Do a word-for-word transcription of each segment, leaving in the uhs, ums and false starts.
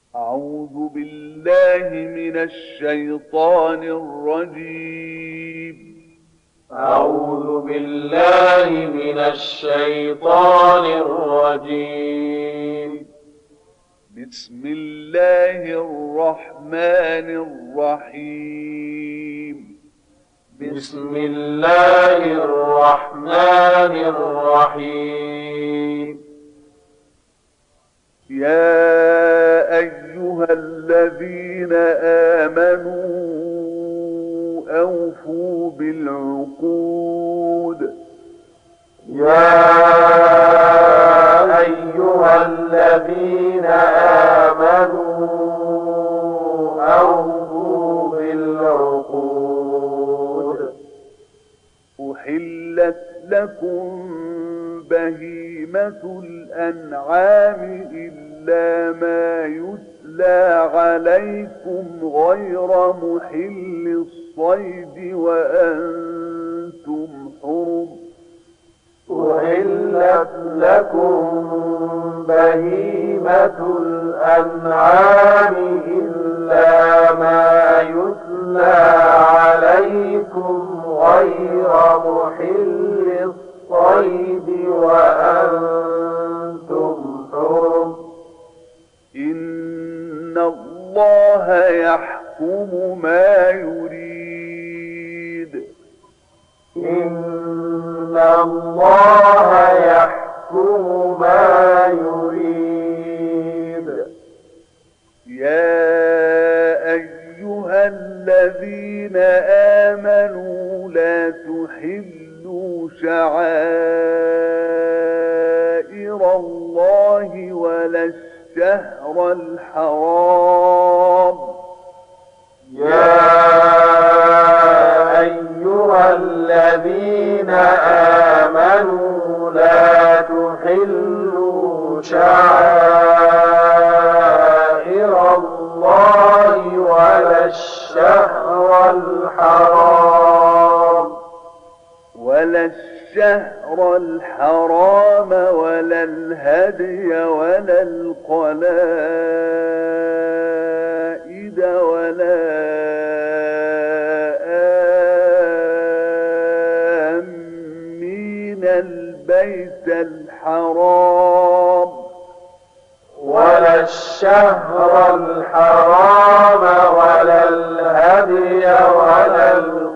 أعوذ بالله من الشيطان الرجيم. أعوذ بالله من الشيطان الرجيم. بسم الله الرحمن الرحيم. بسم الله الرحمن الرحيم. يا أيها الذين آمنوا أوفوا بالعقود. يا أيها الذين آمنوا أوفوا بالعقود. أحلت لكم بهيمة الأنعام إلا ما يتلى عليكم غير محل الصيد وأنتم حرم. أحلت لكم بهيمة الأنعام إلا ما يتلى عليكم غير محل الصيد وأنتم حرم. إن الله يحكم ما يريد. إن الله يحكم ما يريد. يا أيها الذين آمنوا لا تحلوا شعائر الله ولا الشهر الحرام. يا أيها الذين آمنوا لا تحلوا شعائر الله ولا الشهر الحرام ولا الشهر الحرام ولا الهدي ولا القلائد ولا آمين البيت الحرام ولا الشهر الحرام ولا الهدي ولا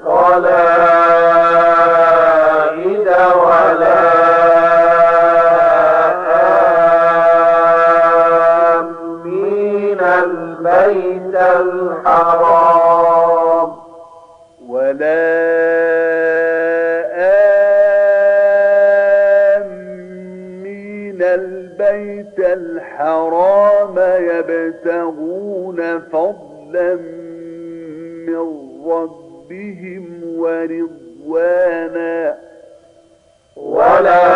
القلائد ولا آمين البيت الحرام ولا آمين البيت الحرام يبتغون فضلا من ربهم ورضوانا ولا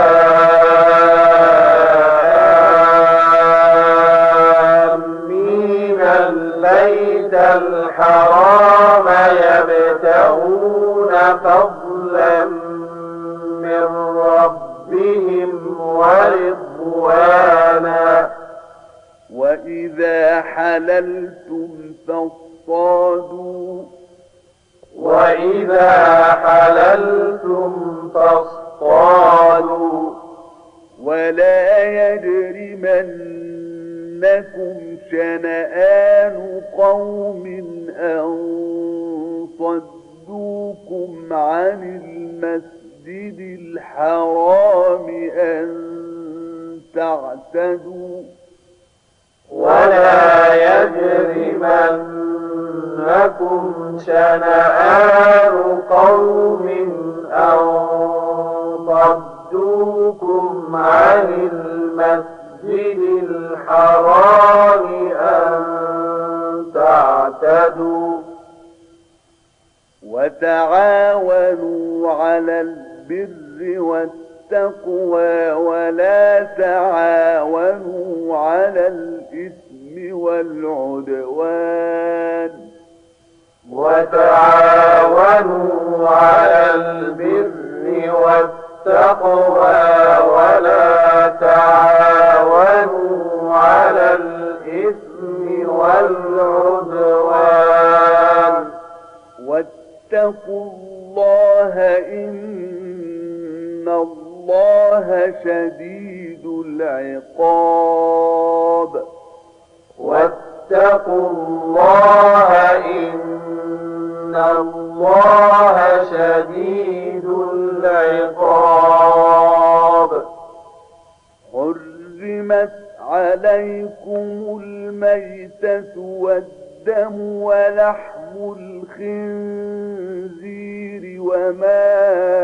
آمين البيت الحرام يبتغون فضلا من ربهم ورضوانا. وإذا حللتم فاصطادوا وإذا حللتم فاصطادوا ولا يجرمنكم شنآن قوم أن صدوكم عن المسجد الحرام أن تعتدوا ولا يجرمنكم شنآن قوم أن صدوكم عن المسجد الحرام أن تعتدوا. وتعاونوا على البر والتقوى ولا تعاونوا على الإثم والعدوان. وتعاونوا على البر والتقوى ولا تعاونوا على الإثم والعدوان واتقوا الله إن الله شديد العقاب واتقوا الله إن الله شديد العقاب حرمت عليكم الميتة والدم ولحم الخنزير وما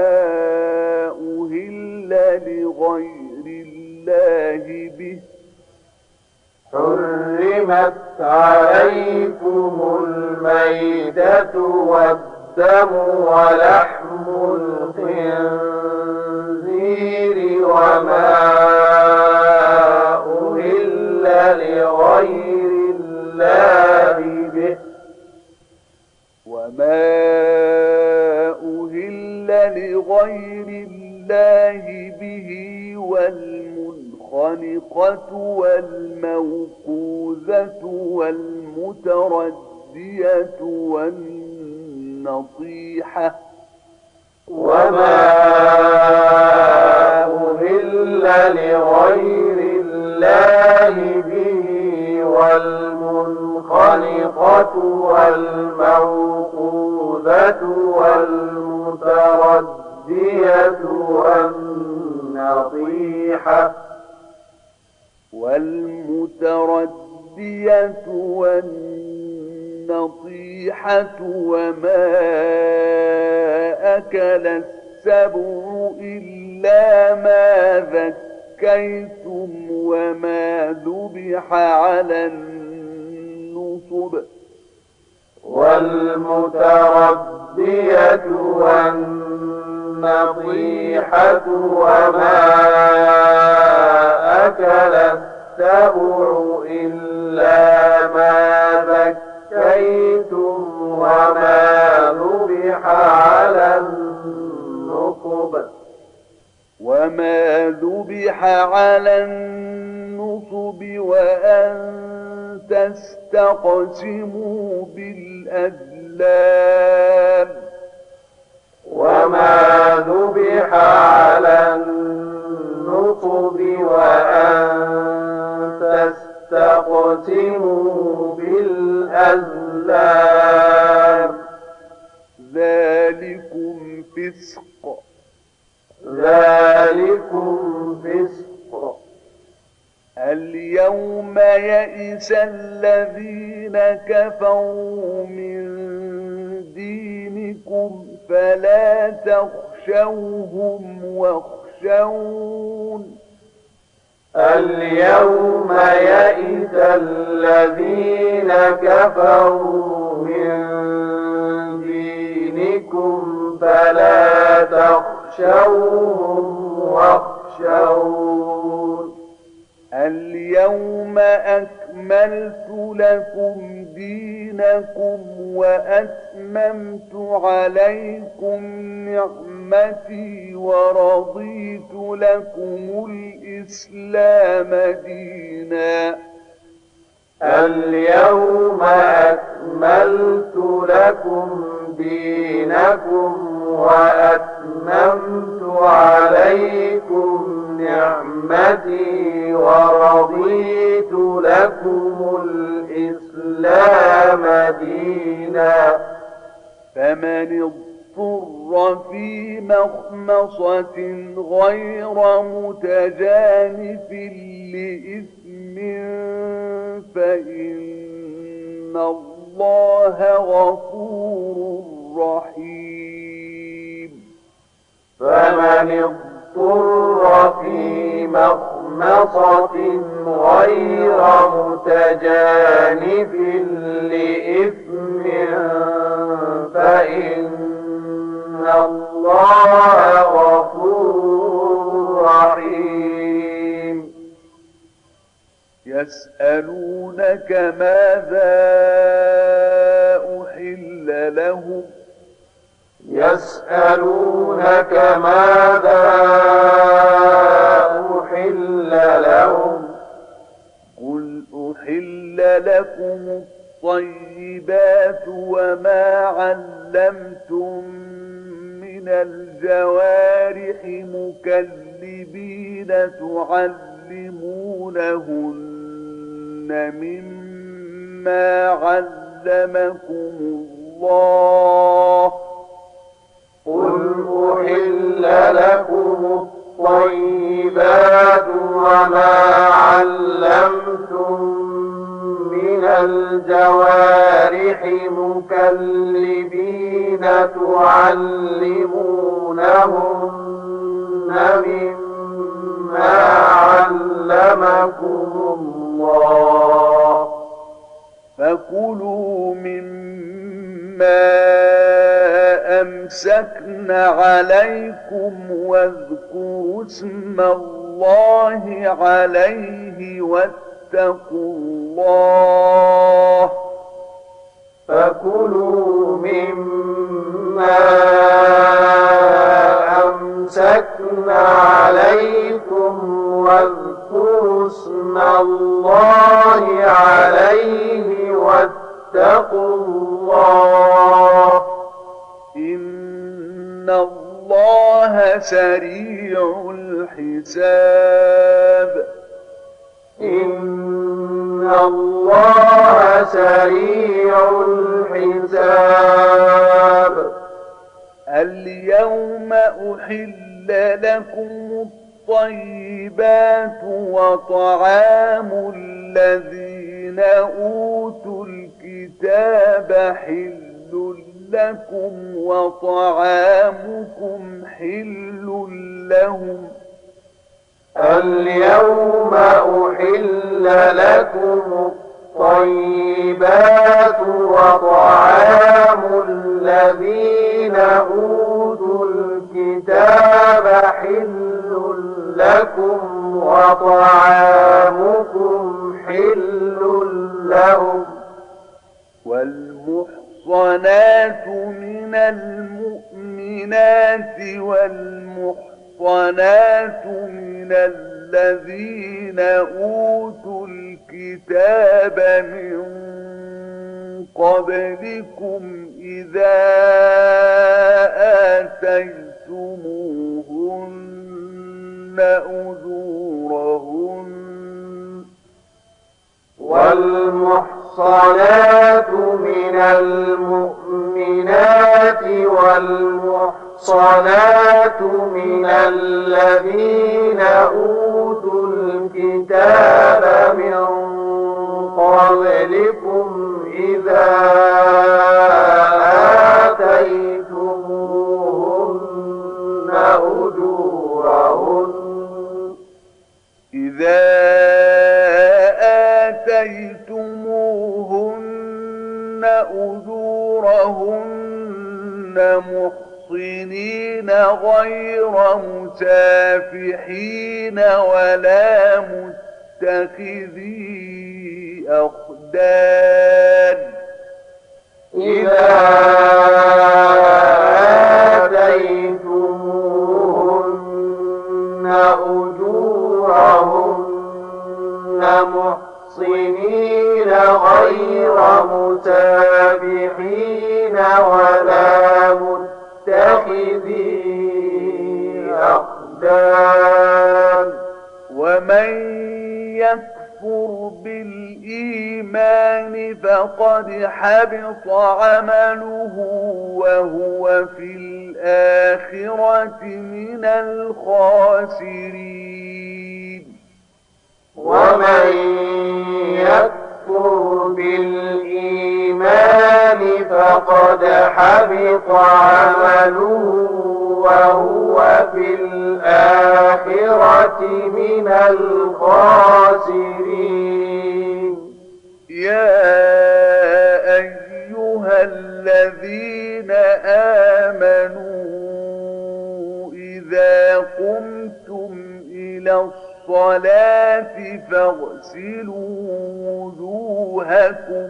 أهل لغير الله به حرمت عليكم الميتة والدم ولحم الخنزير وما أهل لغير الله به وما أهل لغير الله به والمنخنقة والموقوذة والمتردية والنطيحة وما أهل لغير الله به والمنخنقة والموقوذة والمتردية والنطيحة والمتردية والنطيحة وما أكل السبع إلا ما ذكيتم وما ذبح على النصب والمتردية والنطيحة وما أكل السبع إلا ما ذكيتم وما ذبح على النصب وما ذبح على النصب وأن تستقسموا بالأزلام وما ذبح على النصب وأن تستقسموا بالأزلام ذلكم فسق ذلكم فسق اليوم يئس الذين كفروا من دينكم فلا تخشوهم واخشون اليوم يئس الذين كفروا من دينكم فلا تخشوهم واخشون اليوم أكملت لكم دينكم وأتممت عليكم نعمتي ورضيت لكم الإسلام دينا اليوم أكملت لكم دينكم وأتممت عليكم نعمتي ورضيت لكم الإسلام دينا فمن اضطر في مخمصة غير متجانف لإثم فإن الله غفور رحيم فمن اضطر في مخمصة غير متجانف لإثم فإن الله غفور رحيم يسألونك ماذا أحل لهم يسألونك ماذا أحل لهم قل أحل لكم الطيبات وما علمتم من الجوارح مكلبين تعلمونهن مما علمكم الله قل أحل لكم الطيبات وما علمتم من الجوارح مكلبين تعلمونهن مما علمكم الله فكلوا مما أمسكن عليكم واذكروا اسم الله عليه واتقوا الله فكلوا مما أمسكن عليكم واذكروا اسم الله عليه واتقوا الله إن الله سريع الحساب إن الله سريع الحساب اليوم أحل لكم الطيبات وطعام الذين أوتوا الكتاب حل لكم وطعامكم حل لهم اليوم أحل لكم الطيبات وطعام الذين أوتوا الكتاب حل لكم وطعامكم حل لهم والمحصنات من المؤمنات والمحصنات من الذين أوتوا الكتاب من قبلكم إذا آتيتموهن أجورهن والمحصنات من المؤمنات والمحصنات من الذين أوتوا الكتاب من قبلكم إذا آتيتموهن أجورهن إذا آتيتموهن أجورهن محصنين غير مسافحين ولا متخذي أخدان إذا آتيتموهن أجورهن محصنين غير مسافحين ولا متخذي أخدان ومن يكفر بالإيمان فقد حبط عمله وهو في الآخرة من الخاسرين ومن يكفر بالإيمان فقد حبط عمله وهو في الآخرة من الخاسرين يا أيها الذين آمنوا إذا قمتم إلى الصلاة فاغسلوا وجوهكم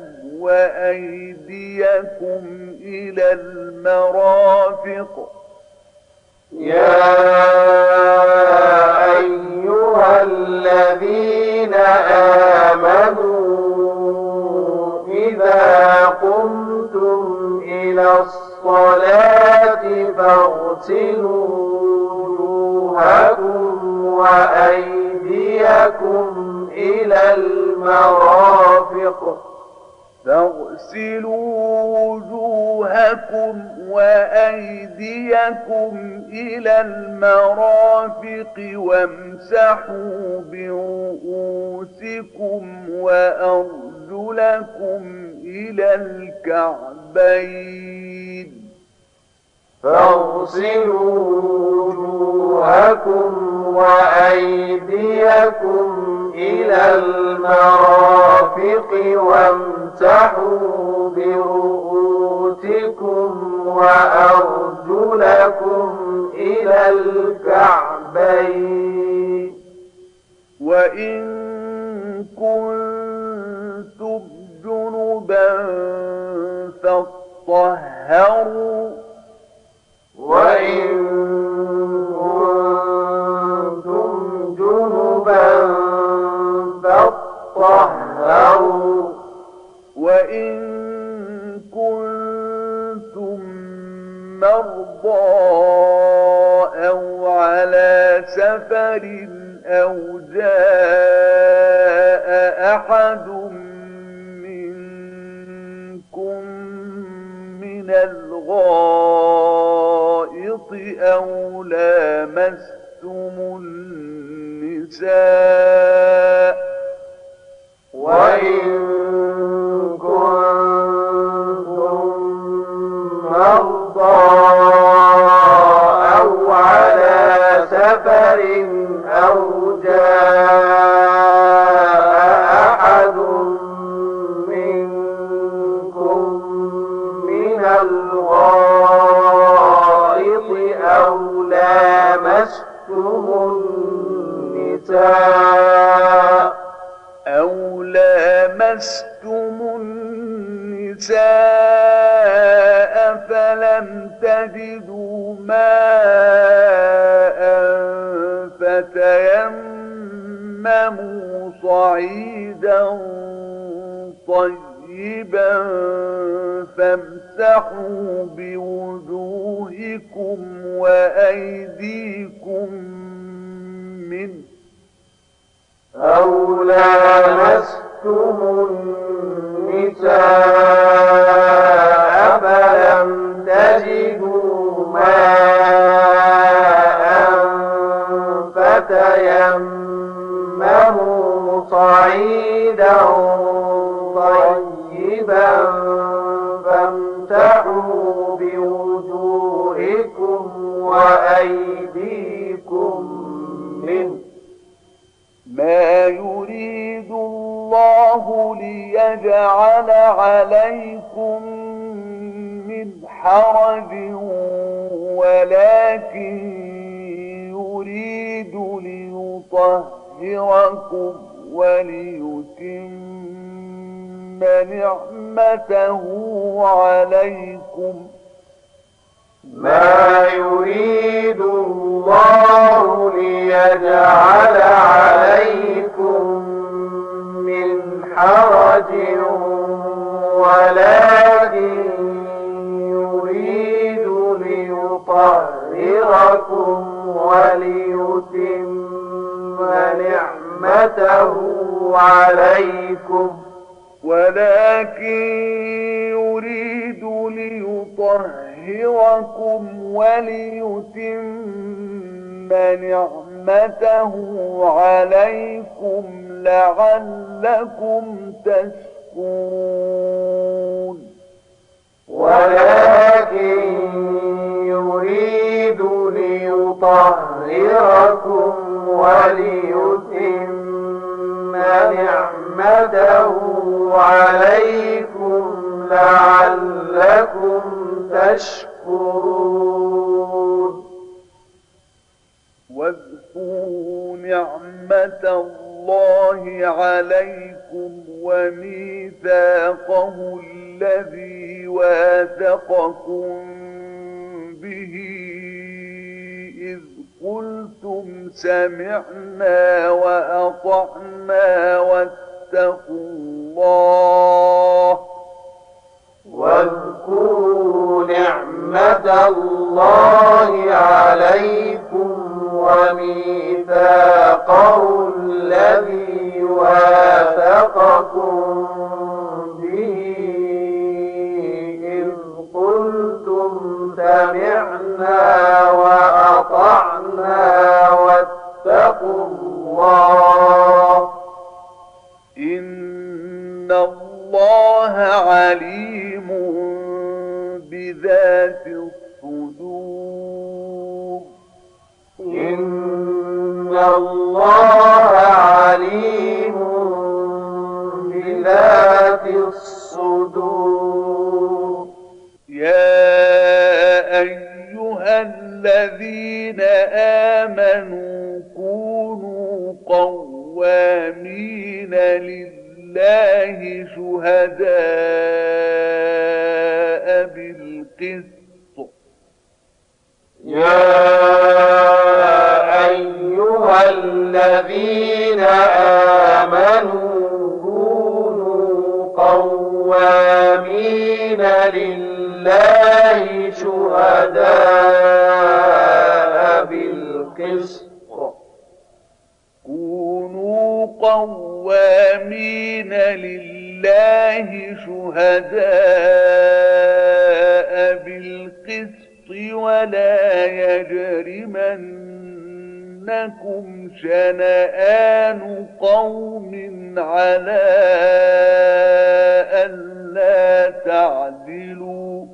وأيديكم إلى المرافق يا أيها الذين آمنوا إذا قمتم إلى الصلاة فاغسلوا وجوهكم وأيديكم إلى المرافق فاغسلوا وجوهكم وأيديكم إلى المرافق وامسحوا برؤوسكم وأرجلكم إلى الكعبين فاغسلوا وجوهكم وأيديكم إلى المرافق وامسحوا برؤوسكم وأرجلكم إلى الكعبين وإن كنتم جنبا فاطهروا وإن كنتم جنبا فاطهروا وإن كنتم مرضى أو على سفر أو جاء أحد منكم من الغائط أو لامستم النساء وإن كنتم مرضى أو على سفر أو جاء أحد منكم من الغائط أو لامستم النساء أو لامستم النساء فلم تجدوا ماء فتيمموا صعيدا طيبا فامسحوا بوجوهكم وأيديكم منه أو لامستم النساء فلم تجدوا ماء فتيمموا صعيدا طيبا فامسحوا بوجوهكم وأيديكم منه ما يريد الله ليجعل عليكم من حرج ولكن يريد ليطهركم وليتم نعمته عليكم ما يريد الله ليجعل عليكم من حرج ولكن يريد ليطهركم وليتم نعمته عليكم ولكن يريد ليطهركم وليتم نعمته عليكم لعلكم تشكرون ولكن يريد ليطهركم وليتم نعمته عليكم لعلكم تشكرون واذكروا نعمة الله عليكم وميثاقه الذي واثقكم به إذ قلتم سمعنا وأطعنا واتقوا الله الله عليكم وميثاقه الذي واثقكم به إذ قلتم سمعنا وأطعنا واتقوا الله إن الله عليم بذات الصدور إن الله عليم بذات الصدور يا أيها الذين آمنوا كونوا قوامين لله شهداء بالقسط يا أيها الذين آمنوا كونوا قوامين لله شهداء بالقسط كونوا قوامين لله شهداء بالقسط ولا يجرمنكم شنآن قوم على ألا تعدلوا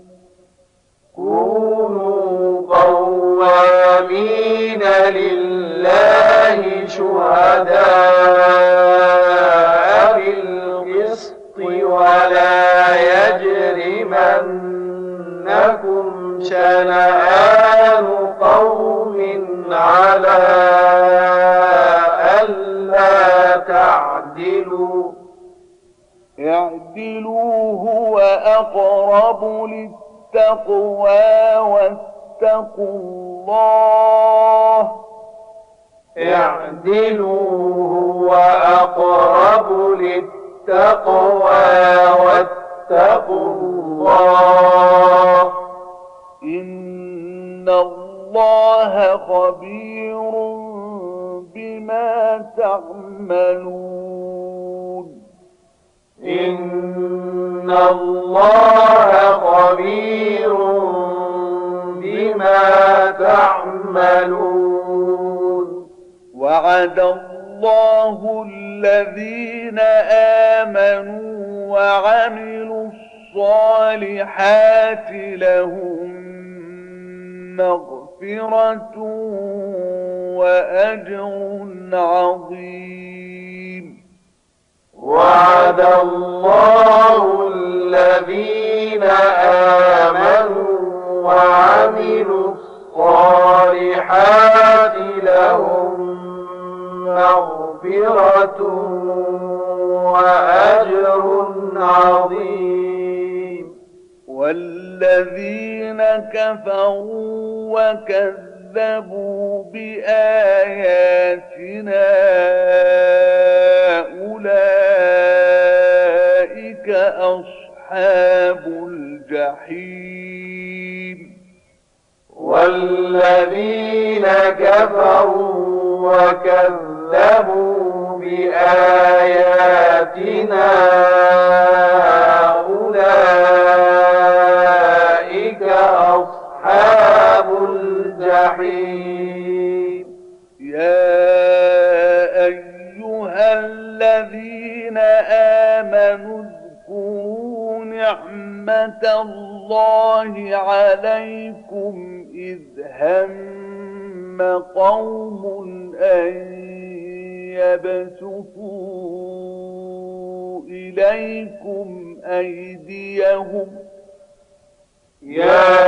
كونوا قوامين لله شهداء بالقسط ولا يجرمنكم شنآن قوم على ألا تعدلوا اعدلوا هو أقرب للتقوى واتقوا الله اعدلوا هو أقرب للتقوى واتقوا الله إن الله خبير بما تعملون إن الله خبير بما تعملون وعد الله الذين آمنوا وعملوا الصالحات لهم مغفرة وأجر عظيم وعد الله الذين آمنوا وعملوا الصالحات لهم مغفرة وأجر عظيم والذين كفروا وكذبوا بآياتنا أولئك أصحاب الجحيم والذين كفروا وكذبوا بآياتنا أولئك أصحاب الجحيم يا أيها الذين آمنوا اذكروا نعمة الله عليكم إذ هم قوم أن يبسطوا إليكم أيديهم يا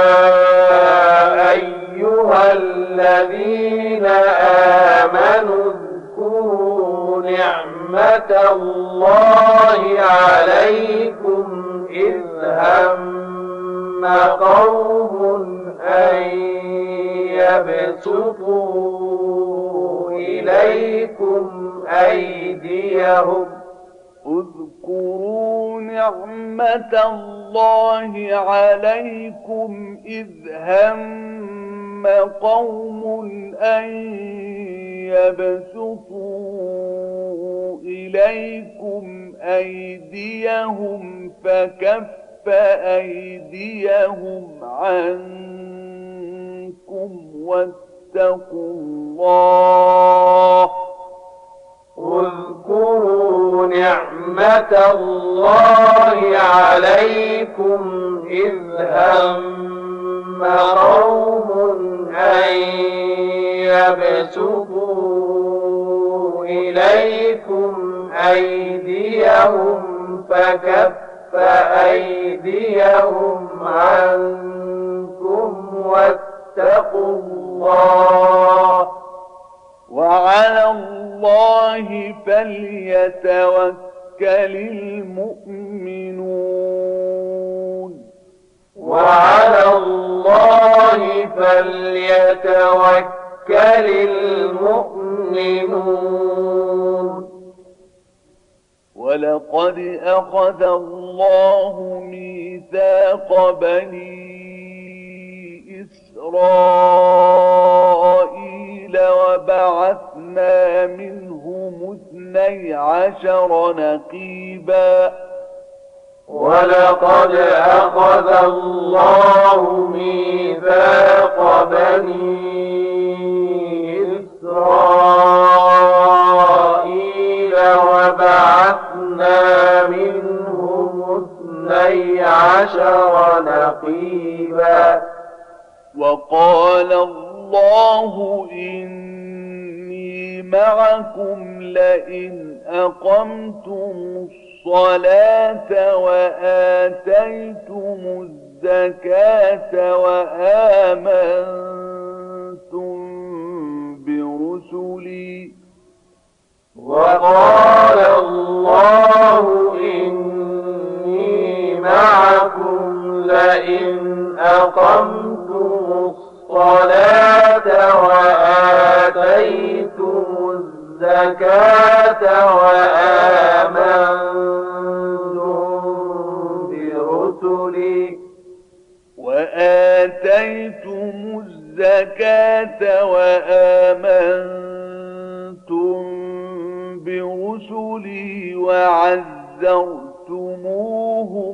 أيها الذين آمنوا اذكروا نعمة الله عليكم إذ هم قوم أن يبسطوا إليكم أيديهم اذكروا نعمة الله الله عليكم إذ هم قوم أن يبسطوا إليكم أيديهم فكف أيديهم عنكم واتقوا الله. اذكروا نعمة الله عليكم إذ هم قوم أن يبسطوا إليكم أيديهم فكف أيديهم عنكم واتقوا الله. وعلى الله فليتوكل المؤمنون. وعلى الله فليتوكل المؤمنون. ولقد أخذ الله ميثاق بني إسرائيل وبعثنا منهم اثني عشر نقيبا. ولقد أخذ الله ميثاق بني إسرائيل وبعثنا منهم اثني عشر نقيبا. وقال الله إني معكم لئن أقمتم الصلاة وآتيتم الزكاة وآمنتم برسلي. وقال الله إني معكم لئن أقمتم الصلاة وآتيتم الزكاة وآمنتم برسلي وآتيتم الزكاة وآمنتم برسلي وعزرتموهم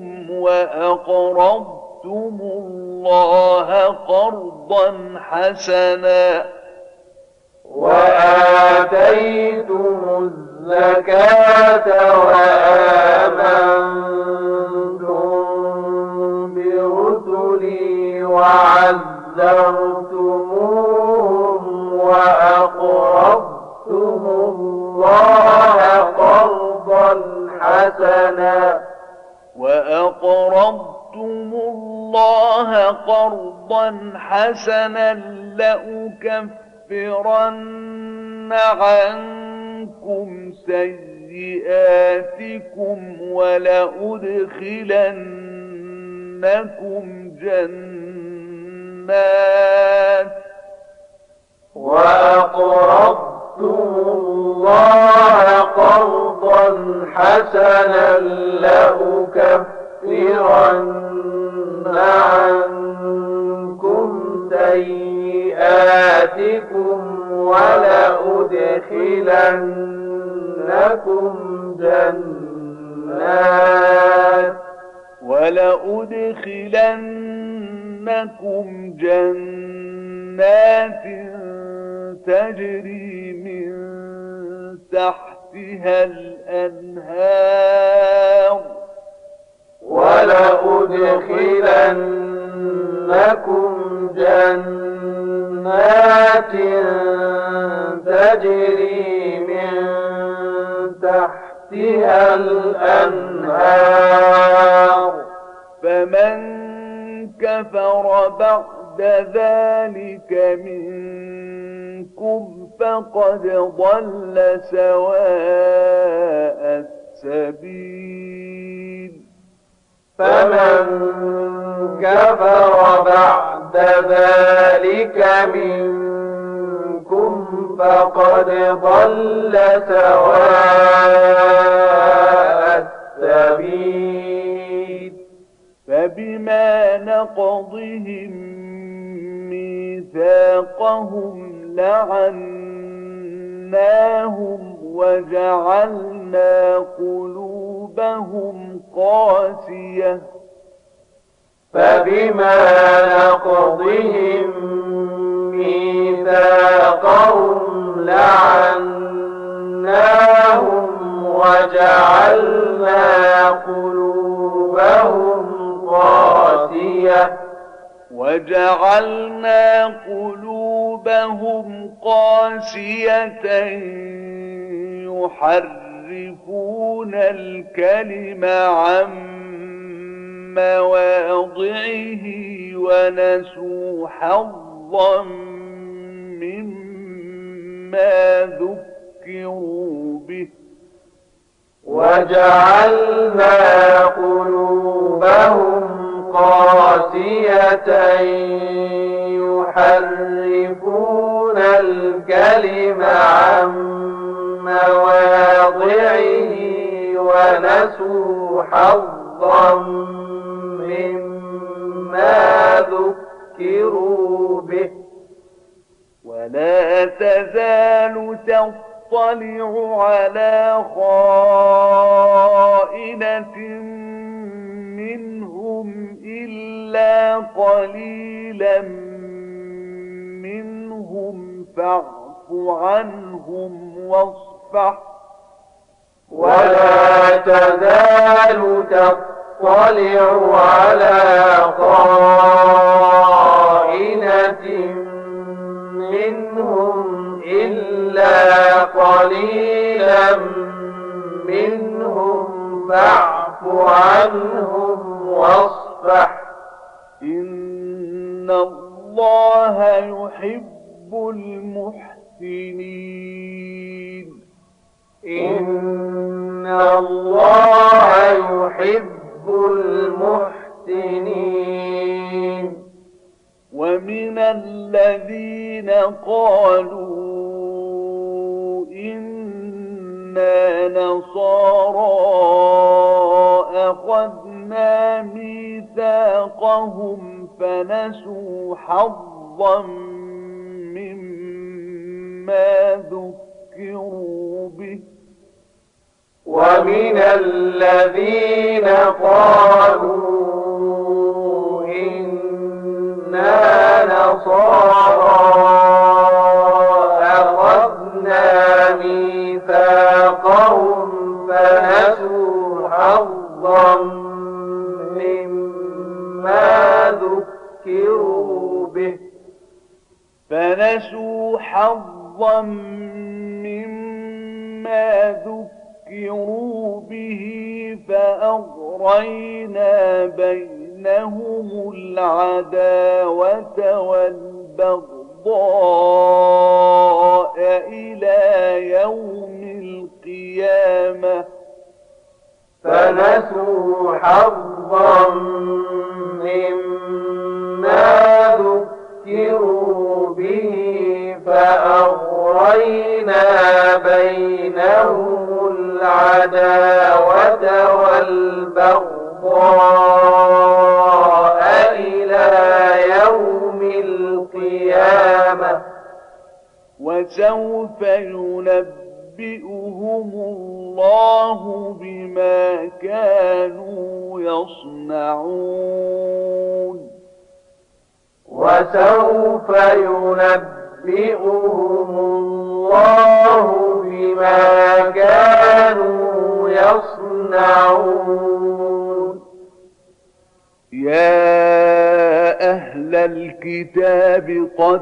وأقرضتم الله قرضا حسنا وآتيتم الزكاة وآمنتم برسلي وعزرتموهم وأقرضتم الله قرضا حسنا وأقرضتم الله قرضا حسنا لأكفرن عنكم سيئاتكم ولأدخلنكم جنات وأقرضتم الله قرضا حسنا لأكفرن عنكم سيئاتكم ولأدخلنكم جنات ولأدخلنكم جنات تجري من تحتها الأنهار ولأدخلنكم جنات تجري من تحتها الأنهار. فمن كفر بعد ذلك منكم فقد ضل سواء السبيل. فمن كفر بعد ذلك منكم فقد ضل سواء السبيل. فبما نقضهم ميثاقهم لعناهم وجعلنا قلوبهم قاسية فبما نقضهم ميثاقهم لعناهم وجعلنا قلوبهم قاسية وجعلنا قلوبهم قاسية يحرفون الكلم عن مواضعه ونسوا حظا مما ذكروا به وجعلنا قلوبهم قاسية يحرفون الكلم عن مواضعه ونسوا حظا مما ذكروا به ولا تزال تطلع على خائنة منهم إلا قليلا منهم فاعف عنهم واصفح ولا تزال تطلع على خائنة منهم إلا قليلا منهم فاعف عنهم واصفح إن الله يحب المحسنين إن الله يحب المحسنين ومن الذين قالوا إنا نصارى أخذنا ميثاقهم فنسوا حظا مما ذكروا به ومن الذين قالوا إنا نصارى أخذنا ميثاقهم فنسوا حظا مما ذكروا به فنسوا حظا مما ذكروا به فأغرينا بينهم العداوة والبغضاء إلى يوم القيامة فنسوا حظا مما ذكروا به فأغرينا بينهم العداوة والبغضاء إلى يوم القيامة وسوف ينبئهم الله بما كانوا يصنعون وسوف ينبئهم الله بما كانوا يصنعون يا أهل الكتاب قد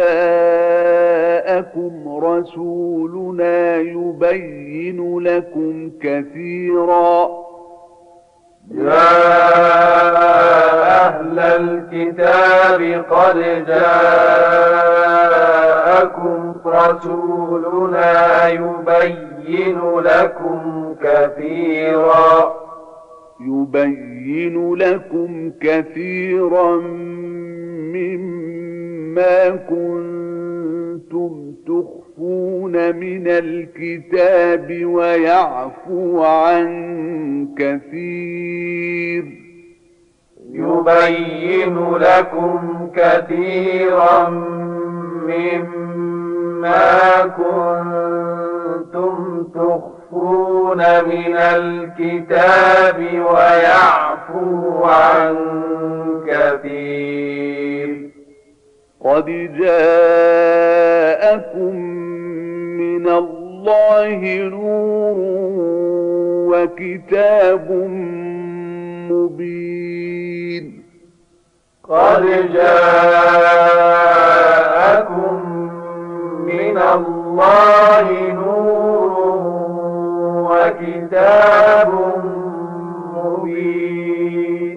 جاءكم رسولنا يبين لكم كثيرا يا أهل الكتاب قد جاءكم رسولنا يبين لكم كثيرا يبين لكم كثيرا مما كنتم تخفون من الكتاب ويعفو عن كثير يبين يبين لكم كثيرا مما كنتم تخفون من الكتاب ويعفو عن كثير. قد جاءكم من الله نور وكتاب مبين. قد جاءكم من الله نور وكتاب مبين.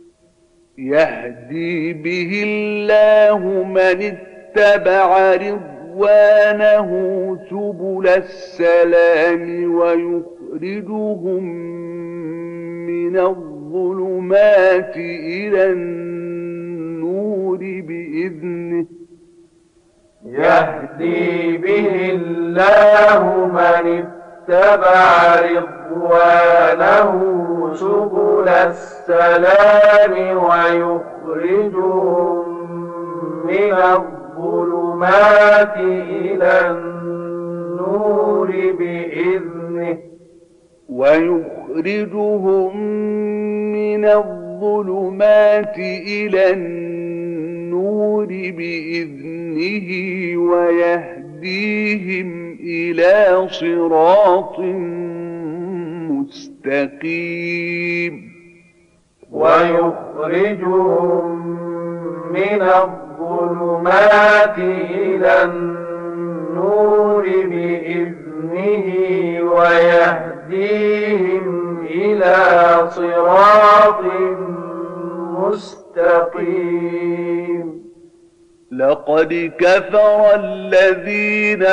يهدي به الله من اتبع رضوانه سبل السلام ويخرجهم من الظلمات إلى النور بإذنه. يهدي به الله من اتبع رضوانه سبل السلام ويخرجهم من الظلمات إلى النور بإذنه ويخرجهم من الظلمات إلى النور بإذنه ويهديهم إلى صراط مستقيم. ويخرجهم من الظلمات إلى النور بإذنه ويهديهم إلى صراط مستقيم. لقد كفر الذين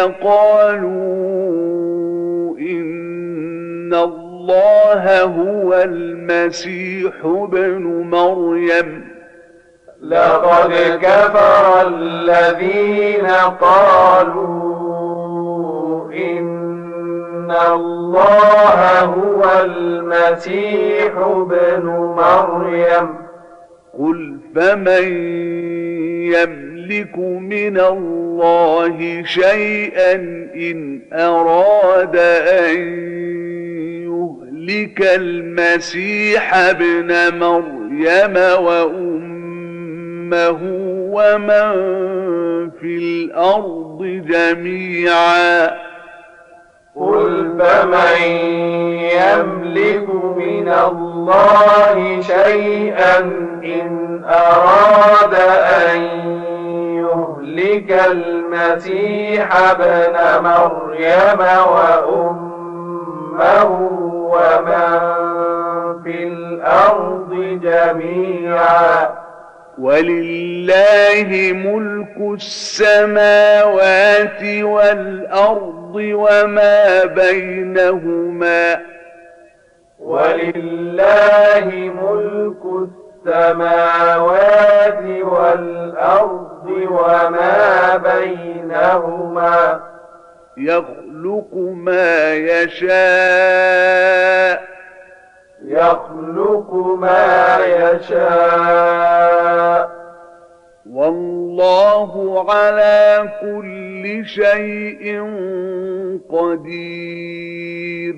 قالوا إن الله هو المسيح ابن مريم. لقد كفر الذين قالوا إن الله هو المسيح ابن مريم. قل فمن يملك من الله شيئا إن أراد أن يهلك المسيح ابن مريم وأمه ومن في الأرض جميعا. قل فمن يملك من الله شيئا إن أراد أن يهلك المسيح ابن مريم وأمه ومن في الأرض جميعا. ولله ملك السماوات والأرض وما بينهما. ولله ملك السماوات والأرض وما بينهما. يخلق ما يشاء. يخلق ما يشاء. والله على كل شيء قدير.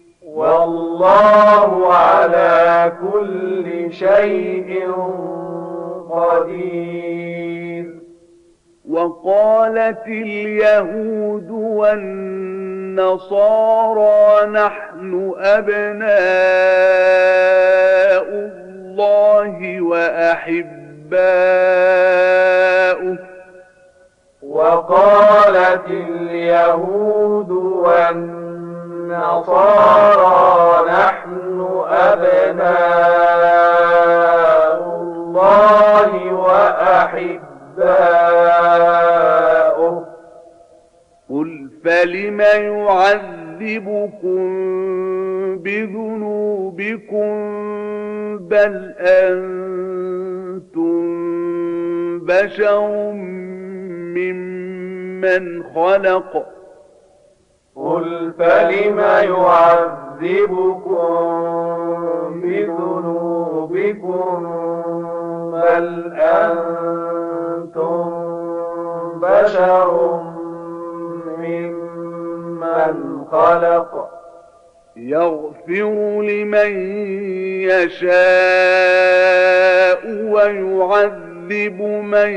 والله على كل شيء قدير. وقالت اليهود والنصارى نحن أبناء الله وأحباؤه. وقالت اليهود والنصارى نحن أبناء الله وأحباؤه. قل فلم يعذبكم بذنوبكم بل أنتم بشر ممن خلق. قل فلم يعذبكم بذنوبكم بل أنتم بشر ممن خلق يغفر لمن يشاء ويعذب من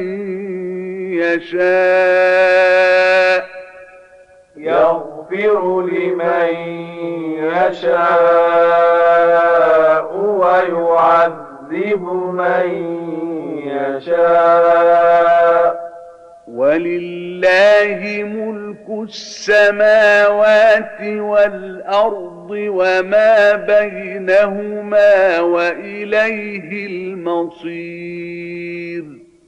يشاء يغفر لمن يشاء ويعذب من يشاء ولله ملك السماوات والأرض وما بينهما وإليه المصير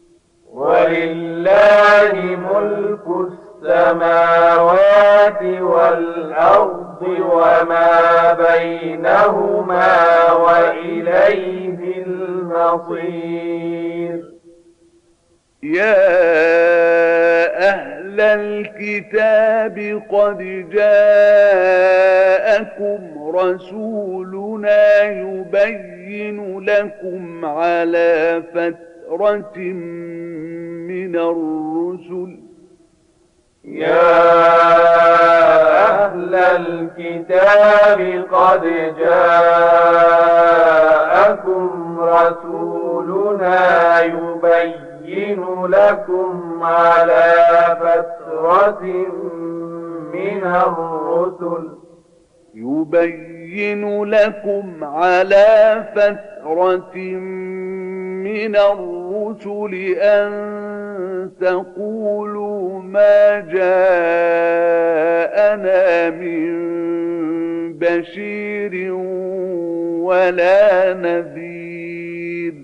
ولله ملك السماوات والأرض وما بينهما وإليه المصير يا أهل الكتاب قد جاءكم رسولنا يبين لكم على فترة من الرسل يا أهل الكتاب قد جاءكم رسولنا يبين لكم على فترة من الرسل يبين لكم على فترة من الرسل أن تقولوا ما جاءنا من بشير ولا نذير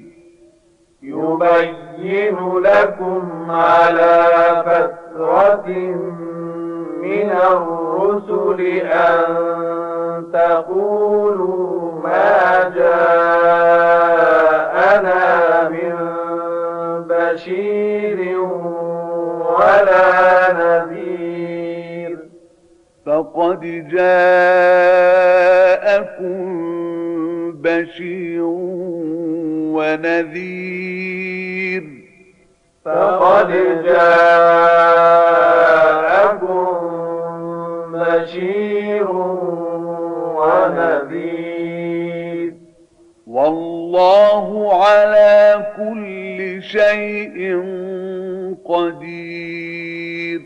يبين لكم على فترة من الرسل أن تقولوا ما جاءنا من بشير ولا نذير فقد جاءكم بشير ونذير فقد جاءكم بشير ونذير والله على كل شيء قدير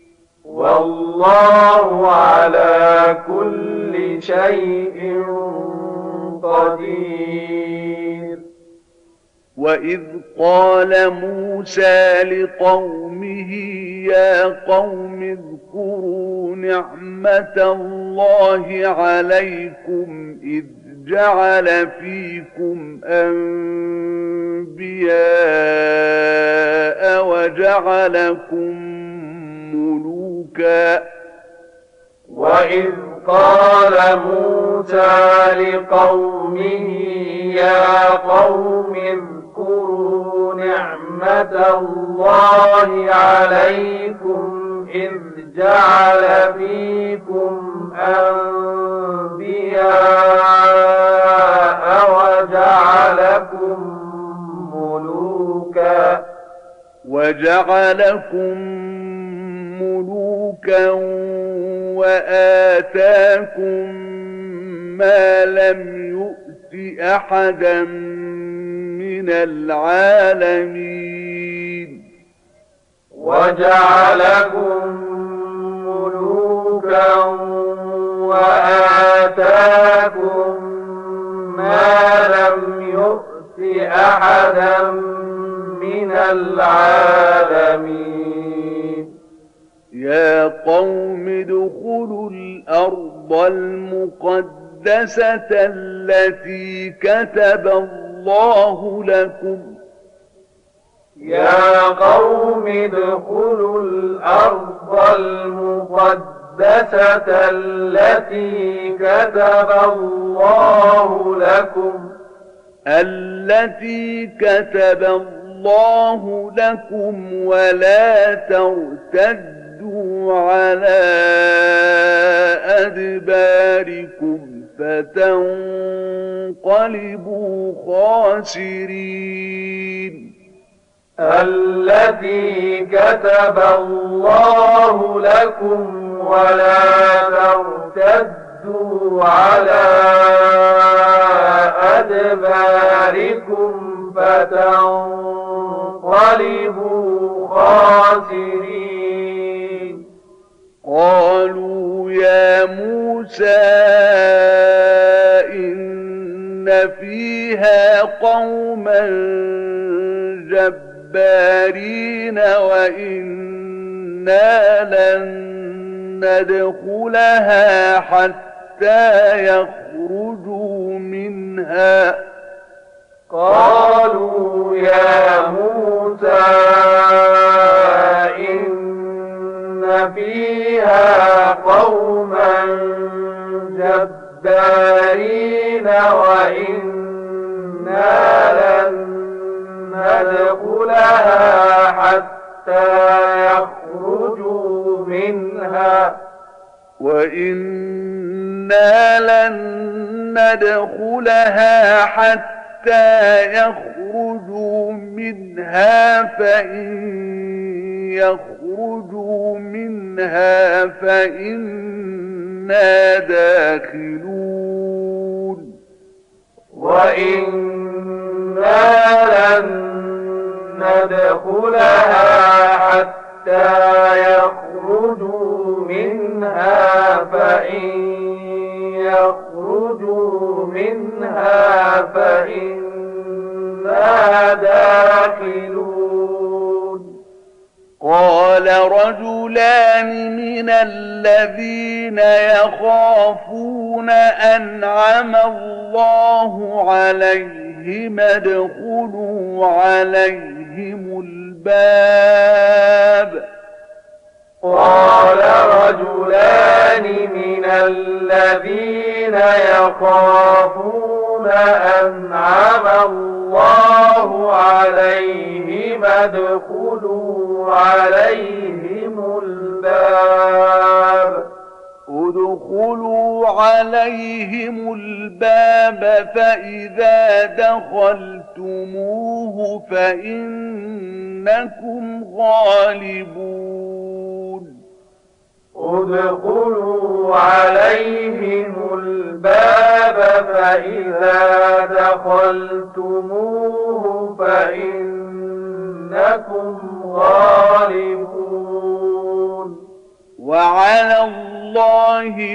والله على كل شيء قدير وإذ قال موسى لقومه يا قوم اذكروا نعمة الله عليكم إذ جعل فيكم أنبياء وجعلكم ملوكا وإذ قال موسى لقومه يا قوم اذكروا نعمة الله عليكم إذ جعل فيكم أنبياء وجعلكم ملوكا وجعلكم ملوكا وآتاكم ما لم يؤت أحدا من العالمين وجعلكم ملوكا وآتاكم ما لم يؤت أحدا من العالمين يا قوم ادخلوا الأرض المقدسة التي كتب الله لكم يا قوم ادخلوا الأرض المقدسة التي كتب الله لكم التي كتب الله لكم ولا ترتدوا على أدباركم فتنقلبوا خاسرين التي كتب الله لكم ولا ترتدوا على أدباركم فتنقلبوا خاسرين قالوا يا موسى إن فيها قوما جبارين وإنا لن ندخلها حتى يخرجوا منها قالوا يا موسى إن فيها قوما جبارين وإنا لن ندخلها حتى يخرجوا منها وإنا لن ندخلها حتى يخرجوا منها فإن يخرجوا منها فإنا داخلون وإنا لن ندخلها حتى يخرجوا منها فإن يخرجوا منها فإنا داخلون قال رجلان من الذين يخافون أنعم الله عليهم ادخلوا عليهم الباب قال رجلان من الذين يخافون أنعم الله عليهم ادخلوا عليهم الباب ادخلوا عليهم الباب فإذا دخلتموه فإنكم غالبون ادخلوا عليهم الباب فإذا دخلتموه فإنكم غالبون وعلى الله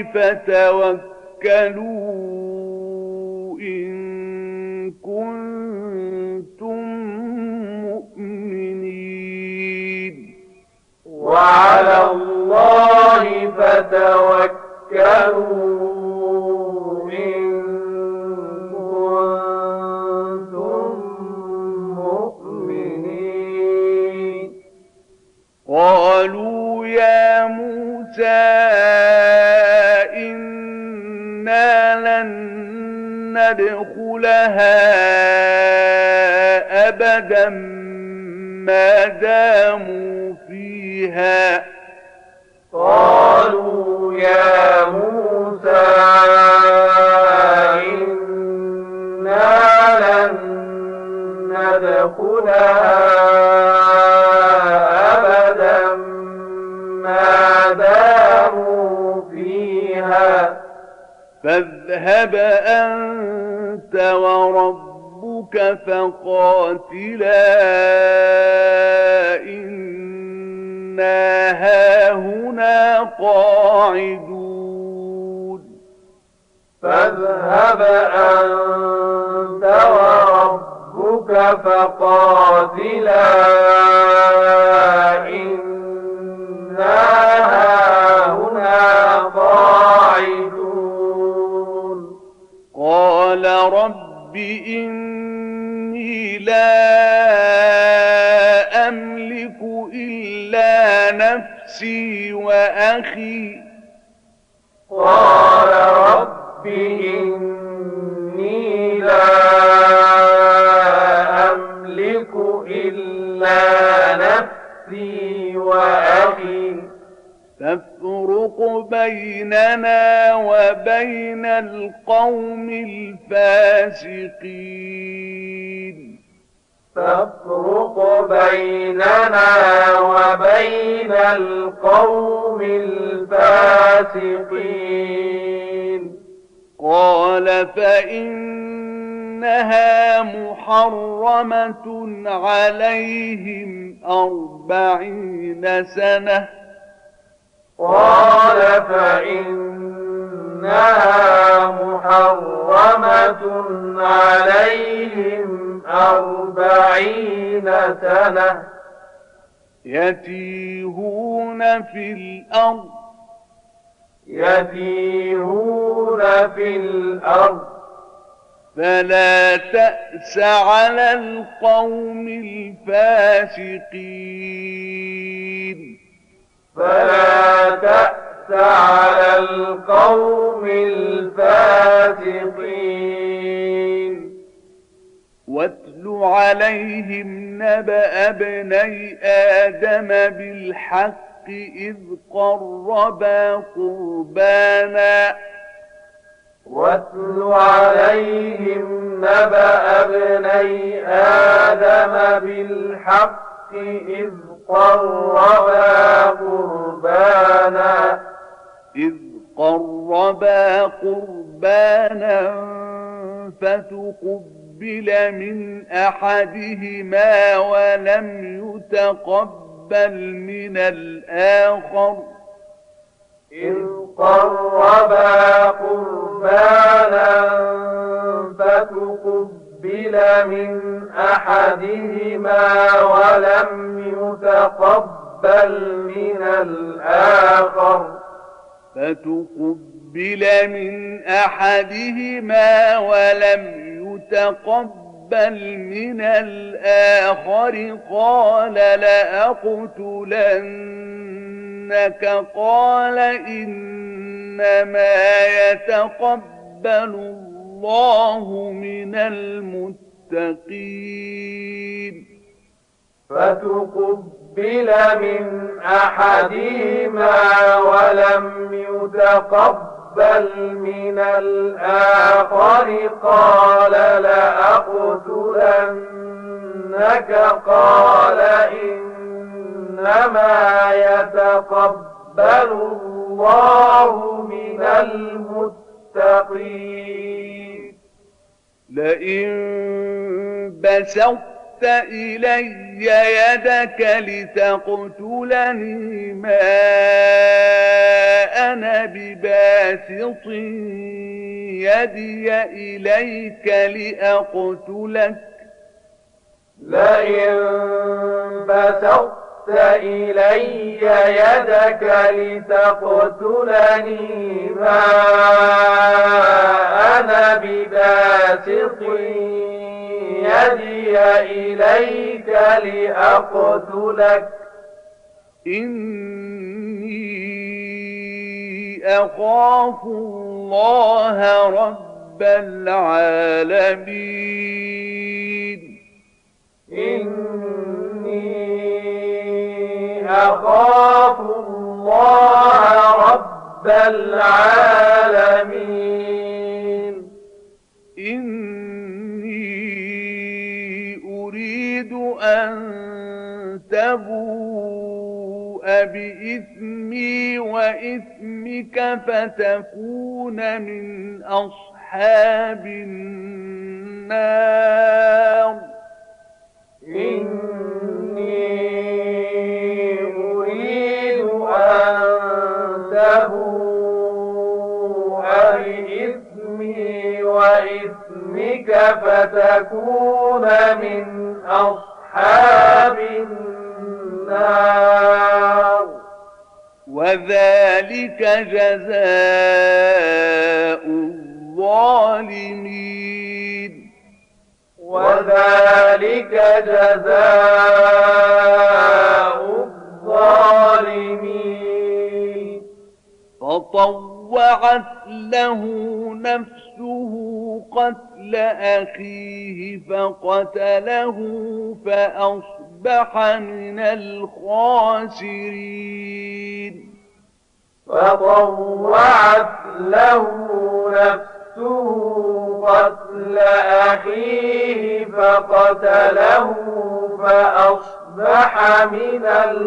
فتوكلوا إن كنتم مؤمنين وعلى الله فتوكلوا إن كنتم مؤمنين قالوا يا موسى إنا لن ندخلها أبدا ما داموا فيها قالوا يا موسى إنا لن ندخلها أبدا ما داموا فيها فاذهب أنت وربك فقاتلا إنا هاهنا قاعدون فاذهب أنت وربك فقاتلا إنا هاهنا قاعدون قال رب إني لا أملك إلا نفسي وأخي قال رب إني لا أملك إلا نفسي وأخي فافرق بين بيننا وبين القوم الفاسقين فافرق بيننا وبين القوم الفاسقين قال فإنها محرمة عليهم أربعين سنة قال فإنها محرمة عليهم أربعين سنة يتيهون في الأرض يتيهون في الأرض فلا تأس على القوم الفاسقين فلا تأس على القوم الفاسقين واتل عليهم نبأ ابني آدم بالحق إذ قربا قربانا واتل عليهم نبأ ابني آدم بالحق إذ قربا قربانا إذ قربا قربانا فتقبل من أحدهما ولم يتقبل من الآخر إذ قربا قربانا فتقبل من أحدهما ولم يتقبل من الآخر فتقبل من أحدهما ولم يتقبل من الآخر قال لأقتلنك قال إنما يتقبل الله من المتقين فتقبل من أحدهما ولم يتقبل من الآخر قال لأقتلنك قال إنما يتقبل الله من المتقين لئن بسطت إلي يدك لتقتلني ما أنا بباسط يدي إليك لأقتلك لئن بسطت إلي يدك لتقتلني ما أنا بباسط يدي إليك لأقتلك إني أخاف الله رب العالمين إني أخاف الله رب العالمين أريد أن تبوء بإثمي وإثمك فتكون من أصحاب النار إني أريد أن تبوء بإثمي وإثمك فتكون من أصحاب النار وذلك جزاء الظالمين وذلك جزاء الظالمين فطوعت له نفسه قتل أخيه فقتله فأصبح من الخاسرين فطوعت له نفسه قتل أخيه فقتله فأصبح من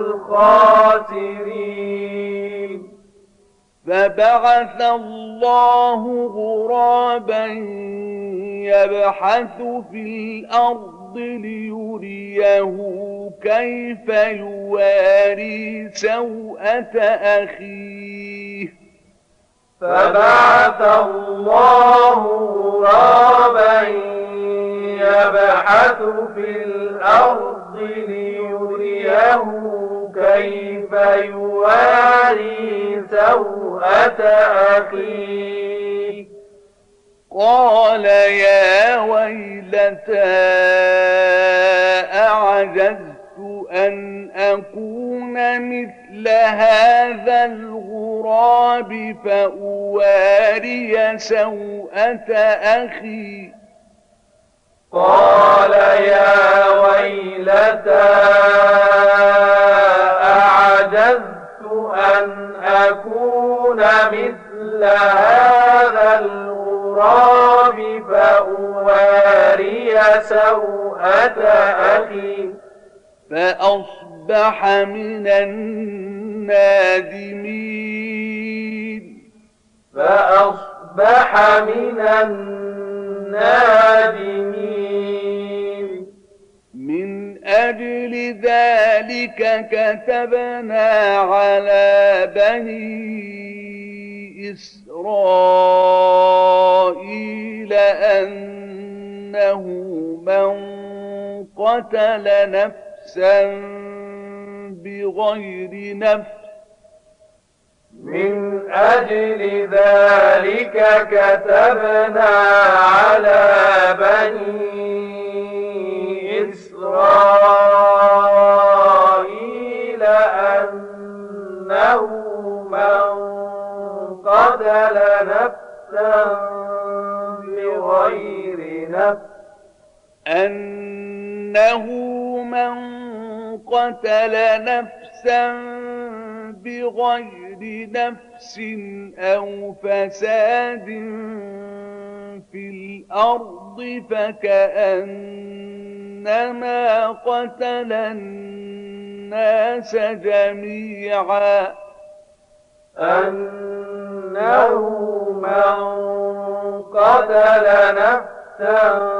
الخاسرين. فبعث الله غرابا يبحث في الأرض ليريه كيف يواري سوءة أخيه فبعث الله غرابا يبحث في الأرض ليريه كيف يواري سوءة أخيه قال يا ويلتى أعجزت أن أكون مثل هذا الغراب فأواري سوءة أخي قال يا ويلتى أعجزت أن أكون مثل هذا الغراب فأواري سوءة أخي فأصبح من النادمين فأصبح من النادمين من أجل ذلك كتبنا على بني إسرائيل أنه من قتل نفسا بغير نفس من أجل ذلك كتبنا على بني إسرائيل أنه من قتل نفسا بغير نفس أنه من قتل نفسا بغير نفس أو فساد في الأرض فكأنما قتل الناس جميعا أنه من قتل نفسا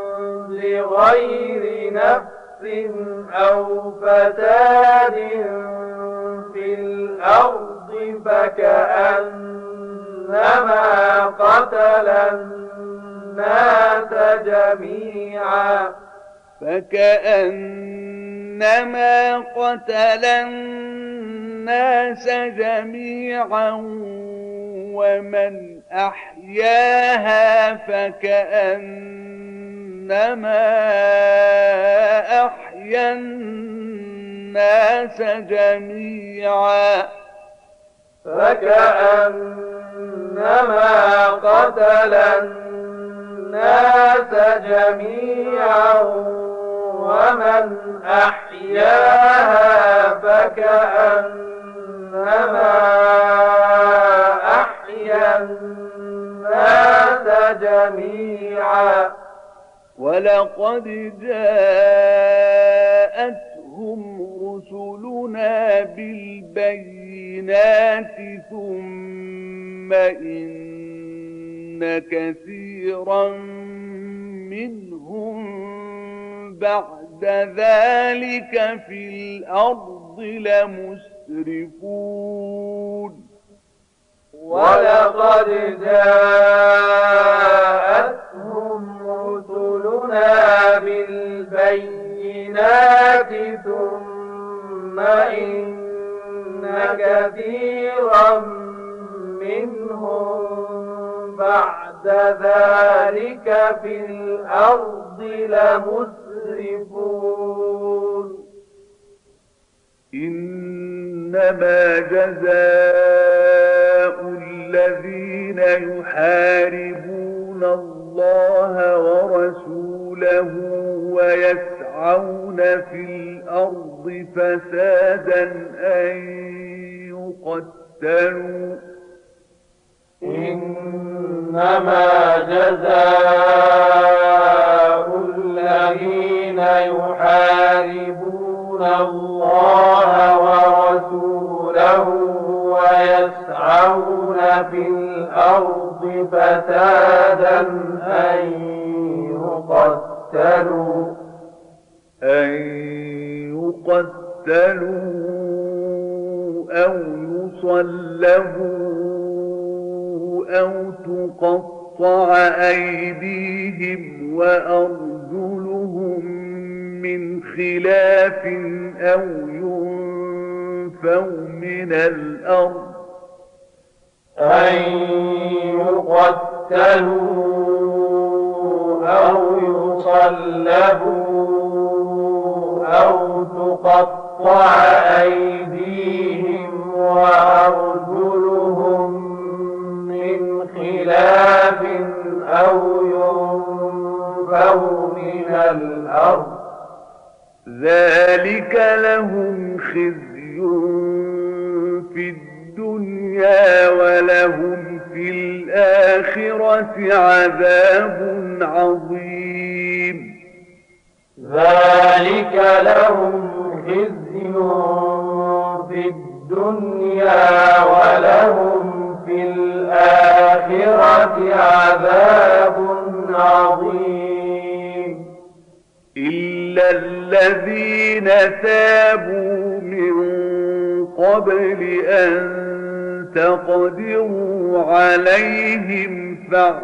بغير نفس أو فساد في الأرض فكأنما قتل الناس جميعا فكأنما قتل الناس جميعا ومن أحياها فكأنما أحيا الناس جميعا فكأنما قتل الناس جميعا ومن أحياها فكأنما أحيا الناس جميعا ولقد جاءتهم رسلنا بالبينات ثم إن كثيرا منهم بعد ذلك في الأرض لمسرفون ولقد جاءتهم رسلنا بالبينات ثم إن كثيرا منهم بعد ذلك في الأرض لمسرفون إنما جزاء الذين يحاربون الله ورسوله ويسعون في الأرض فسادا أن يقتلوا يقتلوا إنما جزاء الذين يحاربون الله ورسوله ويسعون في الأرض فسادا أن يقتلوا أن يقتلوا أو يصلبوا أو تقطع أيديهم وأرجلهم من خلاف أو ينفوا من الأرض أن يقتلوا أو يصلبوا أو تقطع أيديهم وأرجلهم من خلاف أو ينفوا من الأرض ذلك لهم خزي في الدنيا ولهم في الآخرة عذاب عظيم ذلك لهم خزي في الدنيا ولهم في الآخرة عذاب عظيم إلا الذين تابوا من قبل أن تقدروا عليهم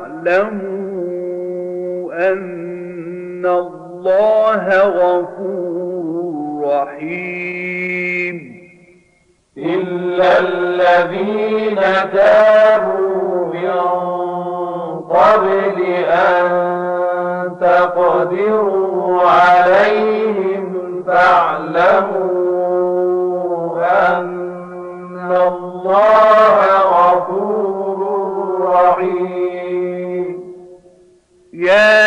فاعلموا أن الله غفور رحيم إلا الذين تابوا من قبل أن تقدروا عليهم فاعلموا أن الله غفور رحيم يا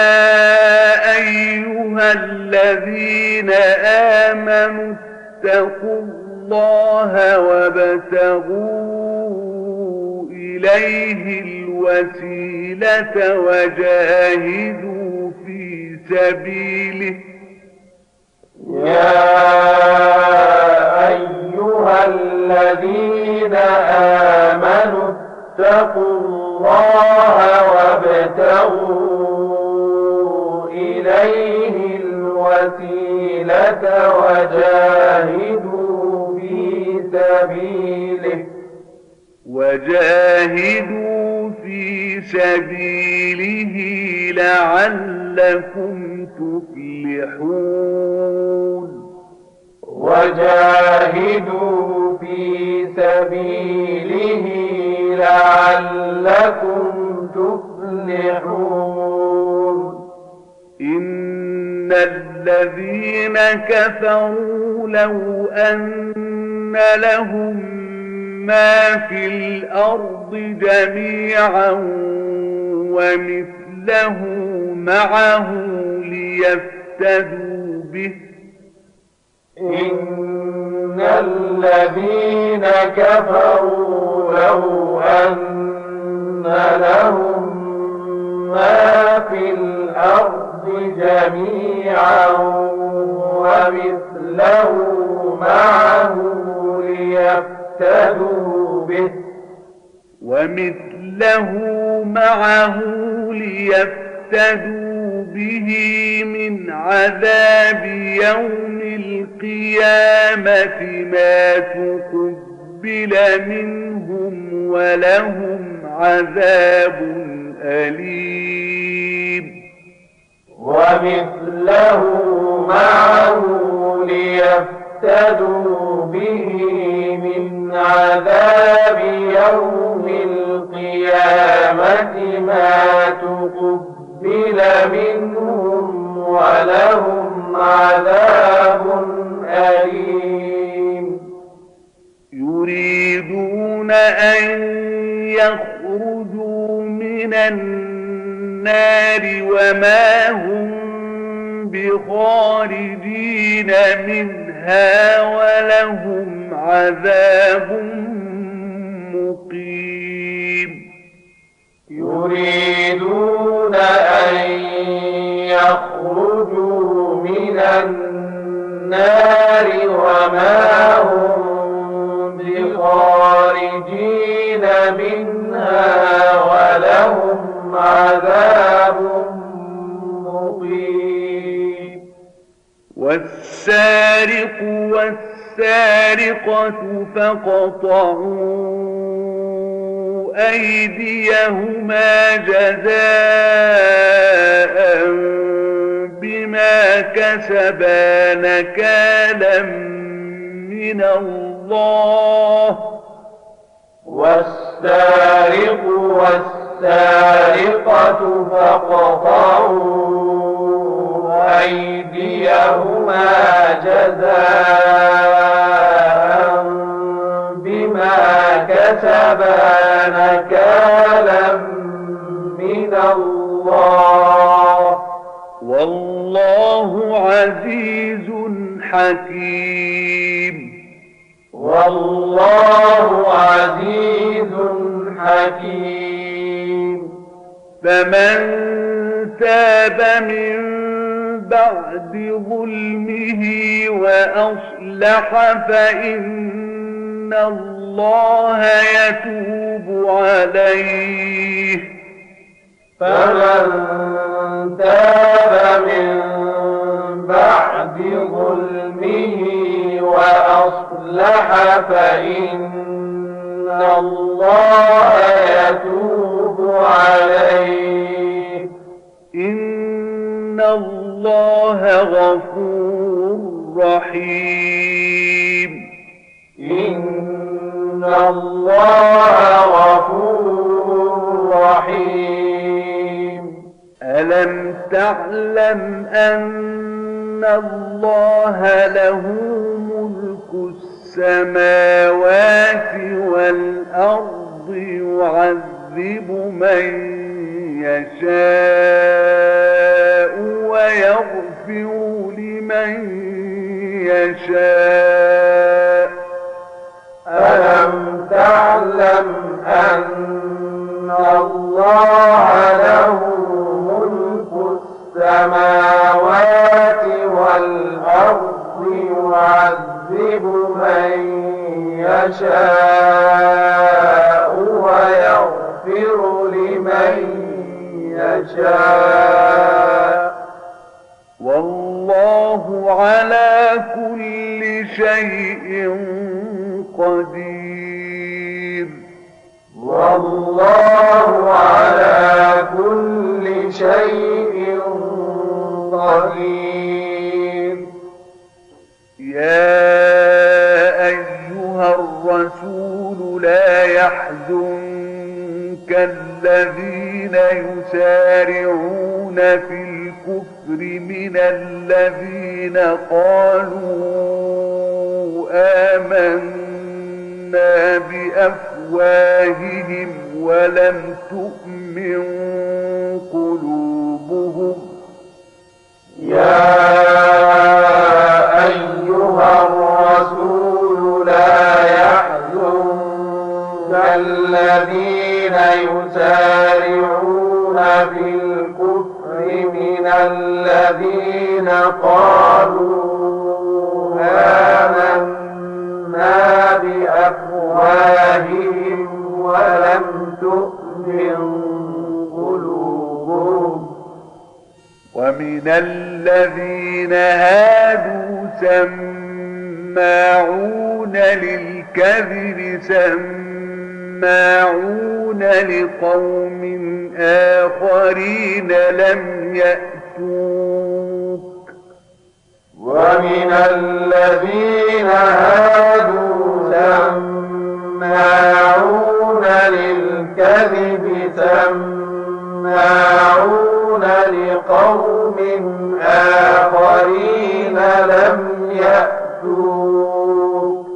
أيها الذين آمنوا اتقوا الله وابتغوا إليه الوسيلة وجاهدوا في سبيله يا أيها الذين آمنوا اتقوا الله وابتغوا إليه الوسيلة وجاهدوا في سبيله وجاهدوا في سبيله لعلكم تفلحون وجاهدوا في سبيله لعلكم تفلحون إن الذين كفروا لو أن لهم ما في الأرض جميعا ومثله معه ليفتدوا به إن الذين كفروا لو أن لهم ما في الأرض جميعا ومثله معه ليفتدوا به ومثله معه ليفتدوا به من عذاب يوم القيامة ما تقبل منهم ولهم عذاب أليم ومثله معه ليفتدوا به من عذاب يوم القيامة ما تقبل منهم ولهم عذاب أليم يريدون أن يخرجوا من النار وما هم بخارجين منها ولهم عذاب يريدون أن يخرجوا من النار وما هم بخارجين منها ولهم عذاب مقيم. والسارق والسارقة فاقطعوا أيديهما جزاء بما كسبا نكالا من الله. والسارق والسارقة فاقطعوا أيديهما جزاء بما كسبا نكالا من الله والله عزيز حكيم. والله عزيز حكيم. فمن تاب من بعد ظلمه وأصلح فإن الله يتوب عليه. فمن تاب من بعد ظلمه وأصلح فإن الله يتوب عليه. إن الله غفور رحيم. إن الله غفور رحيم. ألم تعلم أن الله له ملك السماوات والأرض يعذب من يشاء ويغفر لمن يشاء. ألم تعلم أن الله له ملك السماوات والأرض يعذب من يشاء ويغفر لمن يشاء والله على كل شيء قدير. والله على كل شيء قدير. يا أيها الرسول لا يحزنك الذين يسارعون في الكفر من الذين قالوا آمنا بأفواههم ولم تؤمن قلوبهم. يا أيها الرسول لا يحزنك الذين يسارعون في الكفر من الذين قالوا آمنا بأفواههم ولم تؤمن قلوبهم. ومن الذين هادوا سماعون للكذب سماعون لقوم آخرين لم يأتوك. ومن الذين هادوا سماعون للكذب سماعون لقوم آخرين لم يأتوك.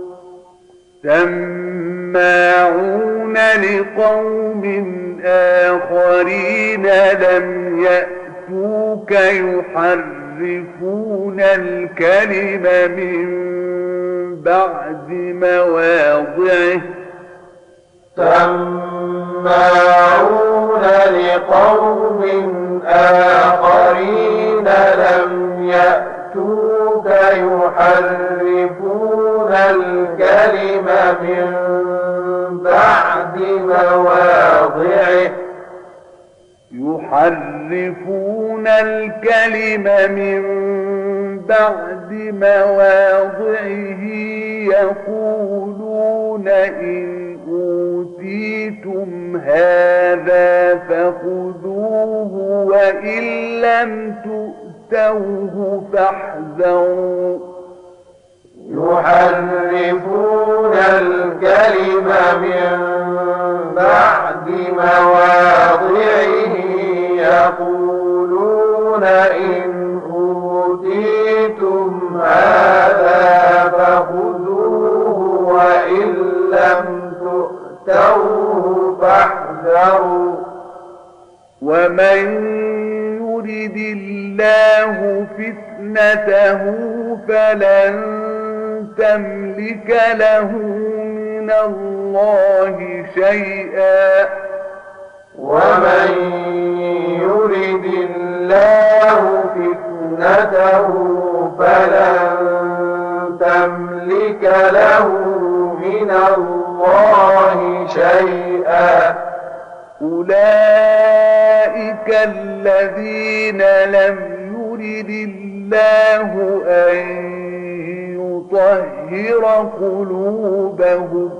سماعون لقوم آخرين لم يأتوك يحرفون الكلم من بعد مواضعه. سماعون لقوم آخرين لم يأتوك يحرفون الكلم من بعد مواضعه يحرفون الكلم من بعد مواضعه يقولون إن أوتيتم هذا فخذوه وإن لم تؤتوه فاحذروا يحرفون الكلم من بعد مواضعه يقولون إن أوتيتم هذا فخذوه وإن لم تؤتوه فاحذروا ومن يرد الله فتنته فلن تملك له من الله شيئا ومن يرد الله فتنته فلن تملك له من الله شيئا أولئك الذين لم يرد الله أن يطهر قلوبهم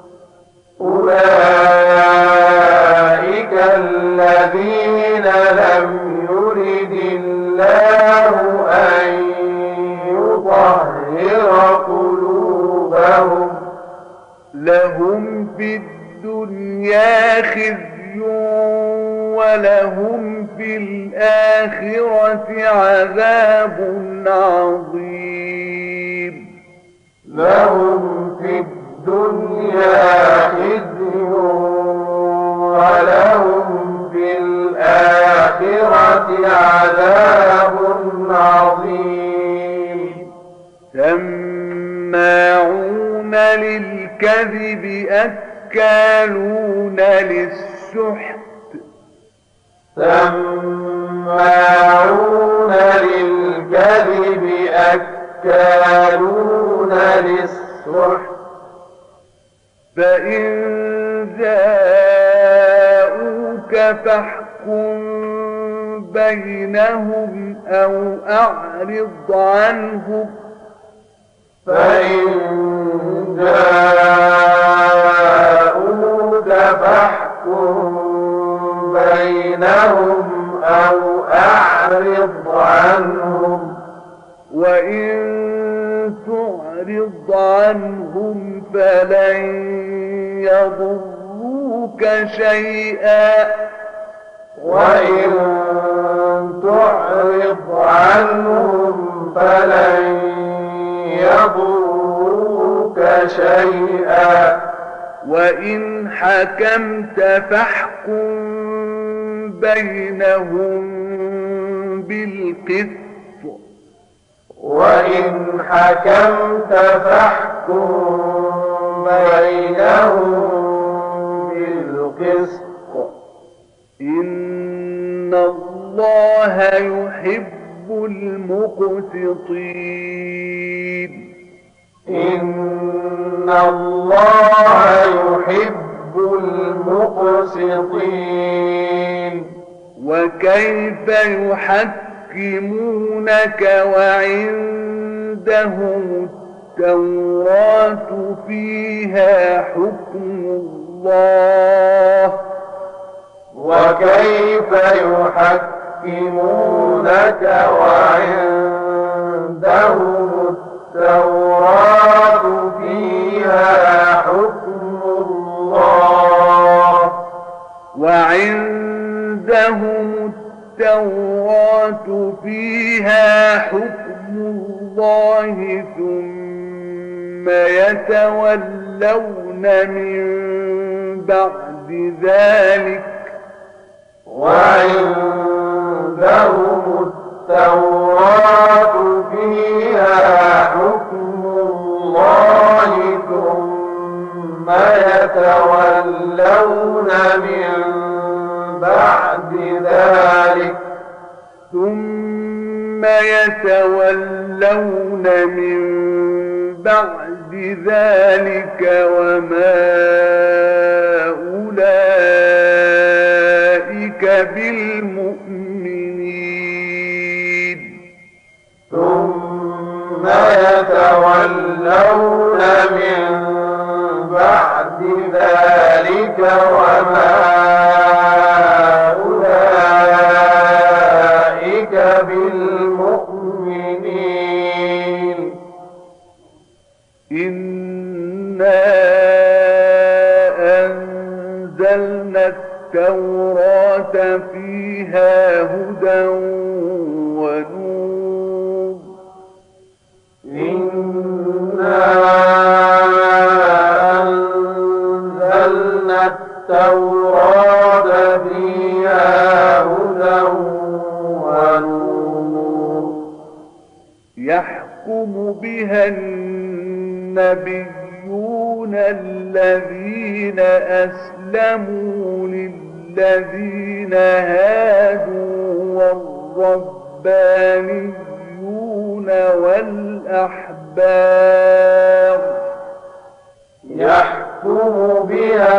أولئك الذين لم يرد الله أن يطهر قلوبهم لهم في الدنيا خزي ولهم في الآخرة عذاب عظيم لهم في الدنيا خزي ولهم في الآخرة عذاب عظيم سماعون للكذب أكالون للسحت سماعون للكذب أكالون للسحت فإن جاءوك فاحكم بينهم أو أعرض عنهم فإن جاءوك فاحكم بينهم أو أعرض عنهم وإن تعرض عنهم فلن يضروك شيئا وإن تعرض عنهم فلن يضروك شيئا وإن حكمت فاحكم بينهم بالقسط وإن حكمت فاحكم بينهم بالقسط إن الله يحب المقسطين إن الله يحب المقسطين وكيف يحكمونك وعندهم التوراة فيها حكم الله وكيف يحكمونك وعندهم التوراة فيها حكم الله وعندهم التوراة فيها حكم الله ثم يتولون من بعد ذلك وعندهم التوراة فيها حكم الله ثم يتولون من بعد يتولون من بعد ذلك وما أولئك بالمؤمنين ثم يتولون من بعد ذلك وما أولئك بالمؤمنين إنا أنزلنا التوراة فيها هدى ونور إنا أنزلنا التوراة فيها هدى ونور يحكم بها النبيون الذين أسلموا للذين هادوا والربانيون والأحبار يحكم بها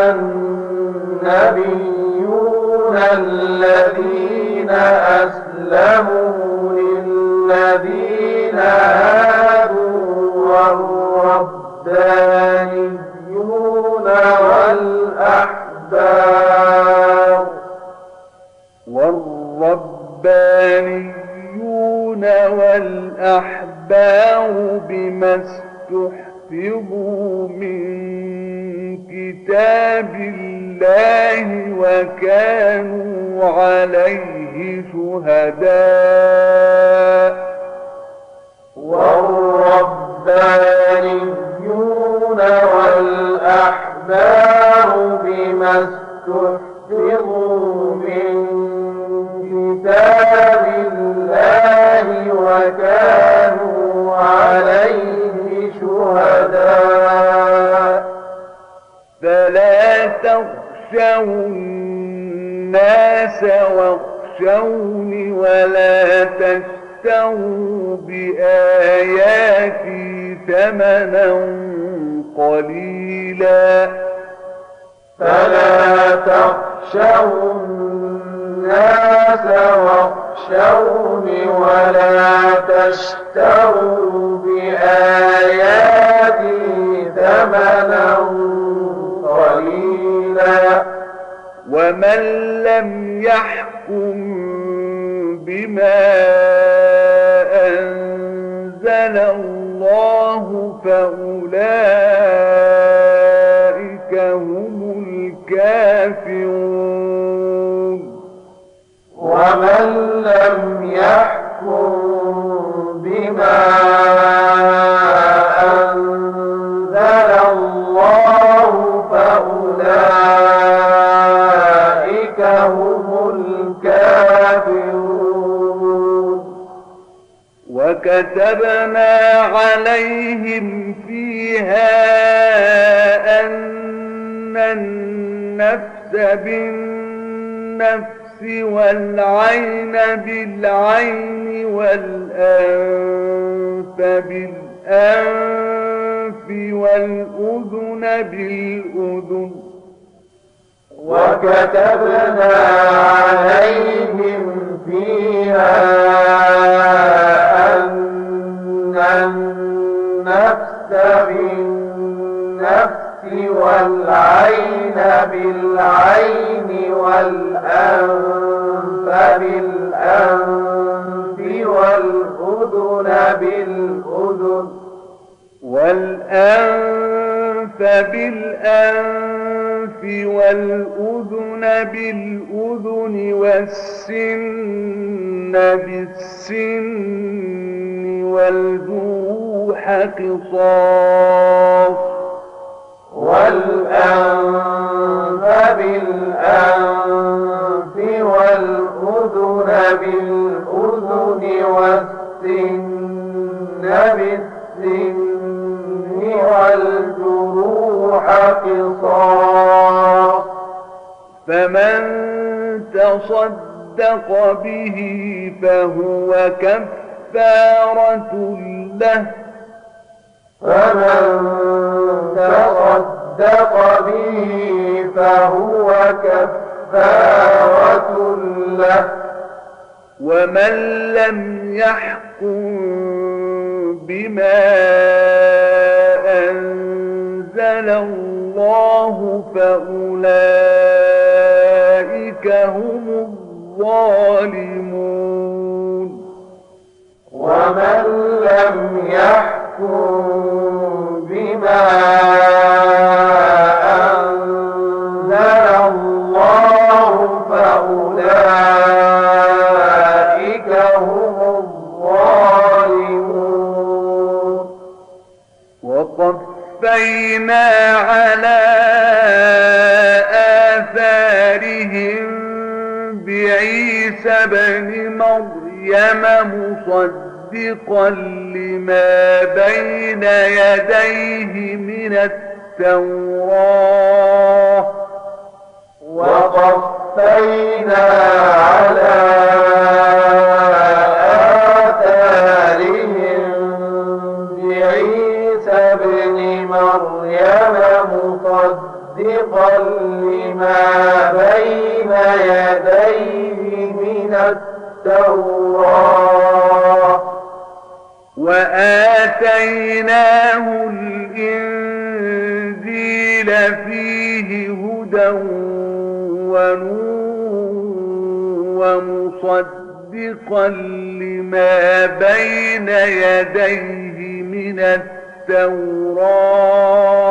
النبيون الذين أسلموا للذين هادوا والربانيون والأحبار والربانيون والأحبار بما استحفظوا من كتاب الله وكانوا عليه شهداء والربانيون والأحبار بما استحفظوا من كتاب الله وكانوا عليه شهداء فلا تخشوا الناس واخشوني ولا تشتروا بآياتي ثمنا قليلا فلا تخشوا الناس واخشوني ولا تشتروا بآياتي ثمنا قليلا ومن لم يحكم بما أنزل الله فأولئك هم الكافرون ومن لم يحكم بما أنزل الله فأولئك هم الكافرون وكتبنا عليهم فيها أن النفس بالنفس والعين بالعين والأنف بالأنف والأذن بالأذن وكتبنا عليهم فيها أن النفس بالنفس والعين بالعين والأنف بالأنف والأذن بالأذن والأنف بالأنف والأذن بالأذن والسن بالسن والجروح قصاص والأنف بالأنف والأذن بالأذن والسن بالسن والجروح قصاص فمن تصدق به فهو كفارة له فمن تصدق به فهو كفارة له ومن لم يحكم بما أنزل الله فأولئك هم الظالمون ومن لم يحكم بما أنزل الله فأولئك هم الظالمون وقفينا على آثارهم بعيسى ابن مريم مصدقا لما بين يديه من التوراة وقفينا على آثارهم بعيسى ابن مريم مصدقا لما بين يديه من التوراة وآتيناه الإنجيل فيه هدى ونور ومصدقا لما بين يديه من التوراة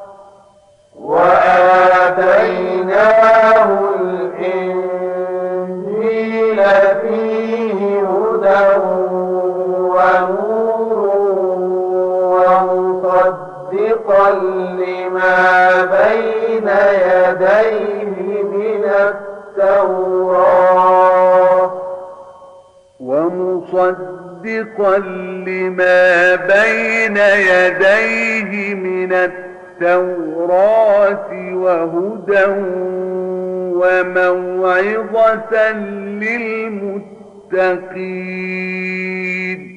وآتيناه الإنجيل فيه هدى ونور ومصدقا لما بين يديه من التوراة ومصدقا لما بين يديه من التوراة وهدى وموعظة للمتقين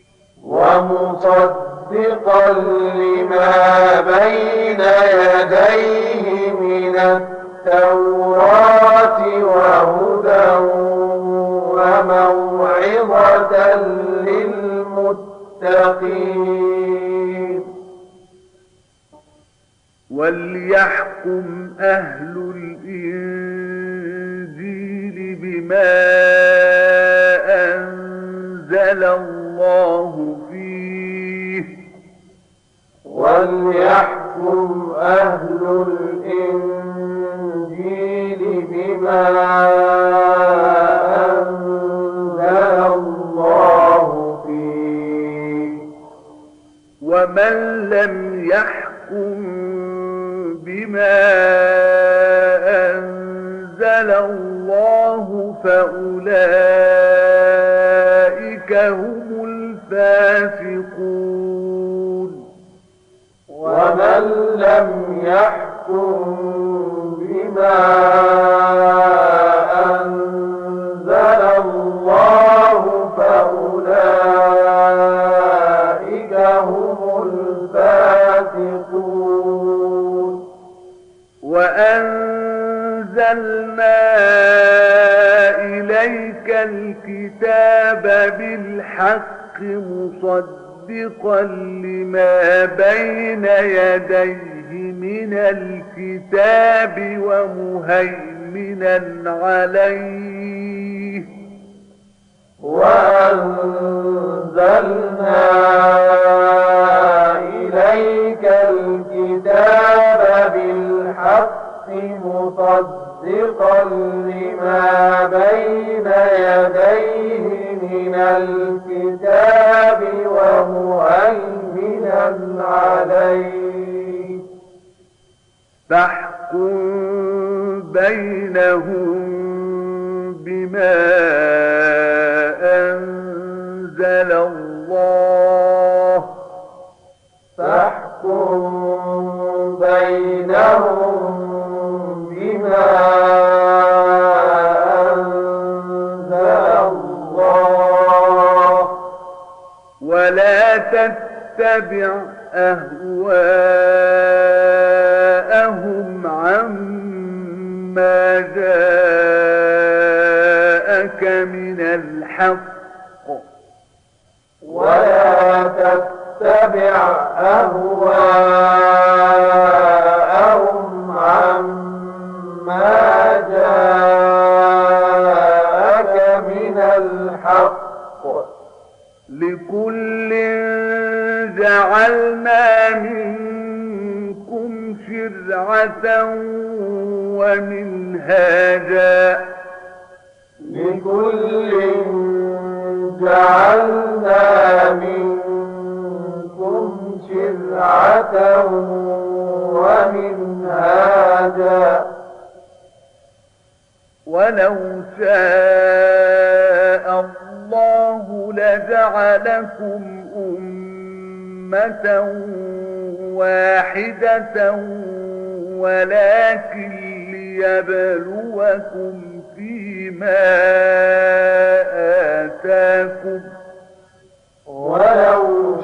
ومصدقا لما بين يديه من التوراة وهدى وموعظة للمتقين وليحكم أهل الإنجيل بما أنزل الله فيه وليحكم أهل الإنجيل بما أنزل الله فيه ومن لم يحكم بما أنزل الله فأولئك هم الفاسقون ومن لم يحكم بما أنزل الله فأولئك هم الفاسقون وأنزلنا إليك الكتاب بالحق مصدقا لما بين يديه من الكتاب ومهيمنا عليه وأنزلنا إليك الكتاب بالحق مصدقا لما بين يديه من الكتاب ومهيمنا عليه فاحكم بينهم بما أنزل الله فاحكم بينهم بما أنزل الله ولا تتبع أهواءهم عما جاءك من الحق ولا تتبع أهواءهم عما جاءك من الحق لكل جعلنا منكم شرعة ومنهاجا لكل جعلنا منكم شرعة ومنهاجا ولو شاء الله لجعلكم أمة واحدة ولكن ليبلوكم فيما آتاكم ولو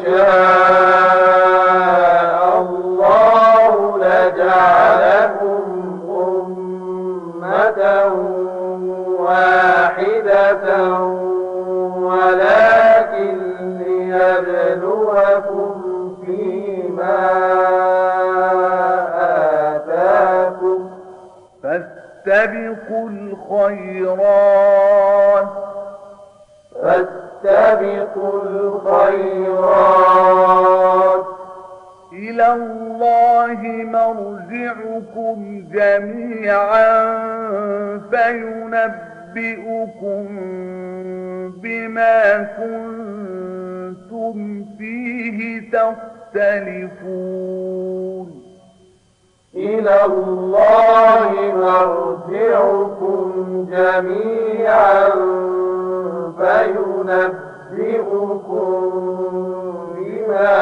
شاء الله لجعلكم أمة واحدة ولكن ليبلوكم فيما آتاكم فاستبقوا الخيرات فاستبقوا الخيرات إلى الله مرجعكم جميعا فينبئكم بما كنتم فيه تختلفون إلى الله مرجعكم جميعا فينبئكم بما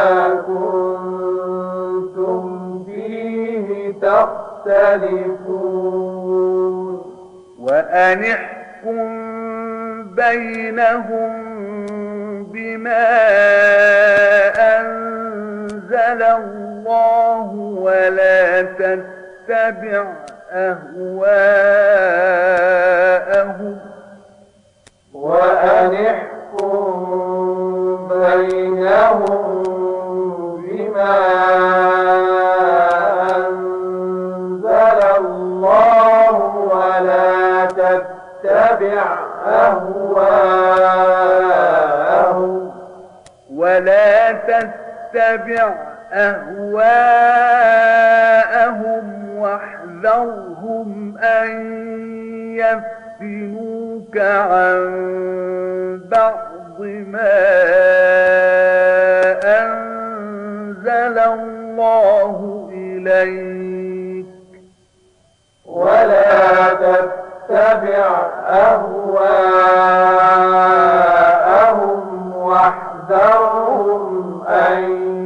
كنتم فيه تختلفون وأن احكم بينهم بما أنزل الله ولا تتبع أهواءهم وأن احكم بينهم بما أنزل الله ولا تتبع أهواءهم ولا تتبع أهواءهم واحذرهم أن يفتنوك عن بعض ما أنزل الله إليك ولا تتبع أهواءهم واحذرهم أن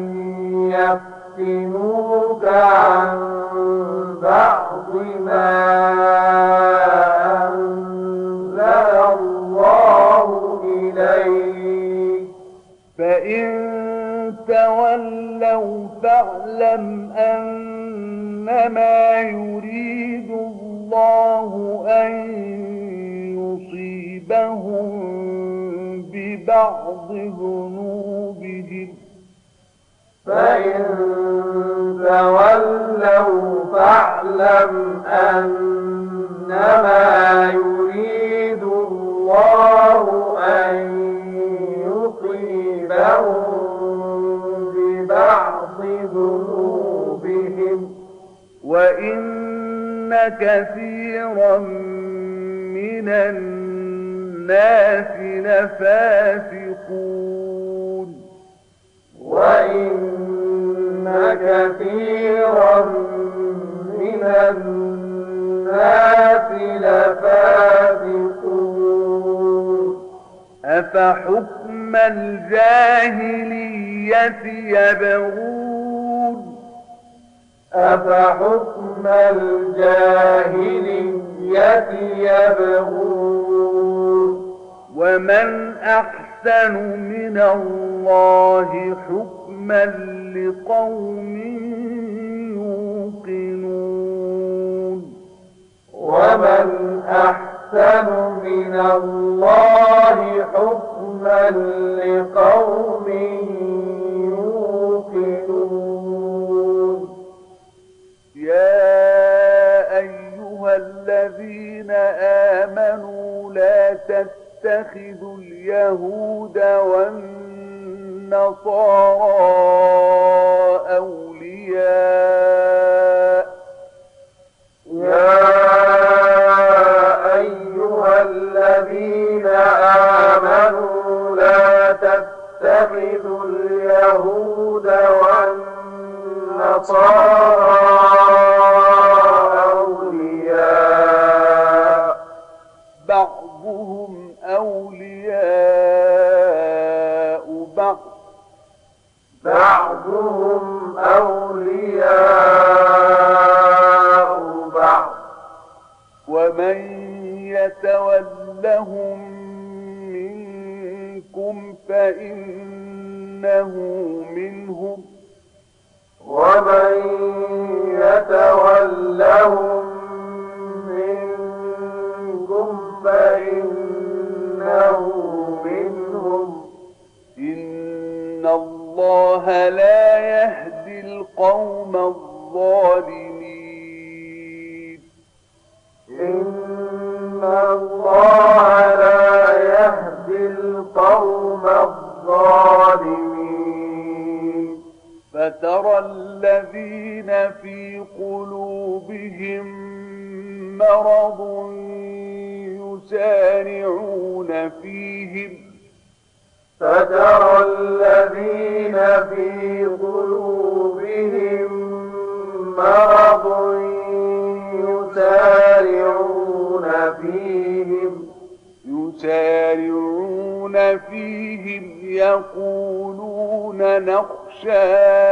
يفتنوك عن بعض ما أنزل الله إليك فإن تولوا فاعلم أنما يريد الله أن يصيبهم ببعض ذنوبهم فإن تولوا فاعلم أنما يريد الله أن يصيبهم ببعض ذنوبهم وإن كثيرا من الناس لفاسقون وإن كثيرا من الناس لفاسقون أفحكم الجاهلية يبغون أفحكم الجاهلية يبغون ومن أحسن أحسن من الله حكما لقوم يوقنون ومن أحسن من الله حكما لقوم يوقنون يا أيها الذين آمنوا لا تتخذوا اليهود والنصارى أولياء يا أيها الذين آمنوا لا تتخذوا اليهود والنصارى أولياء بعضهم أولياء بعض بعضهم أولياء بعض ومن يتولهم منكم فإنه منهم ومن يتولهم منكم فإنه منهم إن الله لا يهدي القوم الظالمين إن الله لا يهدي القوم الظالمين فترى الذين في قلوبهم مرض يسارعون فيهم فترى الذين في قلوبهم مرض يسارعون فيهم يسارعون فيهم يقولون نخشى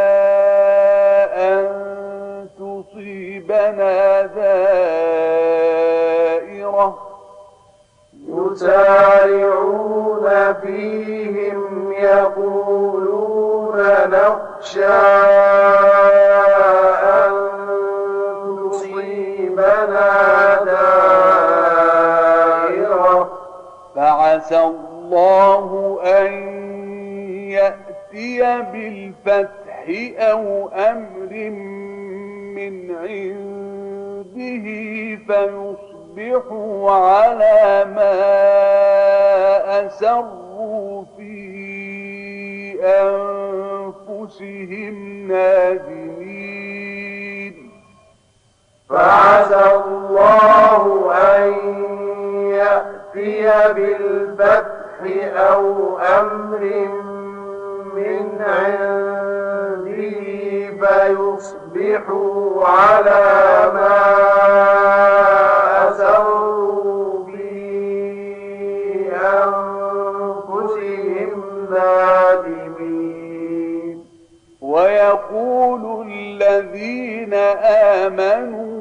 أن تصيبنا دائرة يسارعون فيهم يقولون نخشى أن تصيبنا دائرة فعسى الله أن يأتي بالفتح أو أمر من عنده فيصبحوا على ما أسروا في أنفسهم نادمين فعسى الله أن يأتي بالفتح أو أمر من عنده فيصبحوا على ما أسروا في أنفسهم نادمين ويقول الذين آمنوا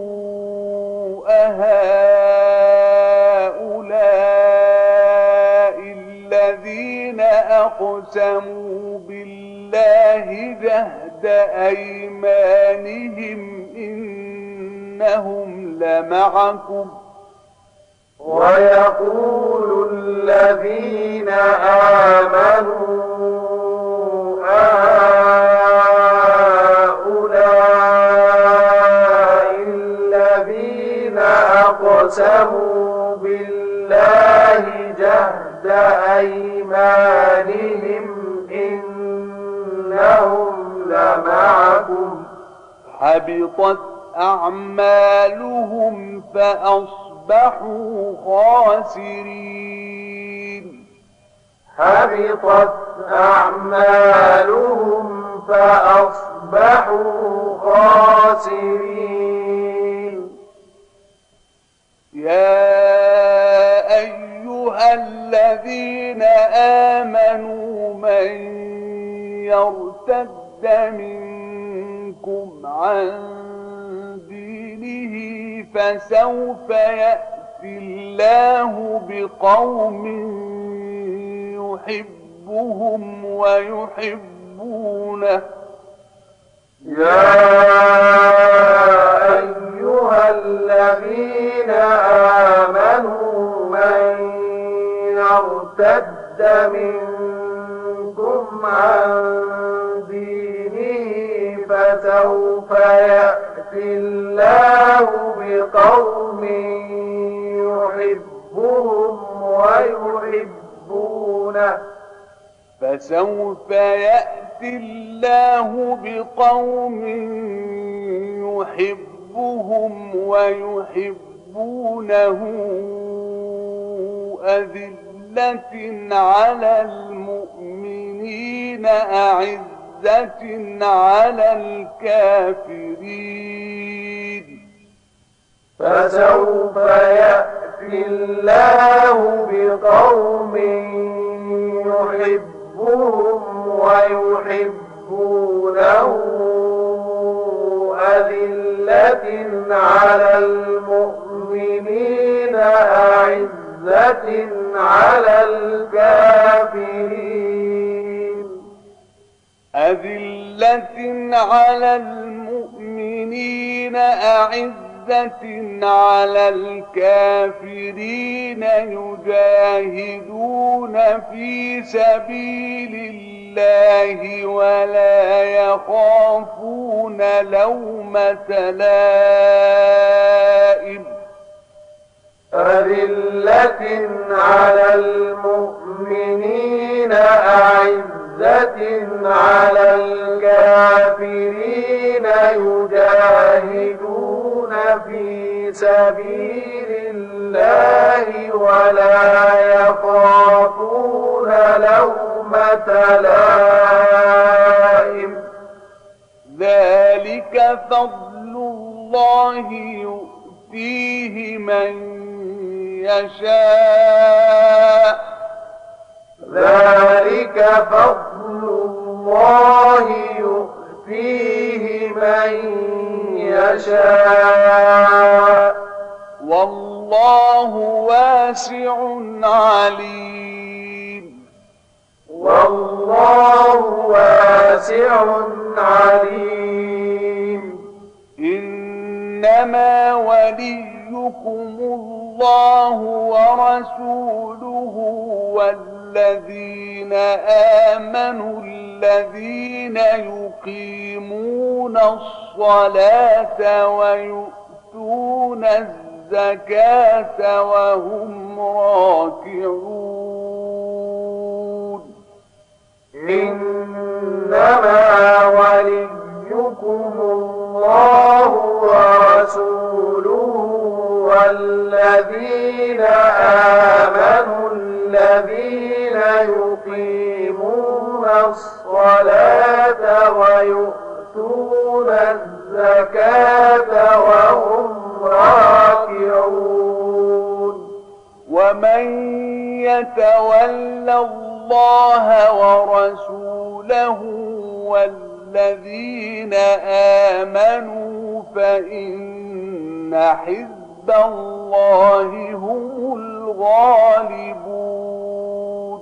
أهؤلاء الذين أقسموا بالله جهد أيمانهم إنهم لمعكم ويقول الذين آمنوا أهؤلاء الذين أقسموا بالله جهد أيمانهم إنهم لمعكم حبطت أعمالهم فأصبحوا خاسرين حبطت أعمالهم فأصبحوا خاسرين يا أيها الذين آمنوا من يرتد منكم عن دينه فسوف يأتي الله بقوم يحبهم ويحبونه. يا أيها الذين آمنوا من يرتد منكم عن دينه فسوف يأتي الله بقوم يحبهم ويحبونه فسوف يأتي الله بقوم يحبهم ويحبونه أذلة على المؤمنين أعزة على الكافرين. فسوف يأتي الله بقوم يحبهم ويحبونه أذلة على المؤمنين أعزة على الكافرين. أذلة على المؤمنين أعزة على الكافرين يجاهدون في سبيل الله ولا يخافون لومة لائم. أذلة على المؤمنين أعزة على الكافرين يجاهدون في سبيل الله ولا يخافون لومة لائم. ذلك فضل الله يؤتيه من يشاء. ذلك فضل الله يؤتيه من يشاء والله واسع عليم. والله واسع عليم. إنما وليكم الله ورسوله والذين آمنوا الذين يقيمون الصلاة ويؤتون الزكاة وهم راكعون. إنما وليكم الله ورسوله والذين آمنوا الذين يقيمون الصلاة ويؤتون الزكاة وهم راكعون. ومن يتول الله ورسوله والذين آمنوا فإن حزب الله هم الغالبون.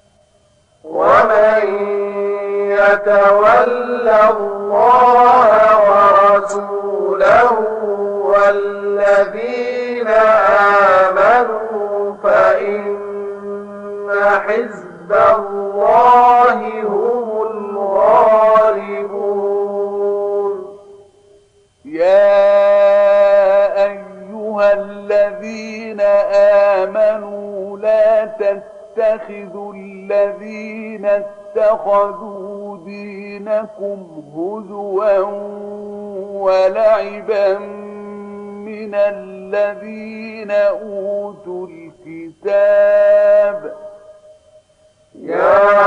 ومن يتول الله ورسوله والذين آمنوا فإن حزب الله هم الغالبون. يا أيها الذين آمنوا لا تتخذوا الذين اتخذوا دينكم هزوا ولعبا من الذين أوتوا الكتاب. يا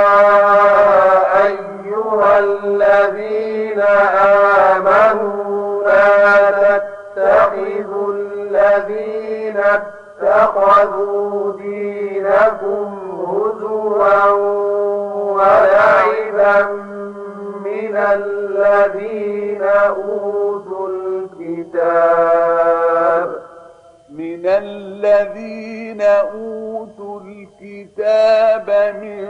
أيها الذين آمنوا لا تتخذوا الذين اتخذوا دينكم هزوا ولعبا من الذين أوتوا الكتاب من من الذين أوتوا الكتاب من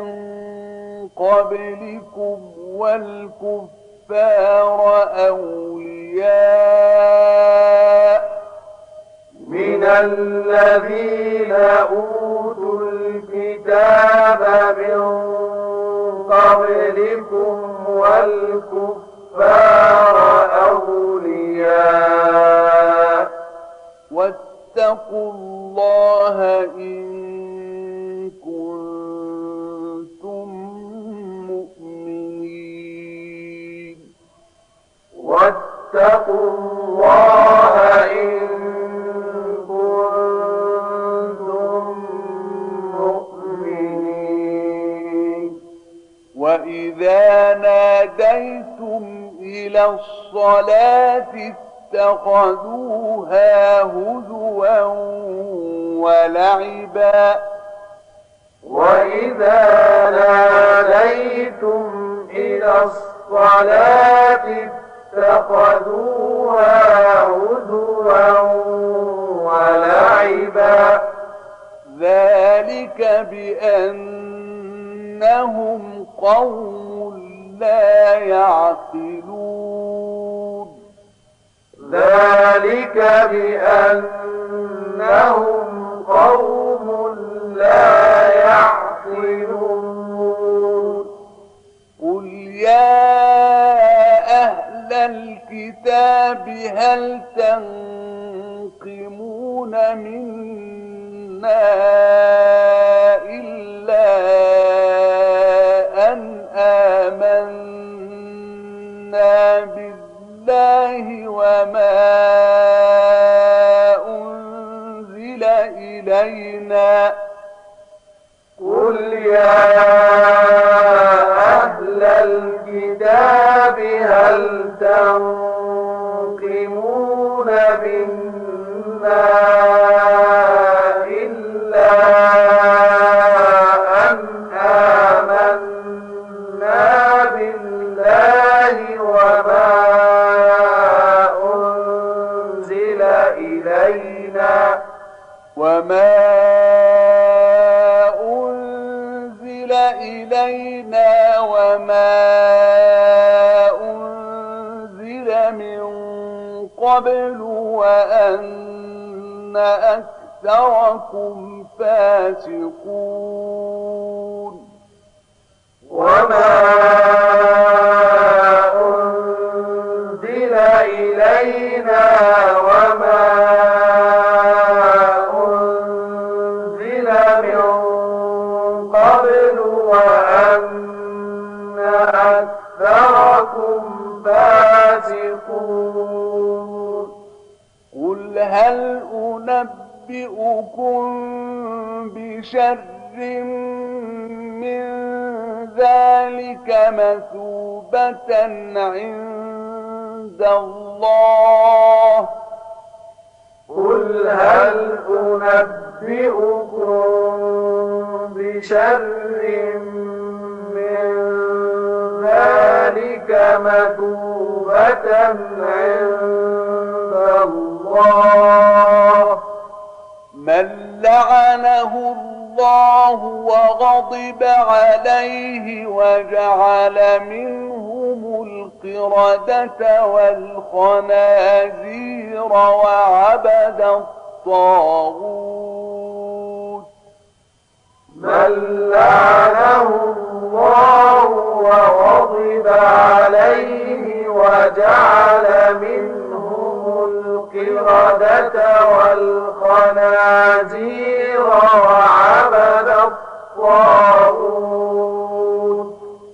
قبلكم والكفار أولياء من الذين أوتوا الكتاب من قبلكم والكفار أولياء واتقوا الله إن كنتم مؤمنين واتقوا الله إن كنتم مؤمنين وإذا ناديتم إلى الصلاة اتخذوها هزوا ولعبا وإذا ناديتم إلى الصلاة اتخذوها هزوا ولعبا ذلك بأنهم قوم لا يعقلون ذلك بأنهم قوم لا يعقلون قل يا أهل الكتاب هل تنقمون منا إلا أن آمنا بالله وما أنزل إلينا قل يا أهل الكتاب هل تنقمون منا إلا أن آمنا بالله وما أنزل إلينا وما أنزل إلينا وما أنزل من قبل وأن أكثركم فاسقون وما أنزل إلينا وما أنزل من قبل وأن أكثركم فاسقون قل هل أنبئكم بشر من ذلك مثوبة عند الله قل هل أنبئكم بشر من ذلك مثوبة عند الله من لعنه الله وغضب عليه وجعل منهم القردة والخنازير وعبد الطاغوت من لعنه الله وغضب عليه وجعل منهم القردة والخنازير وعبد الطاغوت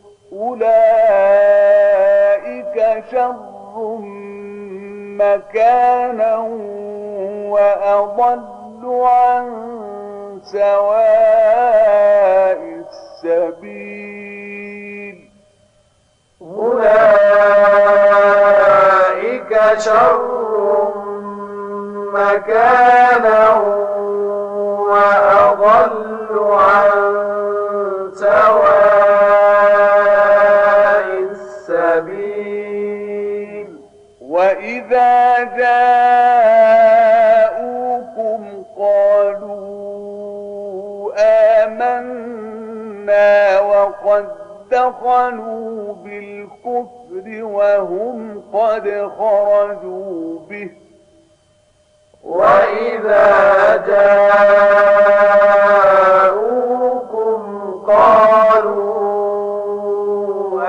أولئك شر مكانا وأضل عن سواء السبيل أولئك شر مكانا وأضل عن سواء السبيل وإذا جاءوكم وقد دخلوا بالكفر وهم قد خرجوا به. وإذا جاءوكم قالوا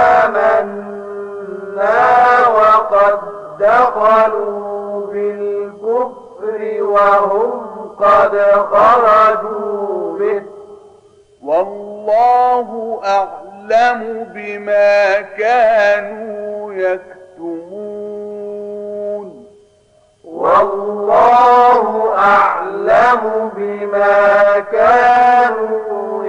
آمنا وقد دخلوا بالكفر وهم قد خرجوا به. والله أعلم بما كانوا يكتمون. والله أعلم بما كانوا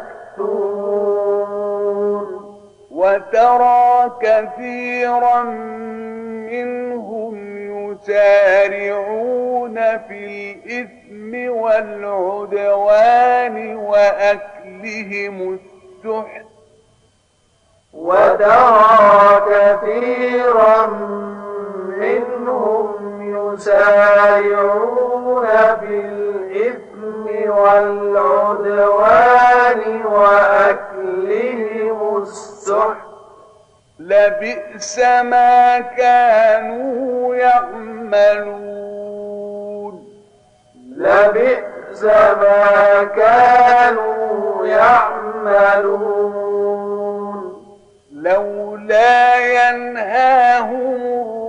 يكتمون. وترى كثيرا منهم يسارعون في الإثم والعدوان وأكلهم السحت. وترى كثيرا منهم يسارعون في الإثم والعدوان وأكلهم السحت. لبئس ما كانوا يعملون. لبئس ما كانوا يعملون. لولا ينهاهم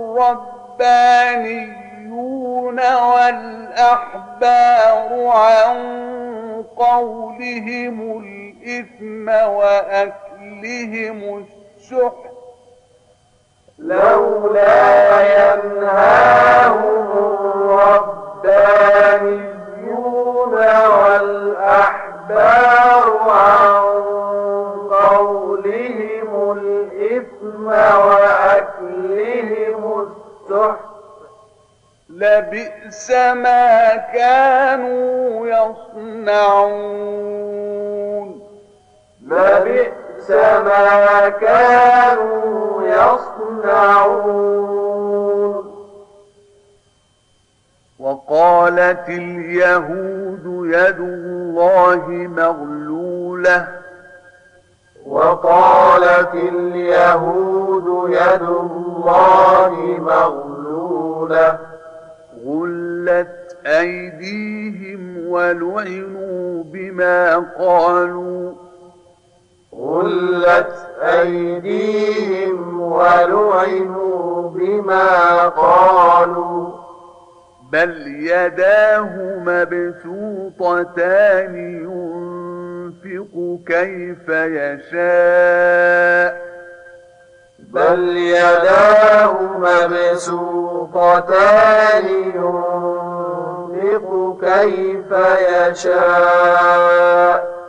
الربانيون والأحبار عن قولهم الإثم وأكلهم السحت. لولا ينهاهم الربانيون والأحبار عن قولهم الإثم وأكلهم السحت. لبئس ما كانوا يصنعون. لبئس ما كانوا يصنعون. وقالت اليهود يد الله مغلولة. وقالت اليهود يد الله مغلولة. غلت أيديهم ولعنوا بما قالوا. غلت أيديهم ولعنوا بما قالوا. بل يداه مبسوطتان ينفق كيف يشاء. بل يداه مبسوطتان ينفق كيف يشاء.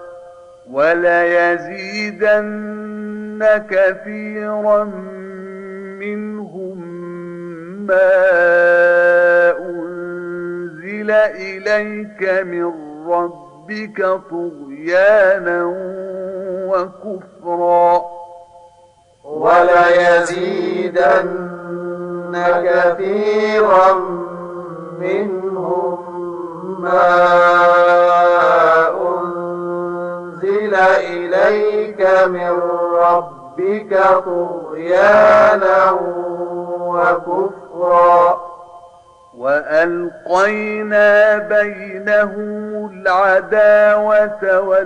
وليزيدن كثيرا منهم ما أنزل إليك من ربك طغيانا وكفرا. وليزيدن كثيرا منهم ما أنزل إليك من ربك طغيانا وكفرا. وألقينا بينهم العداوة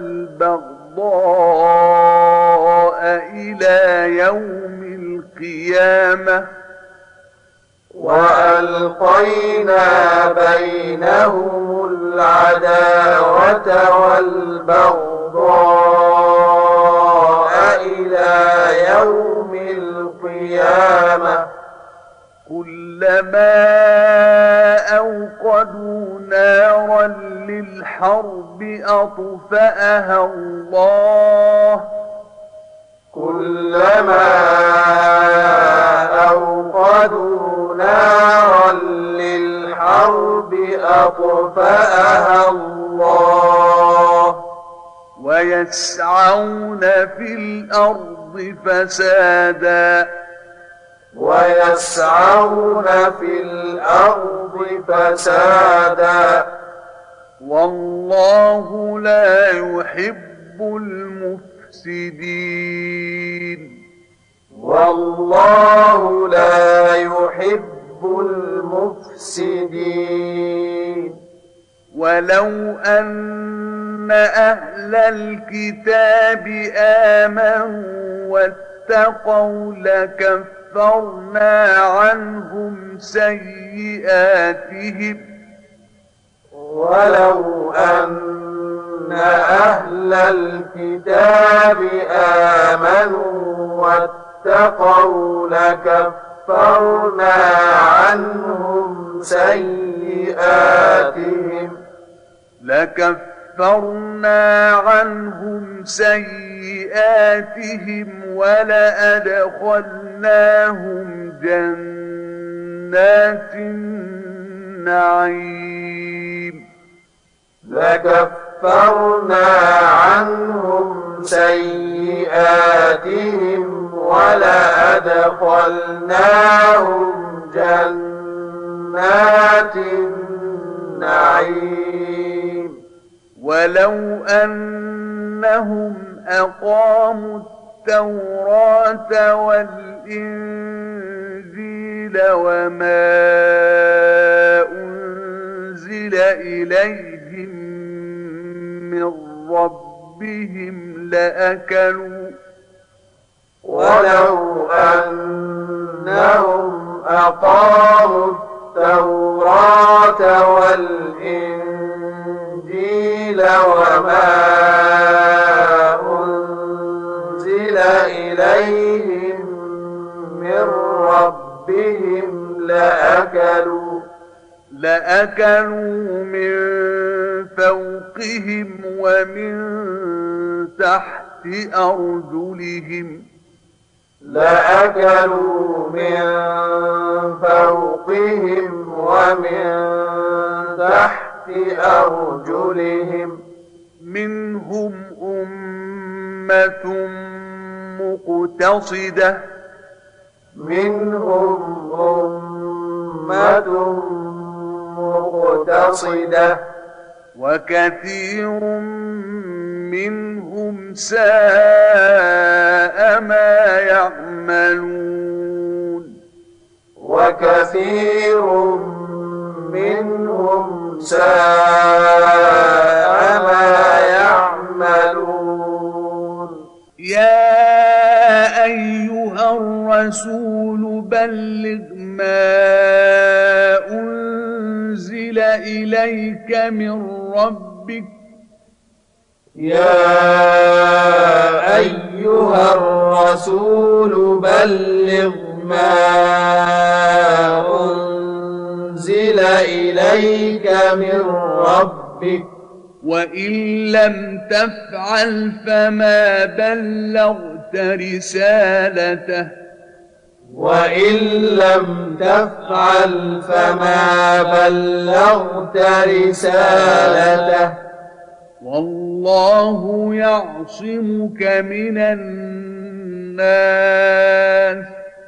والبغضاء إلى يوم القيامة. وألقينا بينهم العداوة والبغضاء إلى يوم القيامة. كلما أوقدوا نارا للحرب أطفأها الله. كلما أوقدوا نارا للحرب أطفأها الله. ويسعون في الأرض فسادا. ويسعون في الأرض فسادا. والله لا يحب المفسدين. المفسدين والله لا يحب المفسدين ولو أن أهل الكتاب آمنوا واتقوا لكفرنا عنهم سيئاتهم ولو أن أهل الكتاب آمنوا واتقوا لكفرنا عنهم سيئاتهم لكفرنا عنهم سيئاتهم ولأدخلناهم جنات النعيم لكفرنا عنهم سيئاتهم ولأدخلناهم جنات النعيم ولو أنهم أقاموا التوراة والإنجيل وما أنزل إليهم من ربهم لأكلوا ولو أنهم أقاموا التوراة والإنجيل وما أنزل إليهم من ربهم لأكلوا لأكلوا من فوقهم ومن تحت أرجلهم لأكلوا من فوقهم ومن تحت أرجلهم منهم أمة مقتصدة منهم أمة مقتصدة وكثير منهم ساء ما يعملون وكثير منهم ساء ما يعملون يا أيها الرسول بلغ ما أنزل إليك من ربك يا أيها الرسول بلغ ما أنزل إليك من ربك وإن لم تفعل فما بلغت رسالته وإن لم تفعل فما بلغت رسالته والله يعصمك من الناس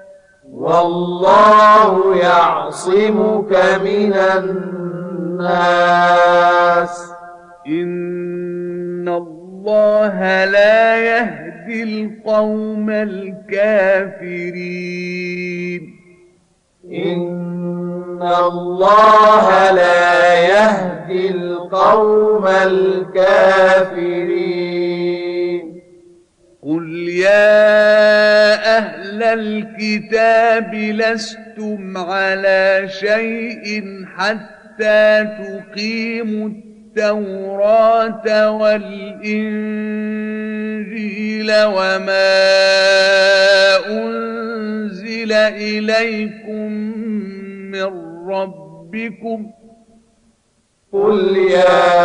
والله يعصمك من الناس إن الله لا يهدي القوم الكافرين إن الله لا يهدي القوم الكافرين قل يا أهل الكتاب لستم على شيء حتى تقيموا التوراة والإنجيل وما أنزل إليكم من ربكم قل يا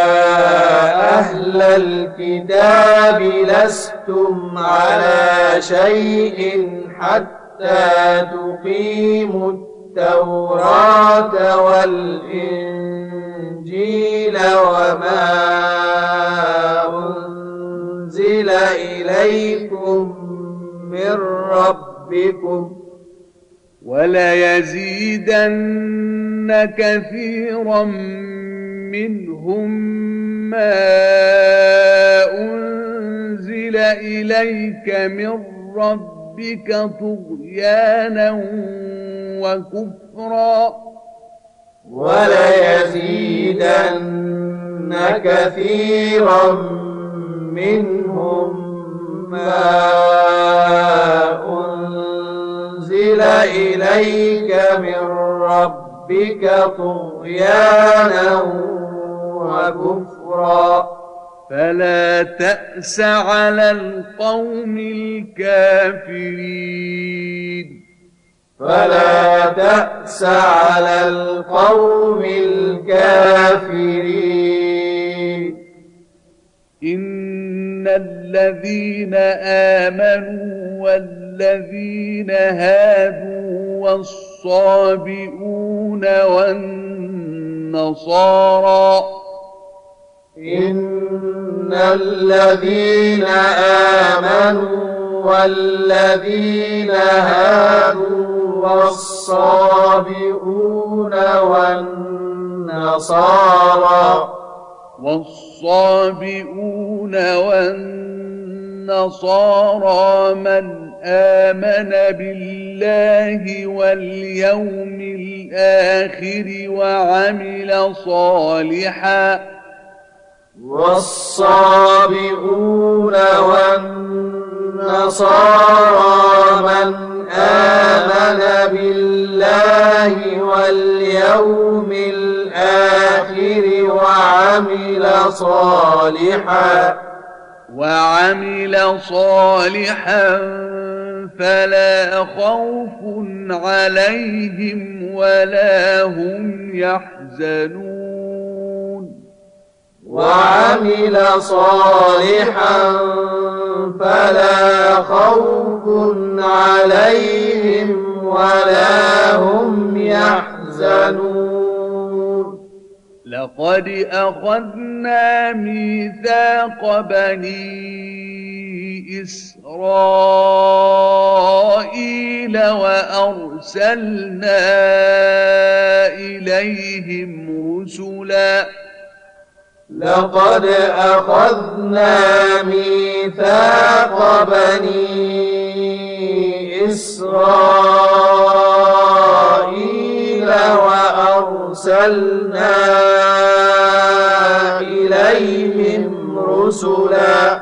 أهل الكتاب لستم على شيء حتى تقيموا التوراة والإنجيل وما أنزل إليكم من ربكم وليزيدن كثيرا منهم ما أنزل إليك من ربك طغيانا وكفرا وليزيدن كثيرا منهم ما أنزل إليك من ربك طغيانا وكفرا فلا تأس على القوم الكافرين فلا تأس على القوم الكافرين إن الذين آمنوا والذين هادوا والصابئون والنصارى إن الذين آمنوا والذين هادوا والصابئون والنصارى والصابئون والنصارى من آمن بالله واليوم الآخر وعمل صالحا والصابئون والنصارى من آمن بالله واليوم الآخر وعمل صالحا وعمل صالحا فلا خوف عليهم ولا هم يحزنون وعمل صالحا فلا خوف عليهم ولا هم يحزنون لقد أخذنا ميثاق بني إسرائيل وأرسلنا إليهم رسلا لقد أخذنا ميثاق بني إسرائيل وأرسلنا إليهم رسلا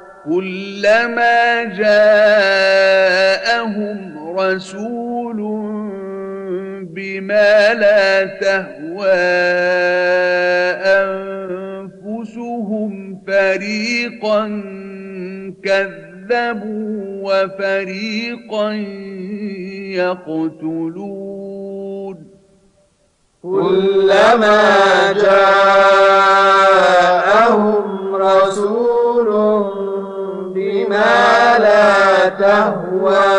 كلما جاءهم رسول بما لا تهوى أنفسهم فريقا كذبوا وفريقا يقتلون كلما جاءهم رسول بما لا تهوى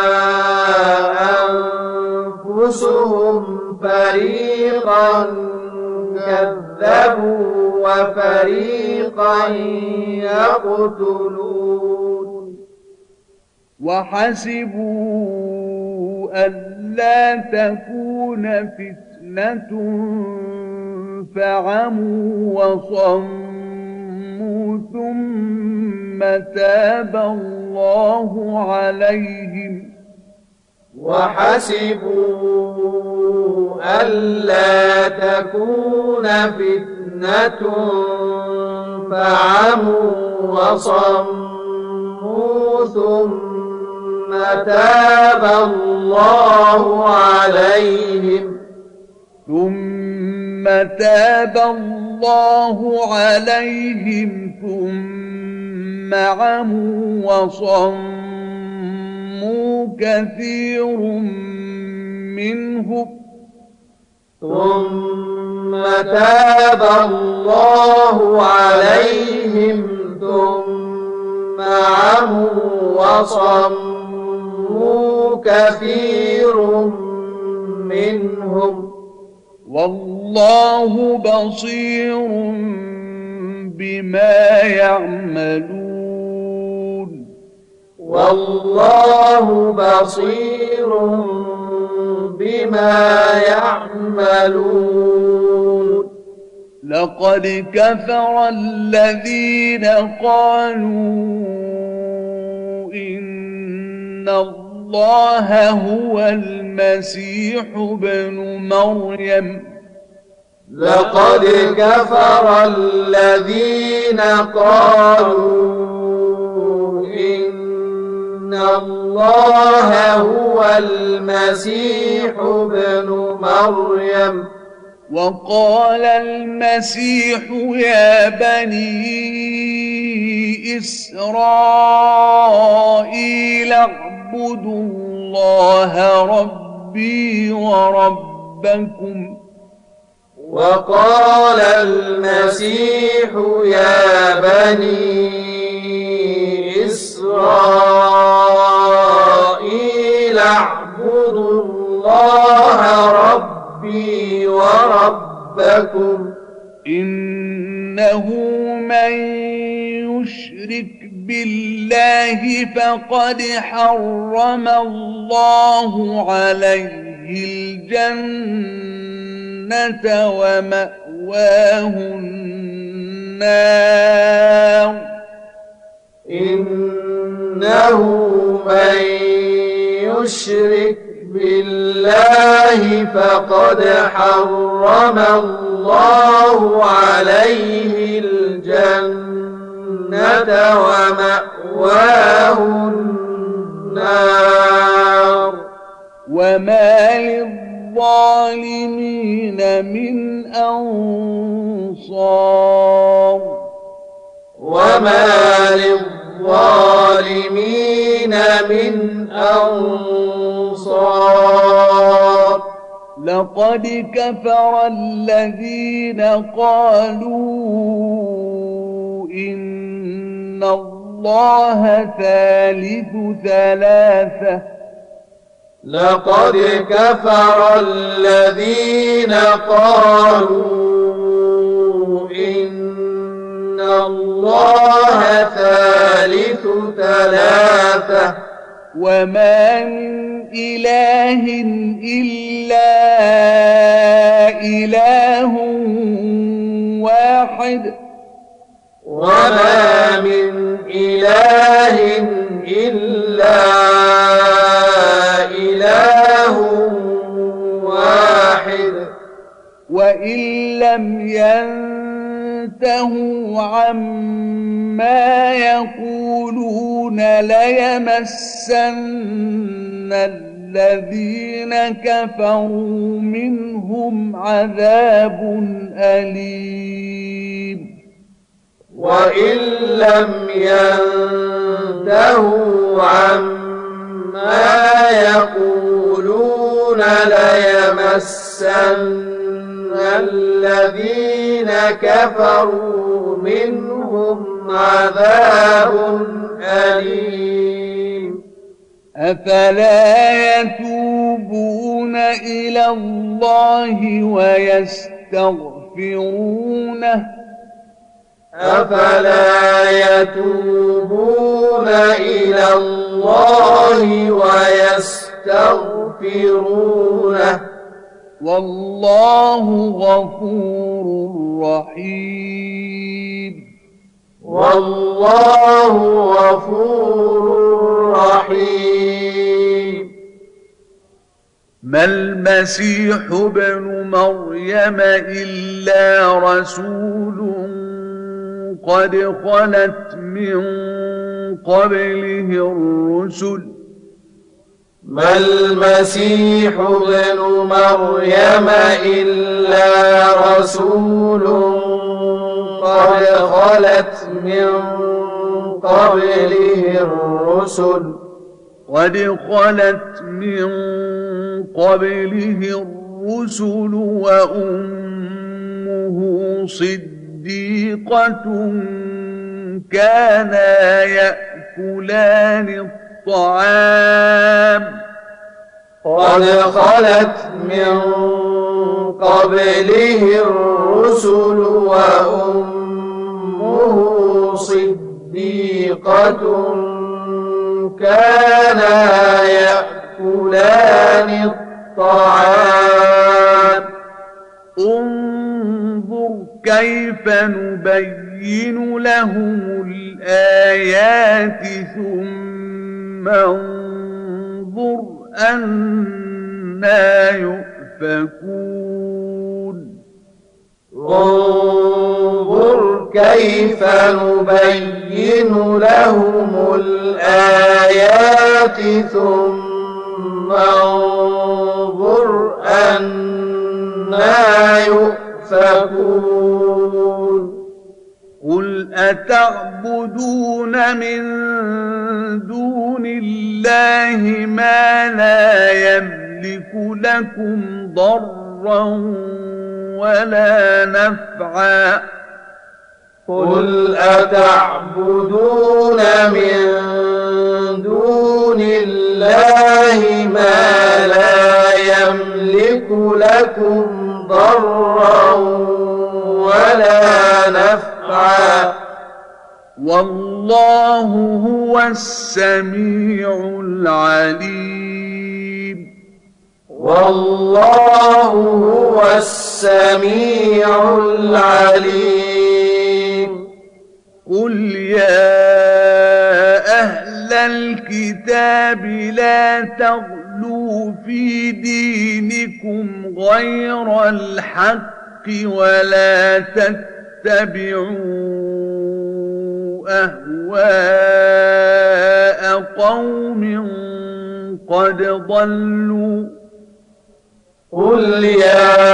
أنفسهم فريقا كذبوا وفريقا يقتلون وحسبوا ألا تكون فتنة فعموا وصموا ثم تاب الله عليهم وحسبوا ألا تكون فتنة فعموا وصموا ثم تاب الله عليهم ثم تاب الله عليهم ثم عموا وصموا كثير منهم ثم تاب الله عليهم ثم عموا وصموا كثير منهم والله بصير بما يعملون والله بصير بما يعملون لقد كفر الذين قالوا إن الله هو المسيح ابن مريم لقد كفر الذين قالوا إن الله هو المسيح ابن مريم وقال المسيح يا بني إسرائيل اعبدوا الله ربي وربكم وقال المسيح يا بني إسرائيل اعبدوا الله ربي وربكم إنه من يشرك بالله فقد حرم الله عليه الجنة ومأواه النار إنه من يشرك بالله فقد حرم الله عليه الجنة ومأواه النار وما للظالمين من أنصار وما للظالمين من أنصار لقد كفر الذين قالوا إن الله ثالث ثلاثة لقد كفر الذين قالوا إن الله ثالث ثلاثة وما من إله إلا إله واحد وما من إله إلا إله واحد وإن لم ينتهوا عما يقولون ليمسن الذين كفروا منهم عذاب أليم وإن لم ينتهوا عما يقولون ليمسن الذين كفروا منهم عذاب أليم أفلا يتوبون إلى الله ويستغفرونه أفلا يتوبون إلى الله ويستغفرونه والله غفور رحيم والله غفور رحيم ما المسيح ابن مريم إلا رسول قد خلت من قبله الرسل ما المسيح ابن مريم إلا رسول قد خلت من قبله الرسل قد خلت من قبله الرسل وأمه صديقة كانا يأكلان الطعام قد خلت من قبله الرسل وأمه صديقة كانا يأكلان الطعام انظر كيف نبين لهم الآيات ثم انظر أنا يؤفكون انظر كيف نبين لهم الآيات ثم انظر أنا يؤفكون قل أتعبدون من دون الله ما لا يملك لكم ضرا ولا نفعا قل أتعبدون من دون الله ما لا يملك لكم ضرا ولا نفعا والله هو السميع العليم والله هو السميع العليم قل يا أهل الكتاب لا تغلوا في دينكم غير الحق ولا تتبعوا أهواء قوم قد ضلوا قل يا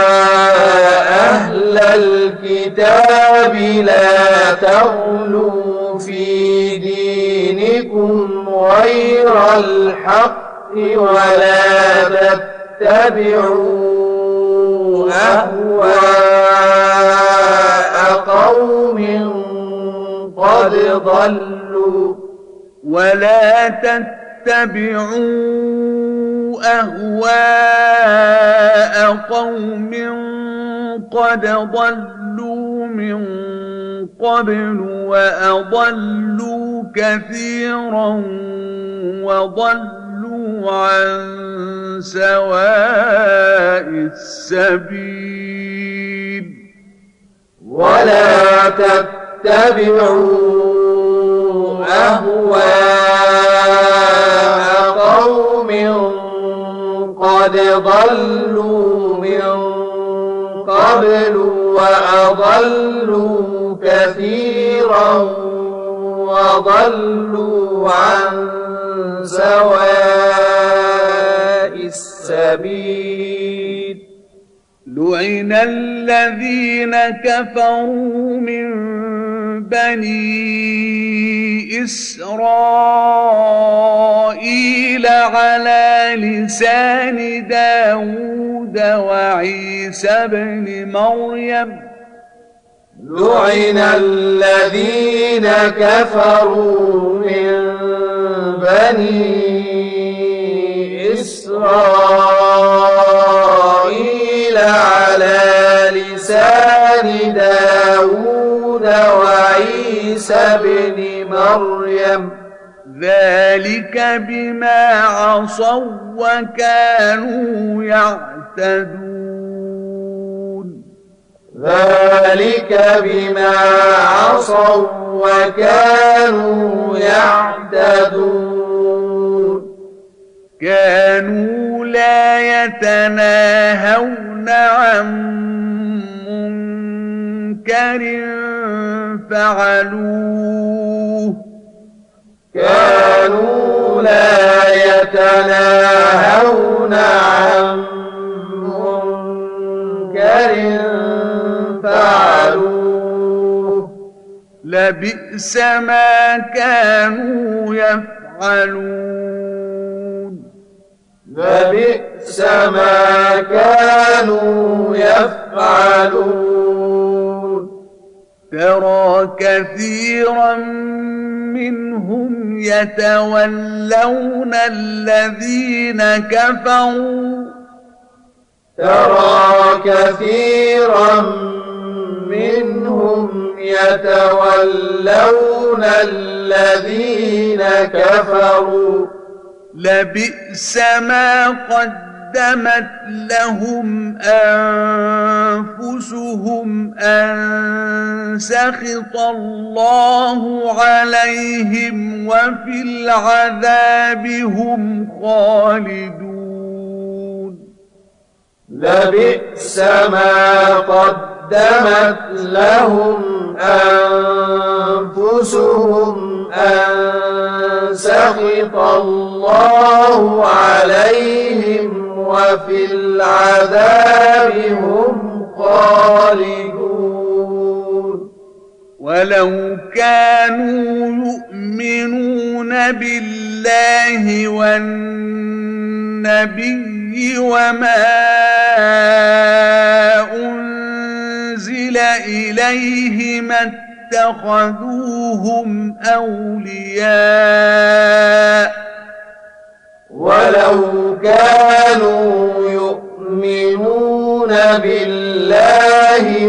أهل الكتاب لا تغلوا في دينكم غير الحق ولا تتبعوا أهواء قوم قد ضلوا ولا تتبعوا أهواء قوم قد ضلوا من قبل وأضلوا كثيرا وضلوا عن سواء السبيل ولا تتبعوا أهواء قوم قد ضلوا من قبل وأضلوا كثيرا وضلوا عن سواء السبيل لعن الذين كفروا من بني إسرائيل على لسان داود وعيسى بن مريم لعن الذين كفروا من بني إسرائيل على لسان داود وعيسى بن مريم ذلك بما عصوا وكانوا يعتدون ذلك بما عصوا وكانوا يعتدون كانوا لا يتناهون عن منكر فعلوه كانوا لا يتناهون عن منكر فعلوه لبئس ما كانوا يفعلون لبئس ما كانوا يفعلون ترى كثيرا منهم يتولون الذين كفروا ترى كثيرا منهم يتولون الذين كفروا لبئس ما قدمت قدمت لهم أنفسهم أن سخط الله عليهم وفي العذاب هم خالدون لبئس ما قدمت لهم أنفسهم أن سخط الله عليهم وفي العذاب هم خالدون ولو كانوا يؤمنون بالله والنبي وما أنزل إليه ما اتخذوهم أولياء ولو كانوا يؤمنون بالله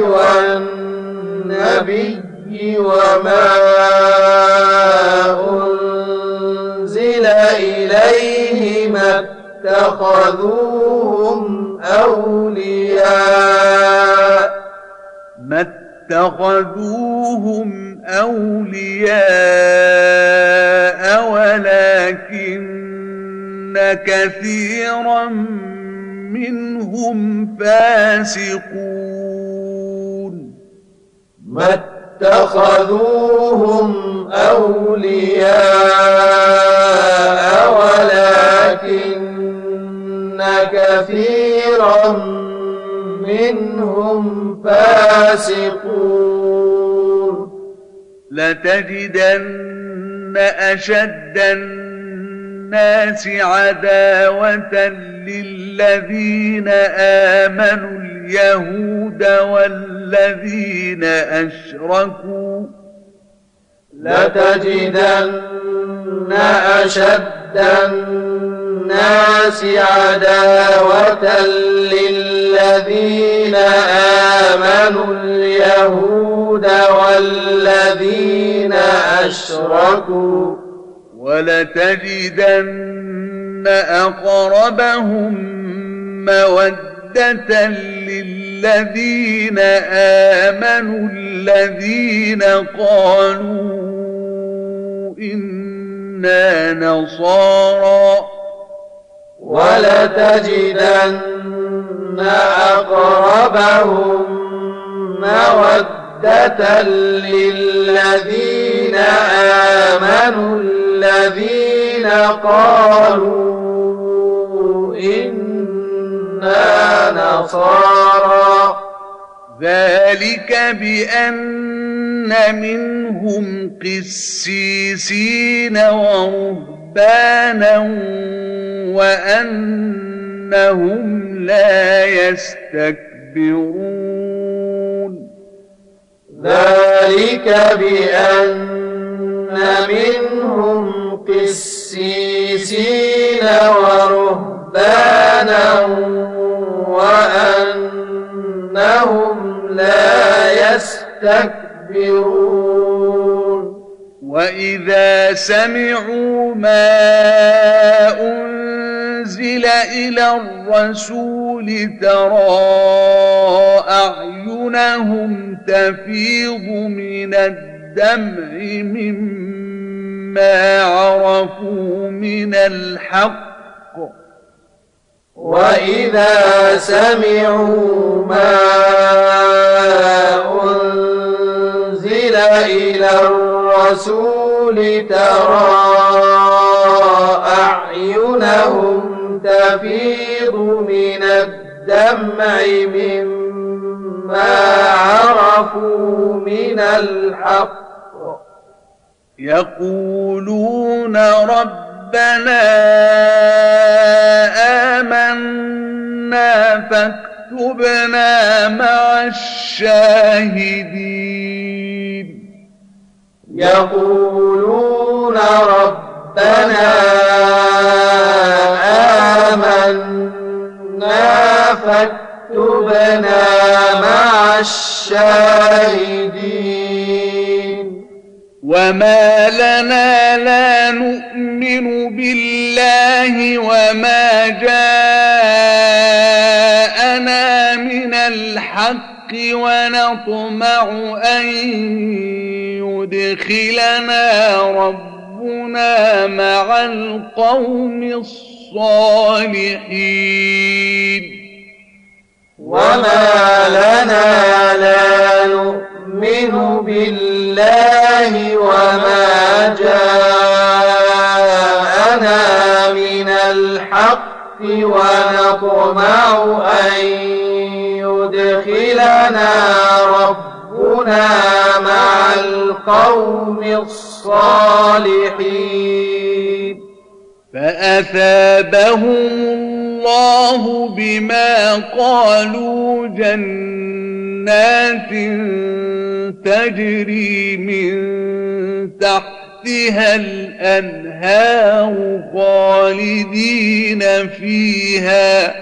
والنبي وما أنزل إليه ما اتخذوهم أولياء ما اتخذوهم أولياء ولكن كثيرا منهم فاسقون ما اتخذوهم أولياء ولكن كثيرا منهم فاسقون لتجدن أشد الناس عداوة للذين آمنوا اليهود والذين أشركوا لتجدن أشد الناس عداوة للذين آمنوا اليهود والذين أشركوا ولتجدن أقربهم مودة للذين آمنوا الذين قالوا إنا نصارى ولتجدن أقربهم مودة للذين آمنوا الذين قالوا إنا نصارى ذلك بأن منهم قسيسين ورهبانا وأنهم لا يستكبرون ذلك بأن منهم قسيسين ورهبانا وأنهم لا يستكبرون وإذا سمعوا ما أنزل إلى الرسول ترى أعينهم تفيض من الدمع مما عرفوا من الحق وإذا سمعوا ما أنزل إلى الرسول ترى أعينهم تفيض من الدمع مما عرفوا من الحق يقولون ربنا آمنا فاكتبنا مع الشاهدين يقولون ربنا آمنا فاكتبنا مع الشاهدين وما لنا لا نؤمن بالله وما جاءنا من الحق ونطمع أن يدخلنا ربنا مع القوم الصالحين وما لنا لا نؤمن بالله وما جاءنا من الحق ونطمع أن يدخلنا ربنا مع القوم الصالحين فأثابهم الله بما قالوا جنات تجري من تحتها الأنهار خالدين فيها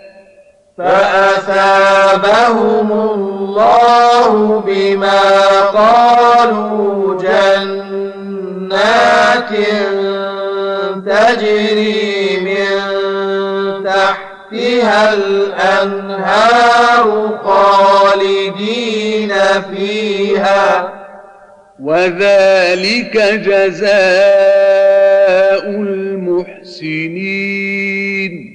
فأثابهم الله بما قالوا جنات تجري من تحتها الأنهار خالدين فيها وذلك جزاء المحسنين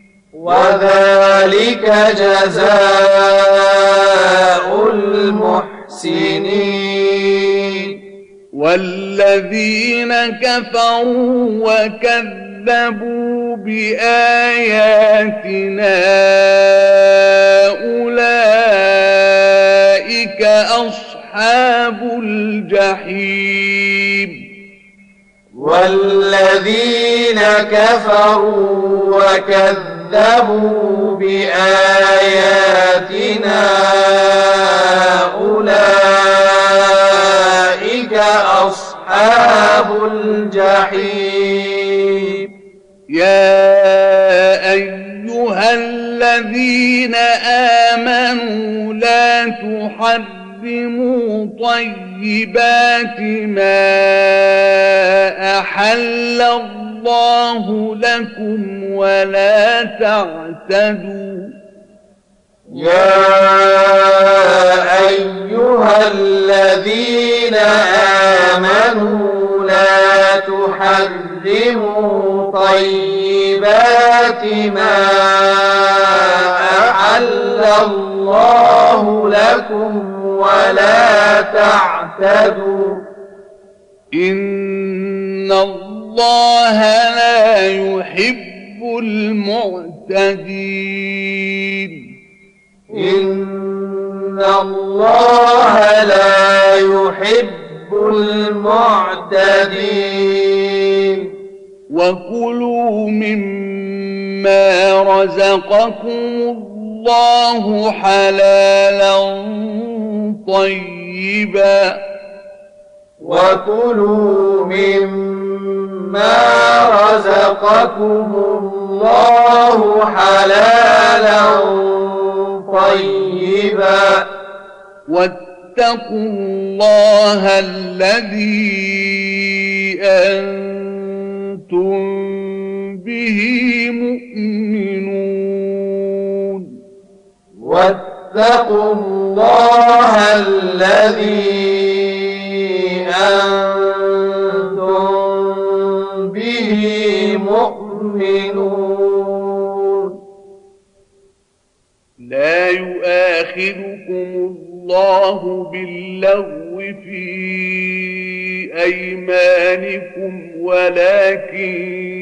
وذلك جزاء المحسنين والذين كفروا وكذبوا بآياتنا أولئك أصحاب الجحيم والذين كفروا وكذبوا بآياتنا أولئك أصحاب الجحيم يا أيها الذين آمنوا لا تحرموا طيبات ما أحل الله لكم ولا تعتدوا يا أيها الذين آمنوا لا تحرموا طيبات ما أحل الله لكم ولا تعتدوا إن الله لا يحب المعتدين إن الله لا يحب المعتدين وكلوا مما رزقكم الله حلالا طيبا وكلوا مما رزقكم الله حلالا طيبا واتقوا الله الذي أنتم به مؤمنون واتقوا الله الذي أنتم به مؤمنون لا يؤاخذكم الله باللغو في أيمانكم ولكن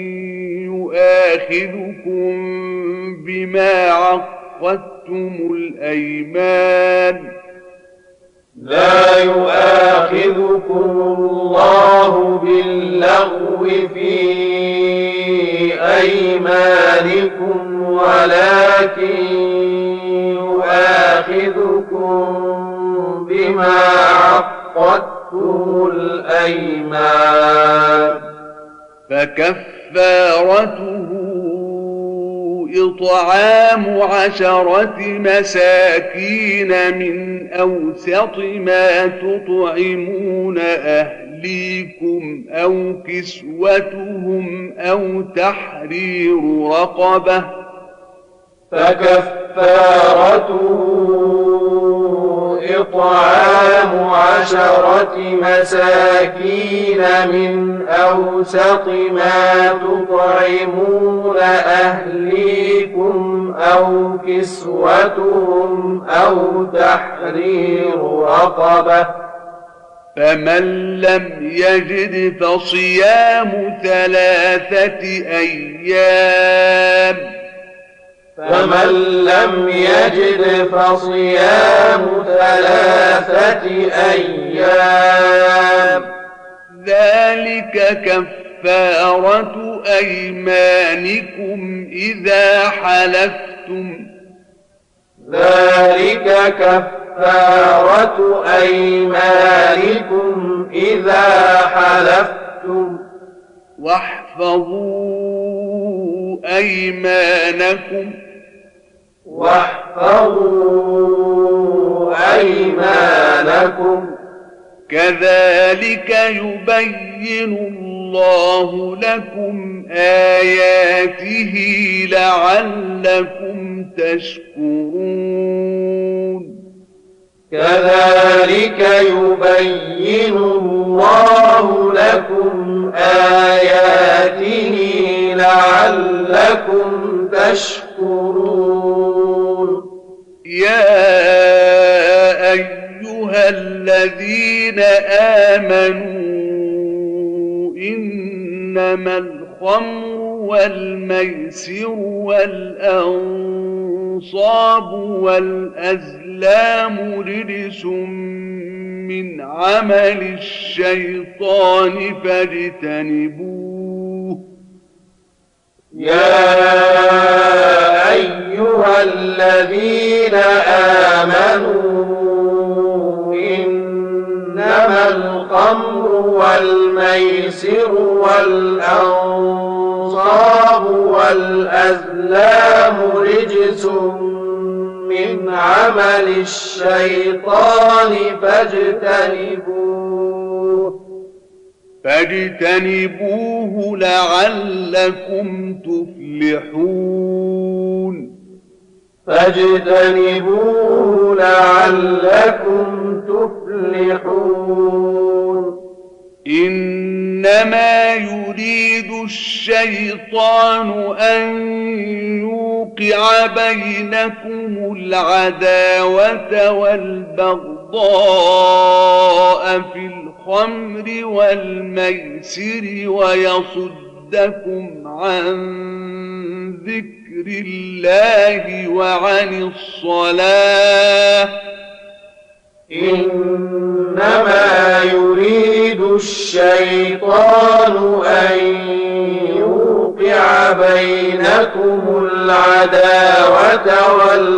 يؤاخذكم بما عقدتم الأيمان لا يؤاخذكم الله باللغو في أيمانكم ولكن يؤاخذكم بما عقدتم الأيمان فكفارته إطعام عشرة مساكين من أوسط ما تطعمون أهلكم أهليكم أو كسوتهم أو تحرير رقبة فكفارته إطعام عشرة مساكين من أوسط ما تطعمون أهليكم أو كسوتهم أو تحرير رقبة فمن لم يجد فصيام ثلاثة أيام فمن لم يجد فصيام ثلاثة أيام ذلك كفارة أيمانكم إذا حلفتم ذلك كفارة أيمانكم إذا حلفتم واحفظوا أيمانكم واحفظوا أيمانكم كذلك يبين الله لكم آياته لعلكم تشكرون كذلك يبين الله لكم آياته لعلكم تشكرون يا أيها الذين آمنوا إنما الخمر والميسر والأنصاب والأزلام رجس من عمل الشيطان فاجتنبوه يا أيها الذين آمنوا إنما الخمر والميسر والأنصاب والأزلام رجس من عمل الشيطان فاجتنبوه فاجتنبوه لعلكم تفلحون فاجتنبوه لعلكم تفلحون إنما يريد الشيطان أن يوقع بينكم العداوة والبغضاء في الخمر والميسر ويصدكم عن ذكر الله وعن الصلاة إنما يريد الشيطان أن يوقع بينكم العداوة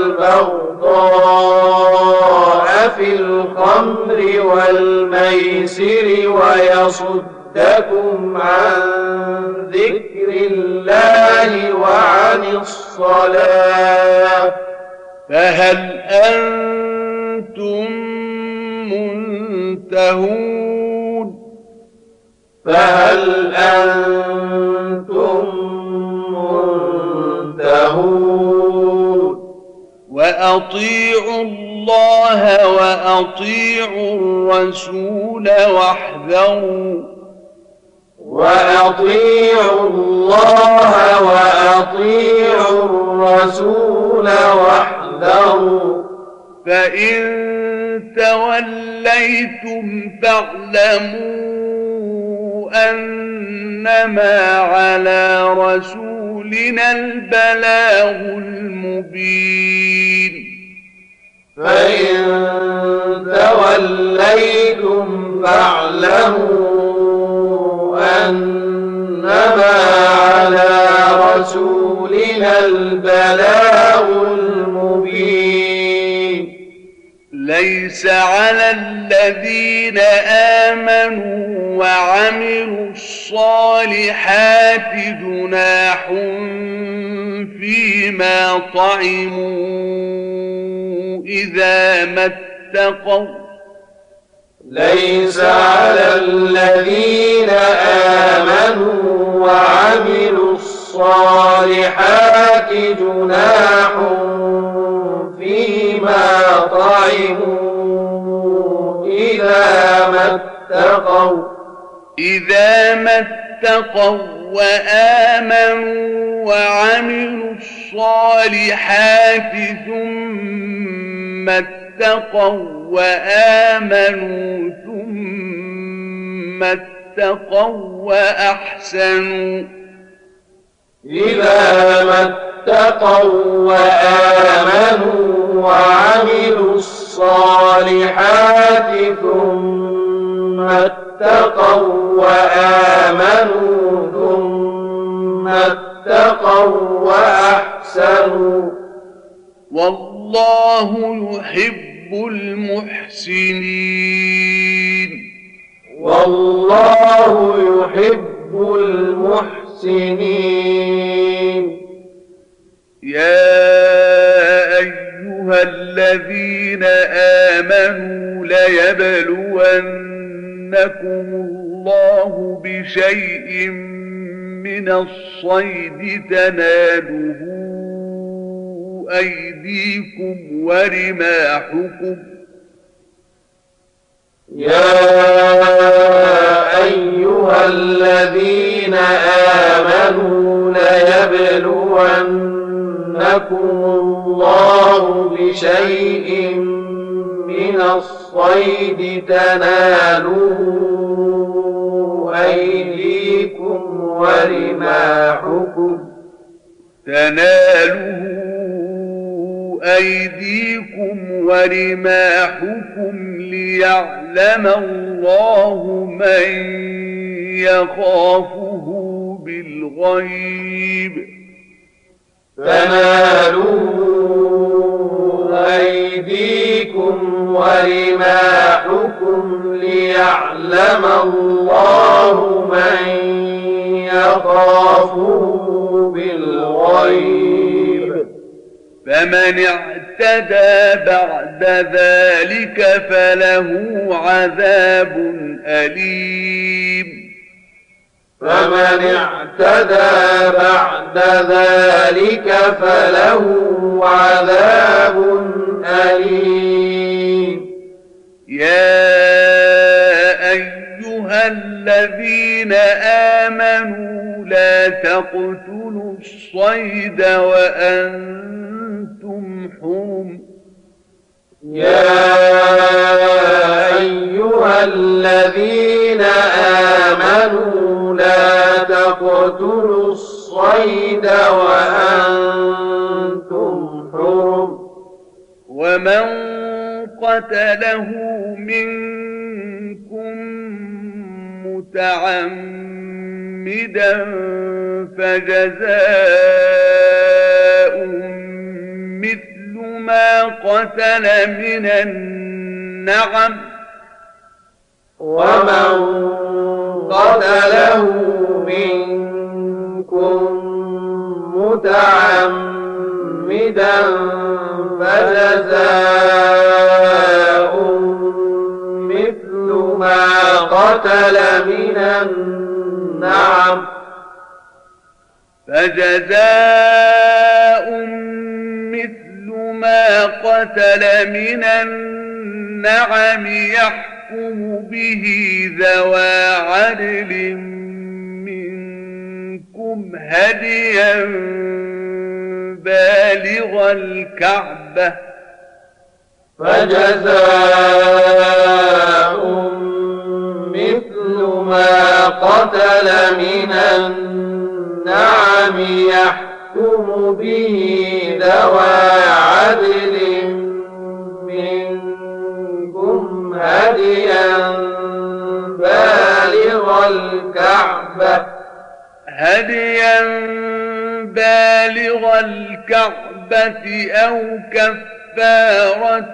والبغضاء في الخمر والميسر ويصدكم عن ذكر الله وعن الصلاة فهل أنتم منتهون فهل أنتم منتهون وأطيعوا الله وأطيعوا الرسول واحذروا وأطيعوا الله وأطيعوا الرسول واحذروا فإن توليتم فاعلموا أنما على رسولنا البلاغ المبين فإن توليتم فاعلموا أنما على رسولنا البلاغ المبين ليس على الذين آمنوا وعملوا الصالحات جناح فيما طعموا إذا ما اتقوا ليس على الذين آمنوا وعملوا الصالحات جناح فيما طعموا إذا ما اتقوا إذا ما اتقوا وآمنوا وعملوا الصالحات ثم اتقوا وآمنوا ثم اتقوا وأحسنوا إذا ما اتقوا وآمنوا وعملوا الصالحات ثم اتقوا وآمنوا ثم اتقوا وأحسنوا والله يحب المحسنين والله يحب المحسنين يا أيها الذين آمنوا ليبلونكم الله بشيء من الصيد تناله أيديكم ورماحكم يا أيها الذين آمنوا ليبلونكم الله بشيء من الصيد تناله أيديكم ورماحكم تناله أيديكم ورماحكم ليعلم الله من يخافه بالغيب تنالوا أيديكم ورماحكم ليعلم الله من يخافه بالغيب فمن اعتدى بعد ذلك فله عذاب أليم فمن اعتدى بعد ذلك فله عذاب أليم يا أيها الذين آمنوا لا تقتلوا الصيد وأنتم حرم يا أيها الذين آمنوا لا تقتلوا الصيد وأنتم حرم ومن قتله منكم متعمدا فجزاء مثل ما قتل من النعم ومن قتله منكم متعمدا فجزاء مثل ما قتل من النعم فجزاء مثل ما قتل من النعم يحكم به ذوى عدل منكم هديا بالغ الكعبة فجزاء مثل ما قتل من النعم يحكم به ذوى عدل منكم هديا بالغ الكعبة هديا بالغ الكعبة أو كفارة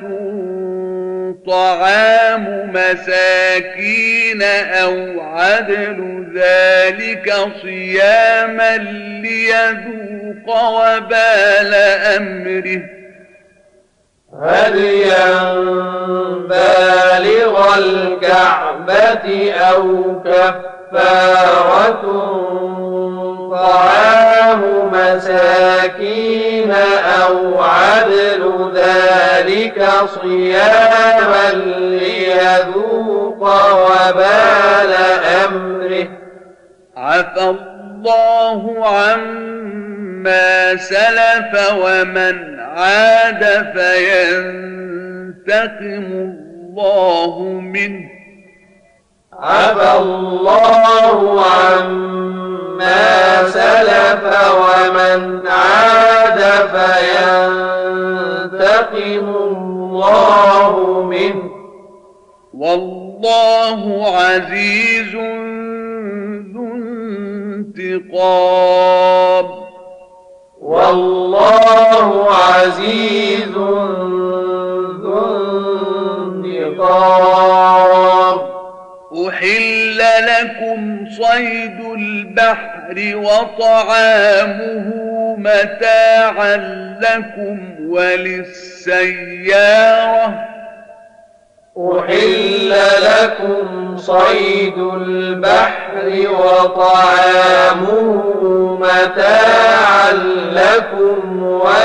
طعام مساكين أو عدل ذلك صياما ليذوق وبال أمره هديا بالغ الكعبة أو كفارة طعام مساكين أو عدل ذلك صياما ليذوق وبال أمره عفى الله عما سلف ومن عاد فينتقم الله منه عفى الله عما سلف ومن عاد فينتقم الله منه والله عزيز ذو انتقام والله عزيز ذو انتقام أحل لكم صيد البحر وطعامه متاعا لكم وللسيارة أحل لكم صيد البحر وطعامه متاعا لكم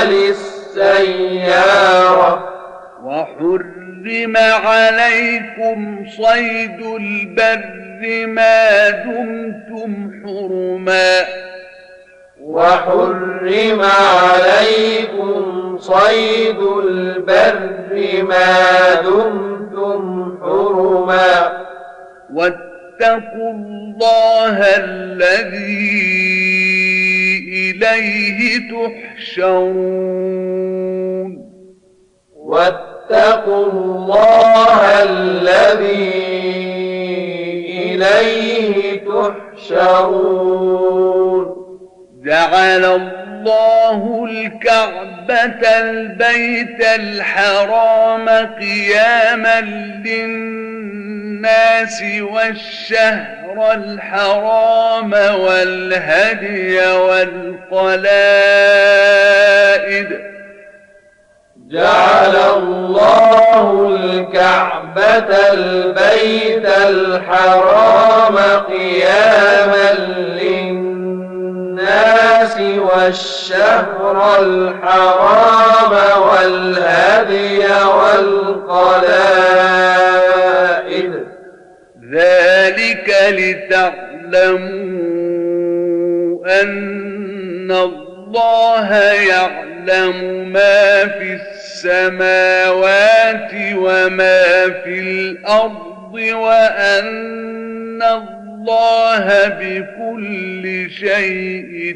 وللسيارة وحرم عليكم صيد البر ما دمتم حرما وحرم عليكم صيد البر ما دمتم حرما واتقوا الله الذي إليه تحشرون واتقوا الله الذي إليه تحشرون جعل الله الكعبة البيت الحرام قياما للناس والشهر الحرام والهدي والقلائد جعل الله الكعبة البيت الحرام قياما للناس والشهر الحرام والهدي والقلائد ذلك لتعلموا أن الله يعلم ما في السماوات وما في الأرض وأن الله بكل شيء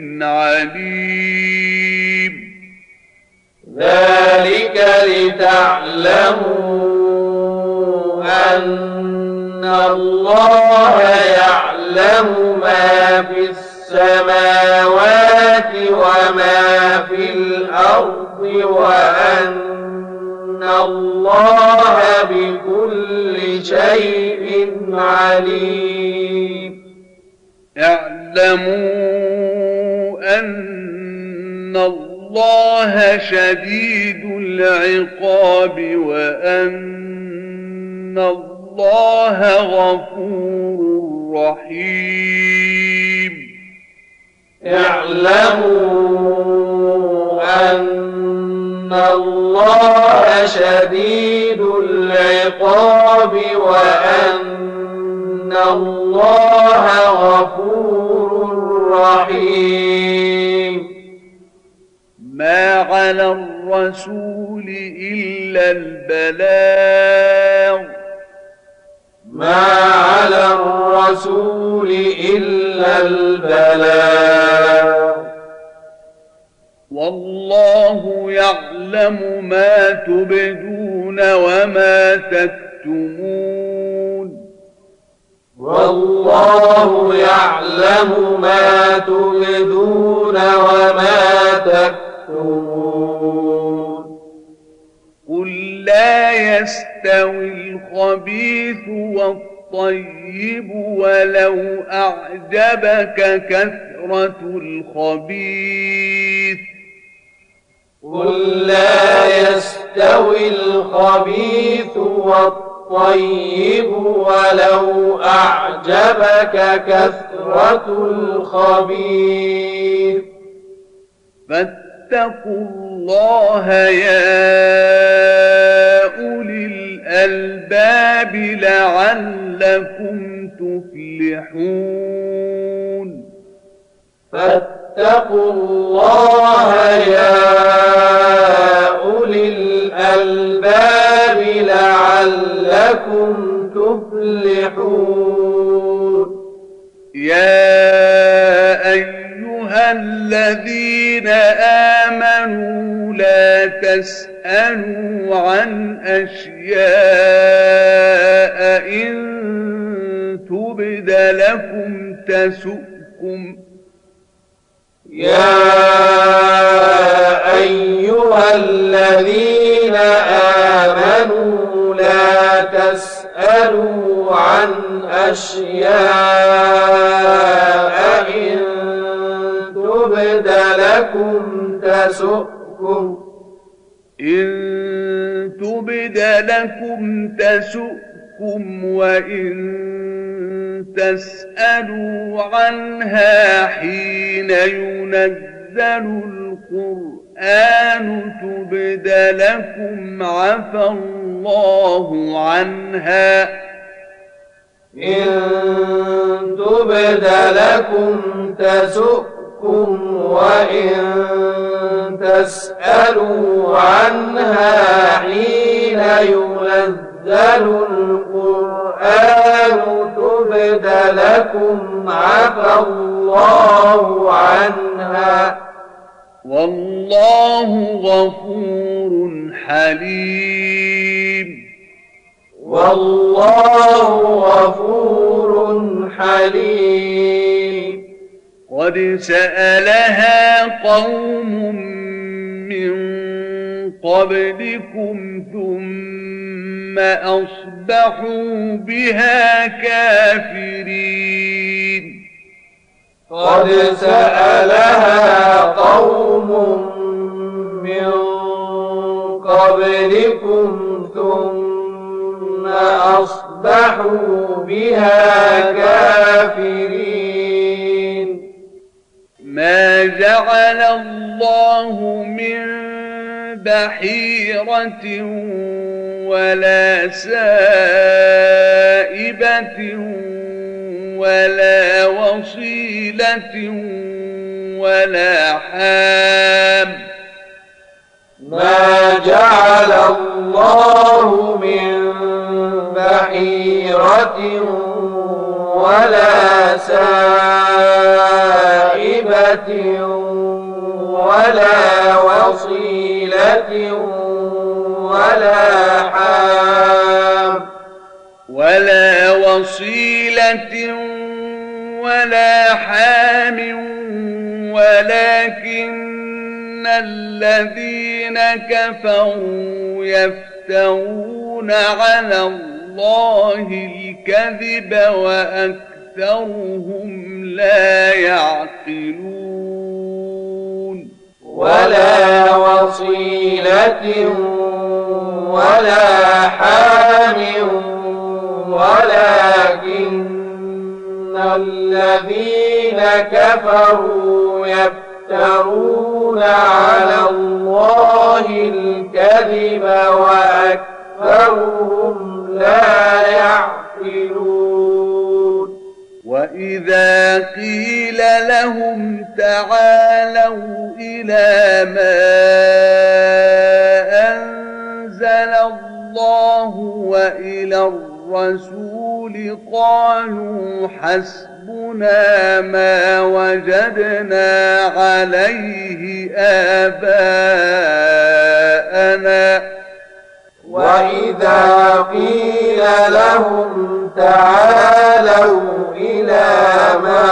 عليم ذلك لتعلموا أن الله يعلم ما في السماوات وما في الأرض وأن الله بكل شيء عليم اعلموا أن الله شديد العقاب وأن الله غفور رحيم اعلموا أن الله شديد العقاب وأن الله غفور رحيم ما على الرسول إلا البلاغ ما على الرسول إلا البلاغ والله يعلم ما تبدون وما تكتمون والله يعلم ما تبدون وما تكتمون قل لا يستوي الخبيث والطيب ولو أعجبك كثرة الخبيث قل لا يستوي الخبيث والطيب والطيب ولو أعجبك كثرة الخبيث فاتقوا الله يا أولي الألباب لعلكم تفلحون فاتقوا الله يا أولي الألباب لعلكم تفلحون يا أيها الذين آمنوا لا تسألوا عن أشياء إن تبد لكم تسؤكم يا أيها الذين آمنوا لا تسألوا عن أشياء إن تبد لكم تسؤكم إن تبد لكم تسؤكم وإن تسألوا عنها حين ينزل القرآن تبد لكم عفى الله عنها إن تبد لكم تسؤكم وإن تسألوا عنها حين ينزل القرآن تبد لكم عفى الله عنها والله غفور حليم والله غفور حليم قد سألها قوم من قبلكم ثم أصبحوا بها كافرين قد سألها قوم من قبلكم ثم أصبحوا بها كافرين ما جعل الله من بحيرة ولا سائبة ولا وصيلة ولا حام ما جعل الله من بحيرة ولا سائبة ولا وصيلة ولا حام ولا وصيلة ولا حام ولكن الذين كفروا يفترون على الله الكذب وأكثرهم لا يعقلون ولا وصيلة ولا حام ولكن الذين كفروا يفترون على الله الكذب وأكثرهم لا يعقلون وإذا قيل لهم تعالوا إلى ما أنزل الله وإلى الرسول قالوا حسبنا ما وجدنا عليه آباءنا وإذا قيل لهم تعالوا إلى ما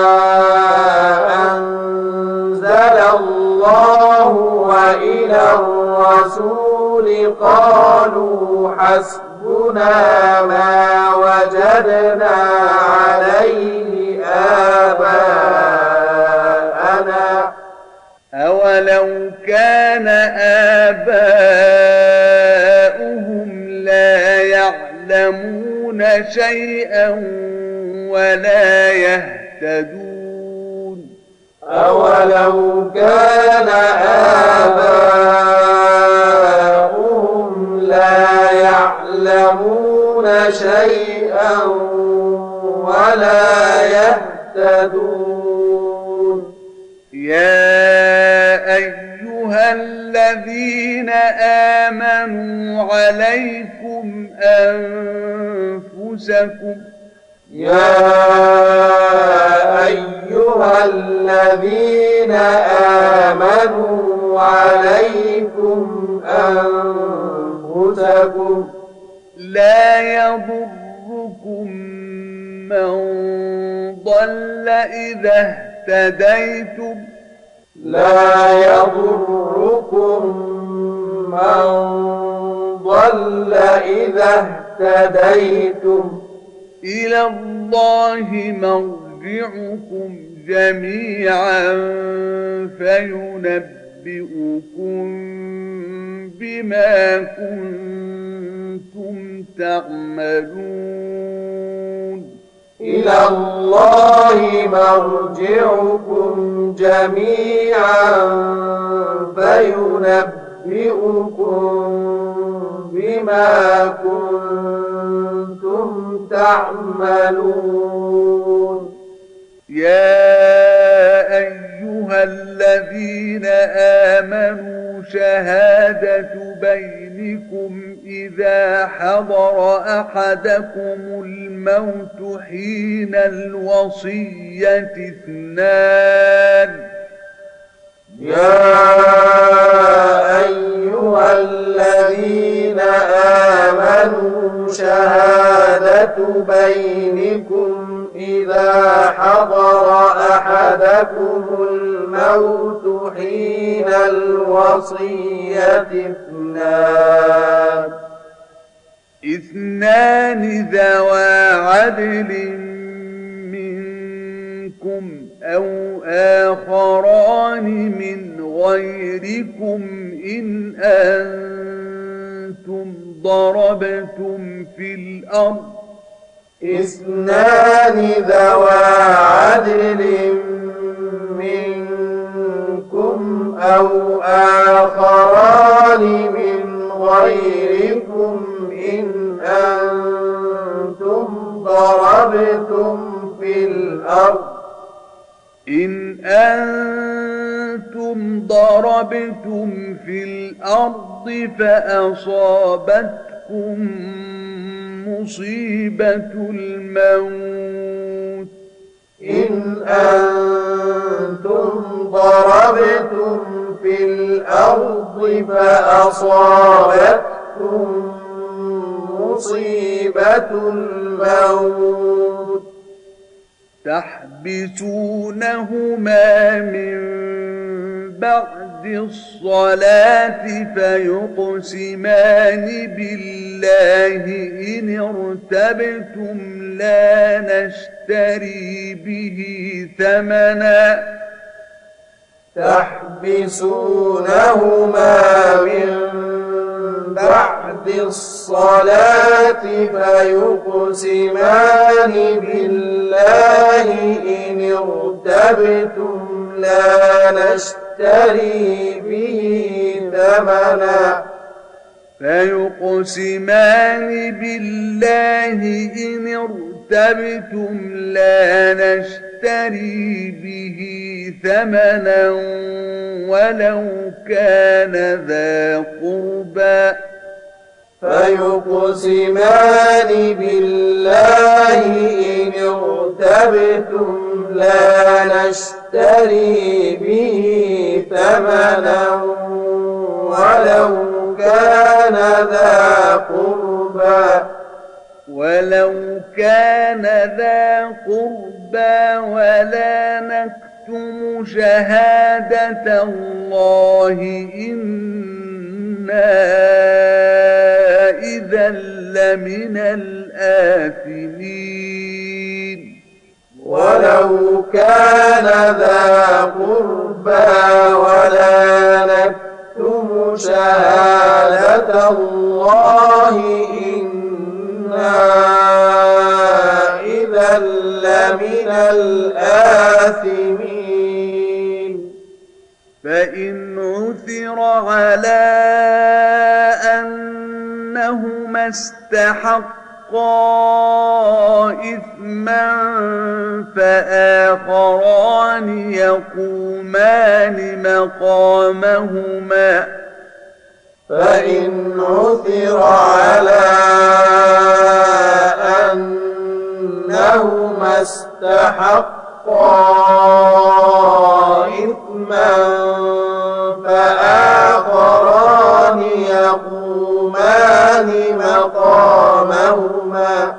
أنزل الله وإلى الرسول قالوا حسبنا ما وجدنا عليه آباءنا أولو كان آباؤهم لا يعلمون يعلمون شيئا ولا يهتدون أولو كان آباؤهم لا يعلمون شيئا ولا يهتدون يا أيها الذين آمنوا عليكم أنفسكم يا أيها الذين آمنوا عليكم أنفسكم لا يضركم من ضل إذا اهتديتم لا يضركم من ضل إذا اهتديتم إلى الله مرجعكم جميعا فينبئكم بما كنتم تعملون إلى الله مرجعكم جميعا فينبئكم بما كنتم تعملون يا أيها الذين آمنوا شهادة بينكم إذا حضر أحدكم الموت حين الوصية اثنان يا أيها الذين آمنوا شهادة بينكم إذا حضر أحدكم الموت حين الوصية اثنان اثنان ذوى عدل منكم أو آخران من غيركم إن أنتم ضربتم في الأرض اثنان ذوى عدل منكم أو آخران من غيركم إن أنتم ضربتم في الأرض إن أنتم ضربتم في الأرض فأصابتكم مصيبة الموت إن أنتم ضربتم في الأرض فأصابتكم مصيبة الموت تحبسونهما من بعد الصلاة فيقسمان بالله إن ارتبتم لا نشتري به ثمنا تحبسونهما من بعد الصلاة فيقسمان بالله إن ارتبتم لا نشتري به ثمنا فيقسمان بالله إن ارتبتم لا نشتري به ثمنا ولو كان ذا قربى فيقسمان بالله إن ارتبتم لا نشتري به ثمنا ولو كان ذا قربى ولو كان ذا قربى ولا نكتم شهادة الله إنا إذا لمن الآثمين ولو كان ذا قربى ولا نكتم شهادة الله إنا عثر على أنهما استحقا إثما فآخران يقومان مقامهما فإن عثر على أنهما استحقا إثما فآخران يقومان مقامهما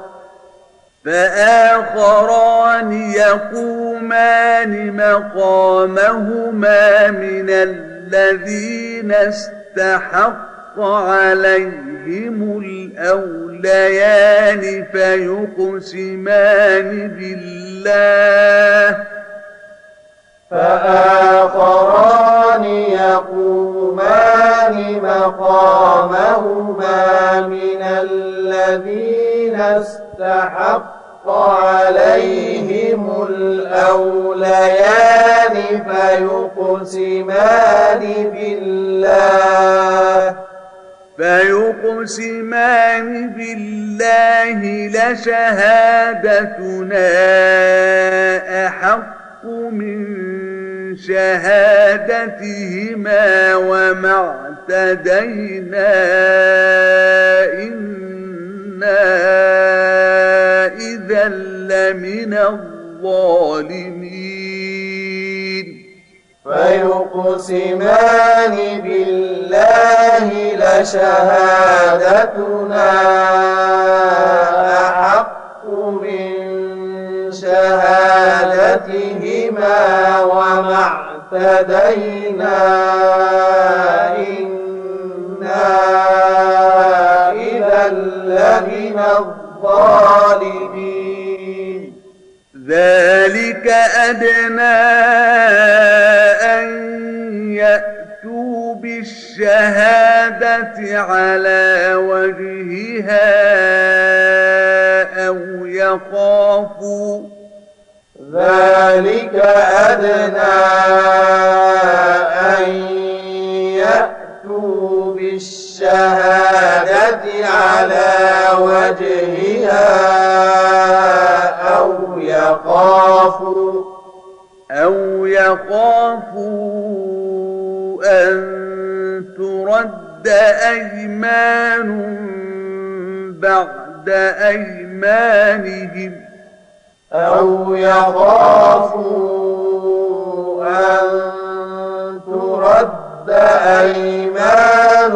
فآخران يقومان مقامهما من الذين استحق عليهم الأوليان فيقسمان بالله فآخران يقومان مقامهما من الذين استحق عليهم الأوليان فيقسمان بالله فيقسمان بالله لشهادتنا أحق من شهادتهما وما اعتدينا إنا إذا لمن الظالمين فيقسمان بالله لشهادتنا أحق من شهادتهما وما اعتدينا إنا إذا لمن الظالمين ذلك أدنى أن يأتوا بالشهادة على وجهها أو يخافوا ذلك أدنى أن يأتوا بالشهادة على وجهها أو يخافوا أو يخافوا أن ترد أيمان بعد أيمانهم أو يخافوا أن ترد أيمان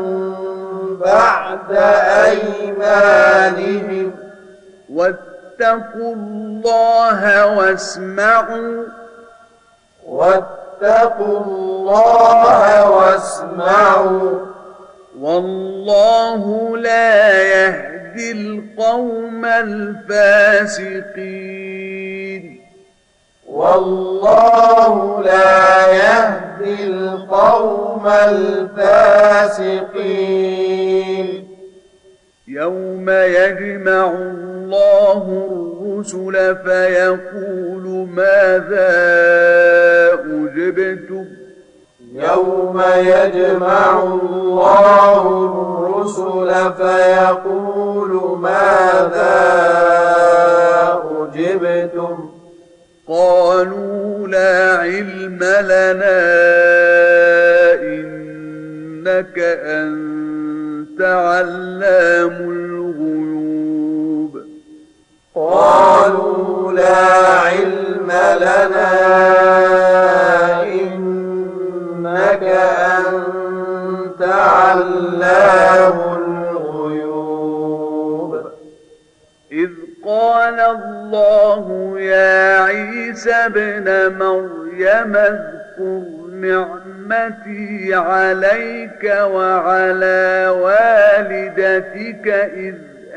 بعد أيمانهم واتقوا الله واسمعوا واتقوا الله واسمعوا والله لا يهدي القوم الفاسقين والله لا يهدي القوم الفاسقين يوم يجمع الله الرسل فيقول ماذا أجبتم يوم يجمع الله الرسل فيقول ماذا أجبتم قالوا لا علم لنا إنك أنت علام الغيوب قالوا لا علم لنا إنك أنت علام الغيوب إذ قال الله يا عيسى ابن مريم اذكر نعمتي عليك وعلى والدتك إذ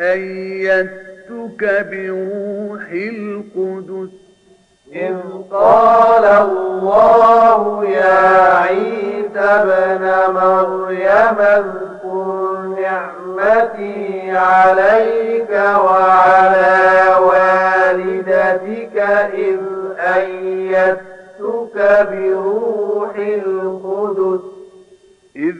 أيدتك بروح القدس إذ قال الله يا عيسى ابن مريم اذكر نعمتي عليك وعلى والدتك إذ أيدتك بروح القدس إذ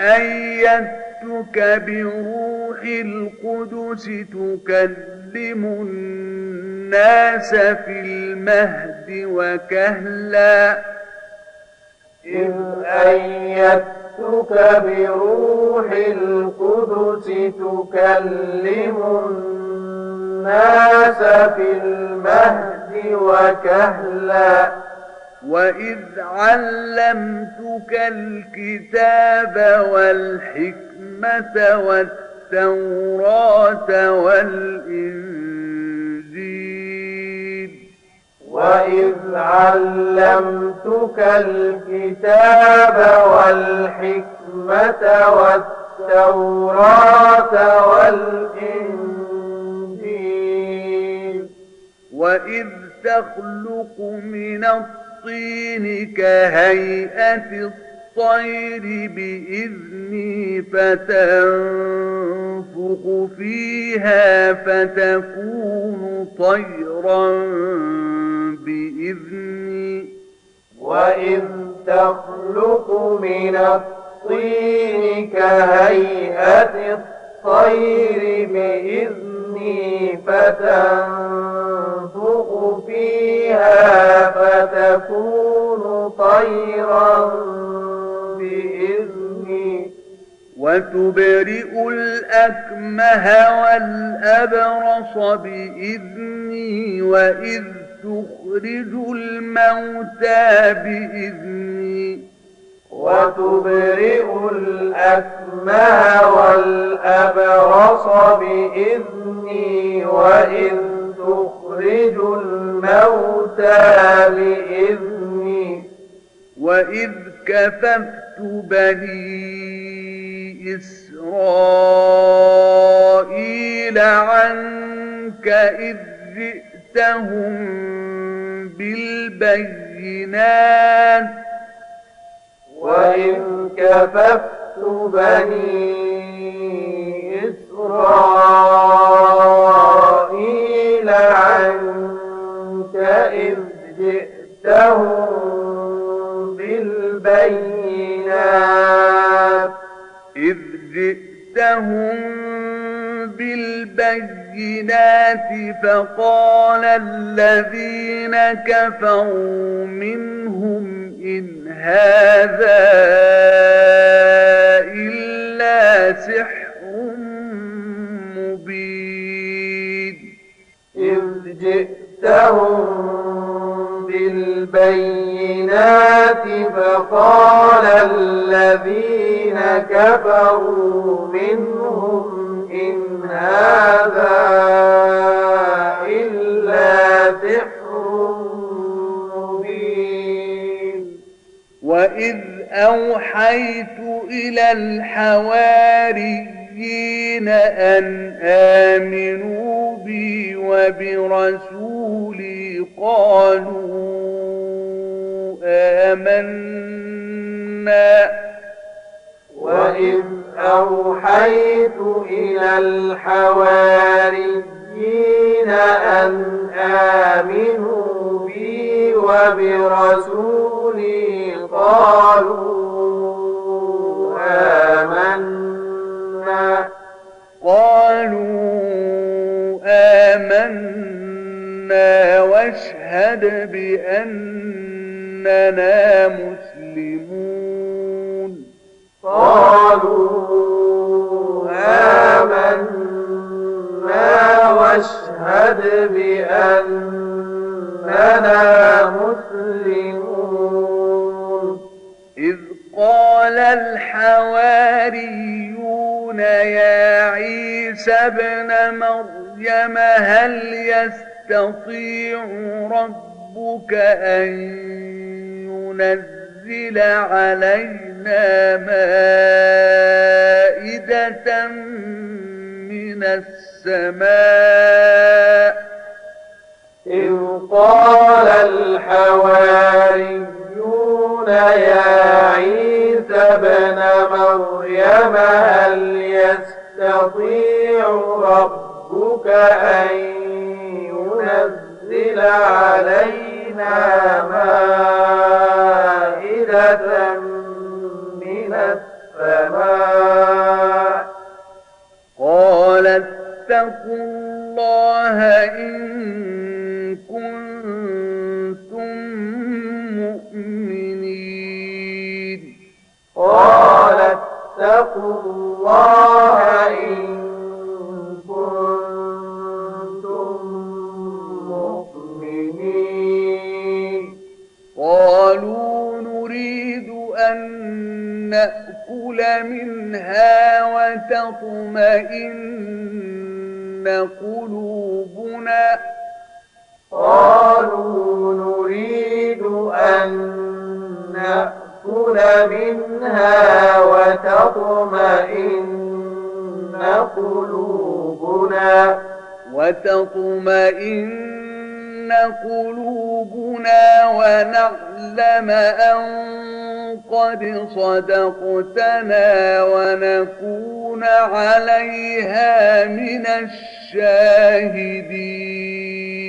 أيدتك بروح القدس تكلم الناس في المهد وكهلا إذ أيدتك بروح القدس تكلم الناس في المهد وكهلا وإذ علمتك الكتاب والحكمة والتوراة والإنجيل وإذ علمتك الكتاب والحكمة والتوراة والإنجيل وإذ تخلق من الطين كهيئة الطير بإذني فتنفخ فيها فتكون طيرا بإذني وإذ تخلق من الطين كهيئة الطير بإذني فتنفخ فيها فتكون طيرا بإذني وتبرئ الأكمه والأبرص بإذني وإذ تخرج الموتى بإذني وتبرئ الأكمه والأبرص بإذني وإذ تخرج الموتى بإذني وإذ كففت بني إسرائيل عنك إذ جئتهم بالبينات وإذ كففت بني إسرائيل عنك إذ جئتهم بالبينات إذ جئتهم بالبينات فقال الذين كفروا منهم إن هذا إلا سحر مبين إذ جئتهم بالبينات فقال الذين كفروا منهم إن هذا إلا سحر مبين وإذ أوحيت إلى الحواريين أن آمنوا بي وبرسولي قالوا آمنا وإذ أوحيت إلى الحواريين أن آمنوا بي وبرسولي قالوا آمنا قالوا آمنا واشهد بأننا مسلمون قالوا آمنا واشهد بأننا مسلمون إذ قال الحواريون يا عيسى ابن مريم هل يستطيع ربك أن ينزل علينا مائدة من السماء إذ قال الحواريون يا عيسى ابن مريم هل يستطيع ربك أن ينزل علينا مائدة من السماء قال اتقوا الله إن كنتم مؤمنين قال اتقوا الله إن كنتم مؤمنين قالوا نريد أن نأكل منها وتطمئن قلوبنا قالوا نريد أن نأكل منها وتطمئن قلوبنا وتطمئن قلوبنا ونعلم أن قد صدقتنا ونكون عليها من الشاهدين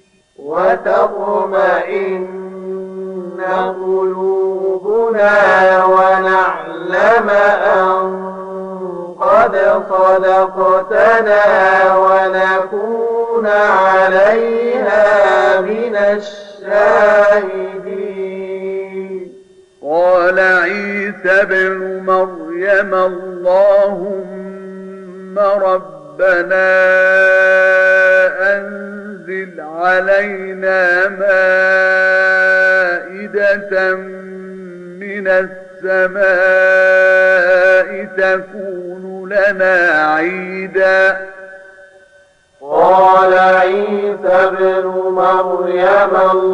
وتطمئن قلوبنا ونعلم أن قد صدقتنا ونكون عليها من الشاهدين قال عيسى ابن مريم اللهم ربنا أنزل علينا مائدة من السماء تكون لنا عيدا قال عيسى ابن مريم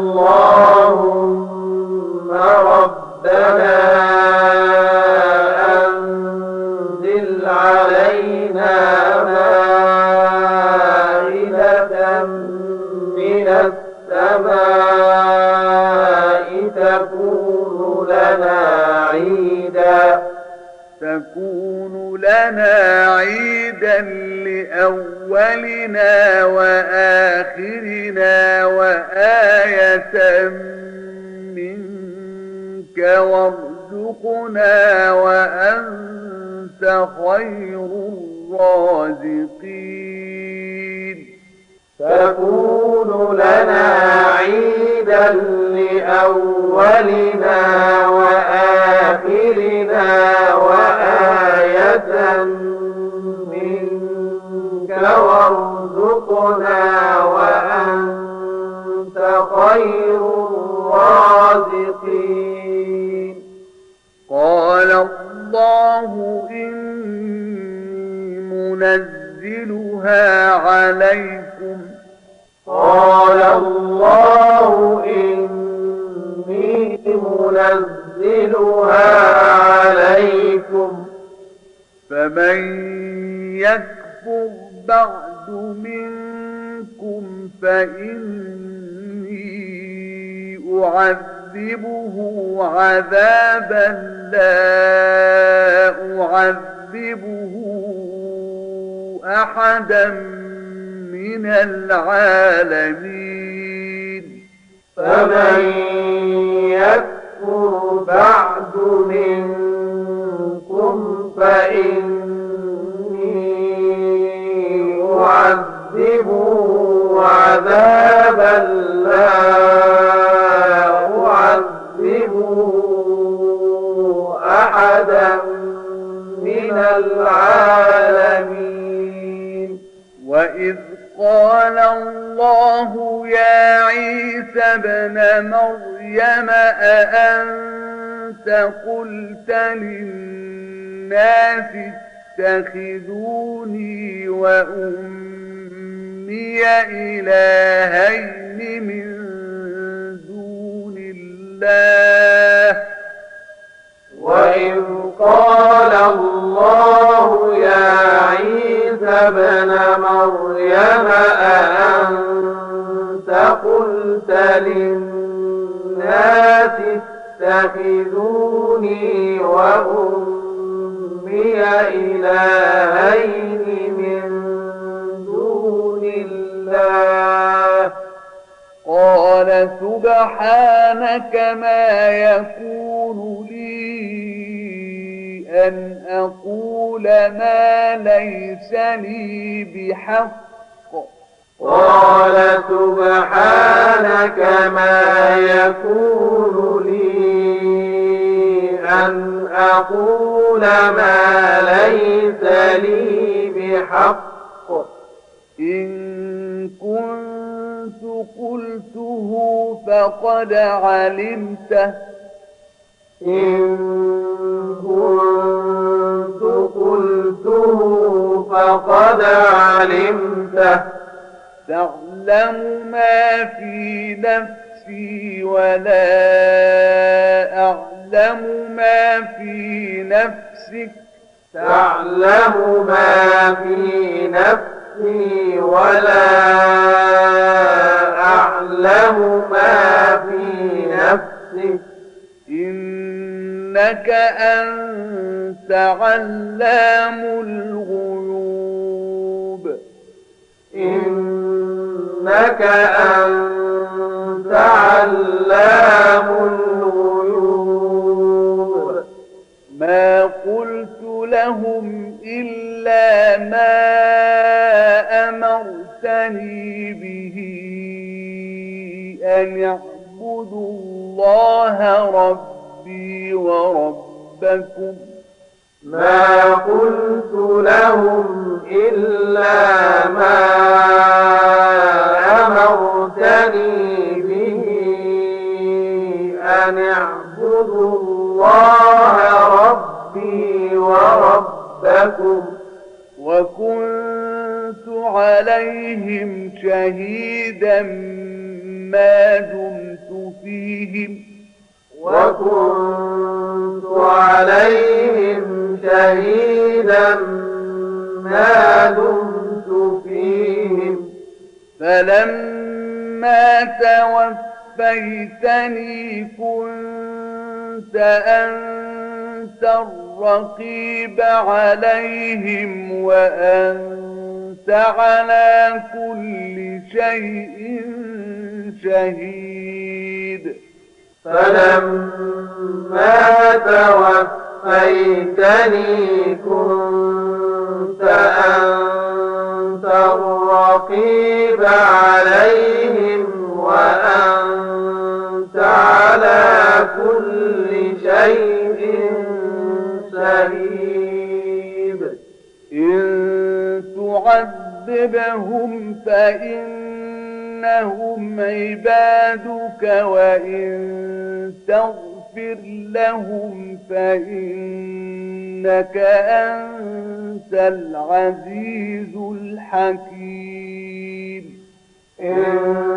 اللهم ربنا أنزل علينا مائدة من السماء تكون لنا عيدا تكون لنا عيدا لأولنا وآخرنا وآية منك وارزقنا وأنت خير الرازقين تكون لنا عيدا لأولنا وآخرنا وآية منك وارزقنا وأنت خير الرازقين قال الله إني منزلها عليكم قال الله إني منزلها عليكم فمن يكفر بعد منكم فإني أعذبه عذابا لا أعذبه أحدا من العالمين فمن يكفر بعد منكم فإني أعذبه عذابا لا أعذبه أحدا من العالمين وإذ قال الله يا عيسى ابن مريم أأنت قلت للناس اتخذوني وأمي إلهين من دون الله وإذ قال الله يا عيسى ابن مريم أأنت قلت للناس اتخذوني وأمي إلهين من دون الله قال سبحانك ما يكون لي أن أقول ما ليس لي بحق. قال سبحانك ما يكون لي أن أقول ما ليس لي بحق. إن كنت قلته فقد علمته. إن كنت قلته فقد علمته. تعلم ما في نفسي ولا أعلم ما في نفسك. تعلم ما في نفسي ولا أعلم ما في نفسك. إنك أنت علام الغيوب. إنك أنت علام الغيوب. ما قلت لهم إلا ما أمرتني به أن اعبدوا الله ربي وربكم. ما قلت لهم إلا ما أمرتني به أن اعبدوا الله ربي وربكم. وكنت عليهم شهيدا ما دمت فيهم. وكنت عليهم شهيدا ما دمت فيهم. فلما توفيتني كنت أنت الرقيب عليهم وأنت على كل شيء شهيد. فلما توفيتني كنت أنت الرقيب عليهم وأنت على كل شيء شهيد. إن تعذبهم فإنهم عبادك وإن تغفر لهم فإنك أنت العزيز الحكيم. إن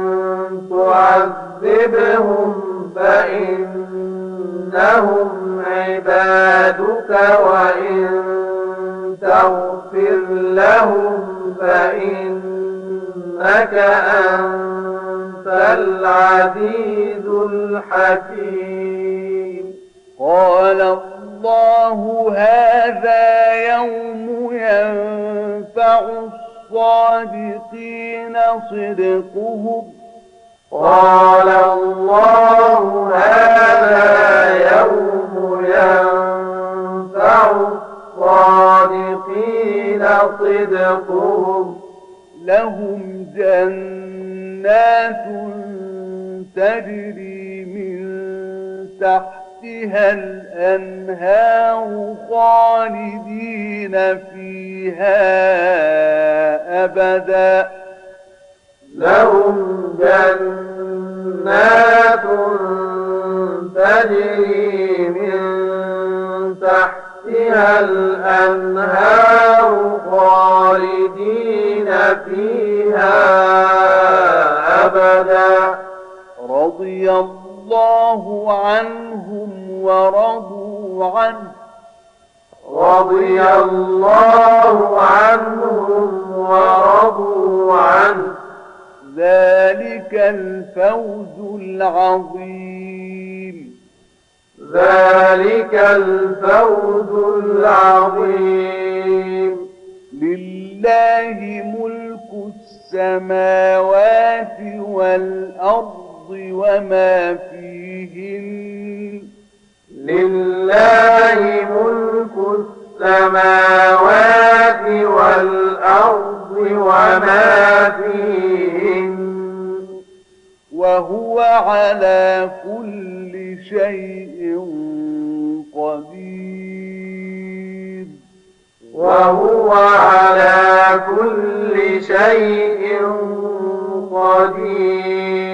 تعذبهم فإنهم عبادك وإن تغفر لهم فإنك أنت العزيز الحكيم. قال الله هذا يوم ينفع الصادقين صدقهم. قال الله هذا يوم ينفع الصادقين صدقهم. لهم جنات تجري من تحتها الأنهار خالدين فيها أبدا. لهم جنات تجري من تحتها الأنهار خالدين فيها أبدا. رضي الله عنهم ورضوا عنه. رضي الله عنهم ورضوا عنه. ذلك الفوز العظيم. ذلك الفوز العظيم. لله ملك السماوات والأرض وما فيهن. لله ملك السماوات والأرض وما فيهن وهو على كل شيء قدير وهو على كل شيء قدير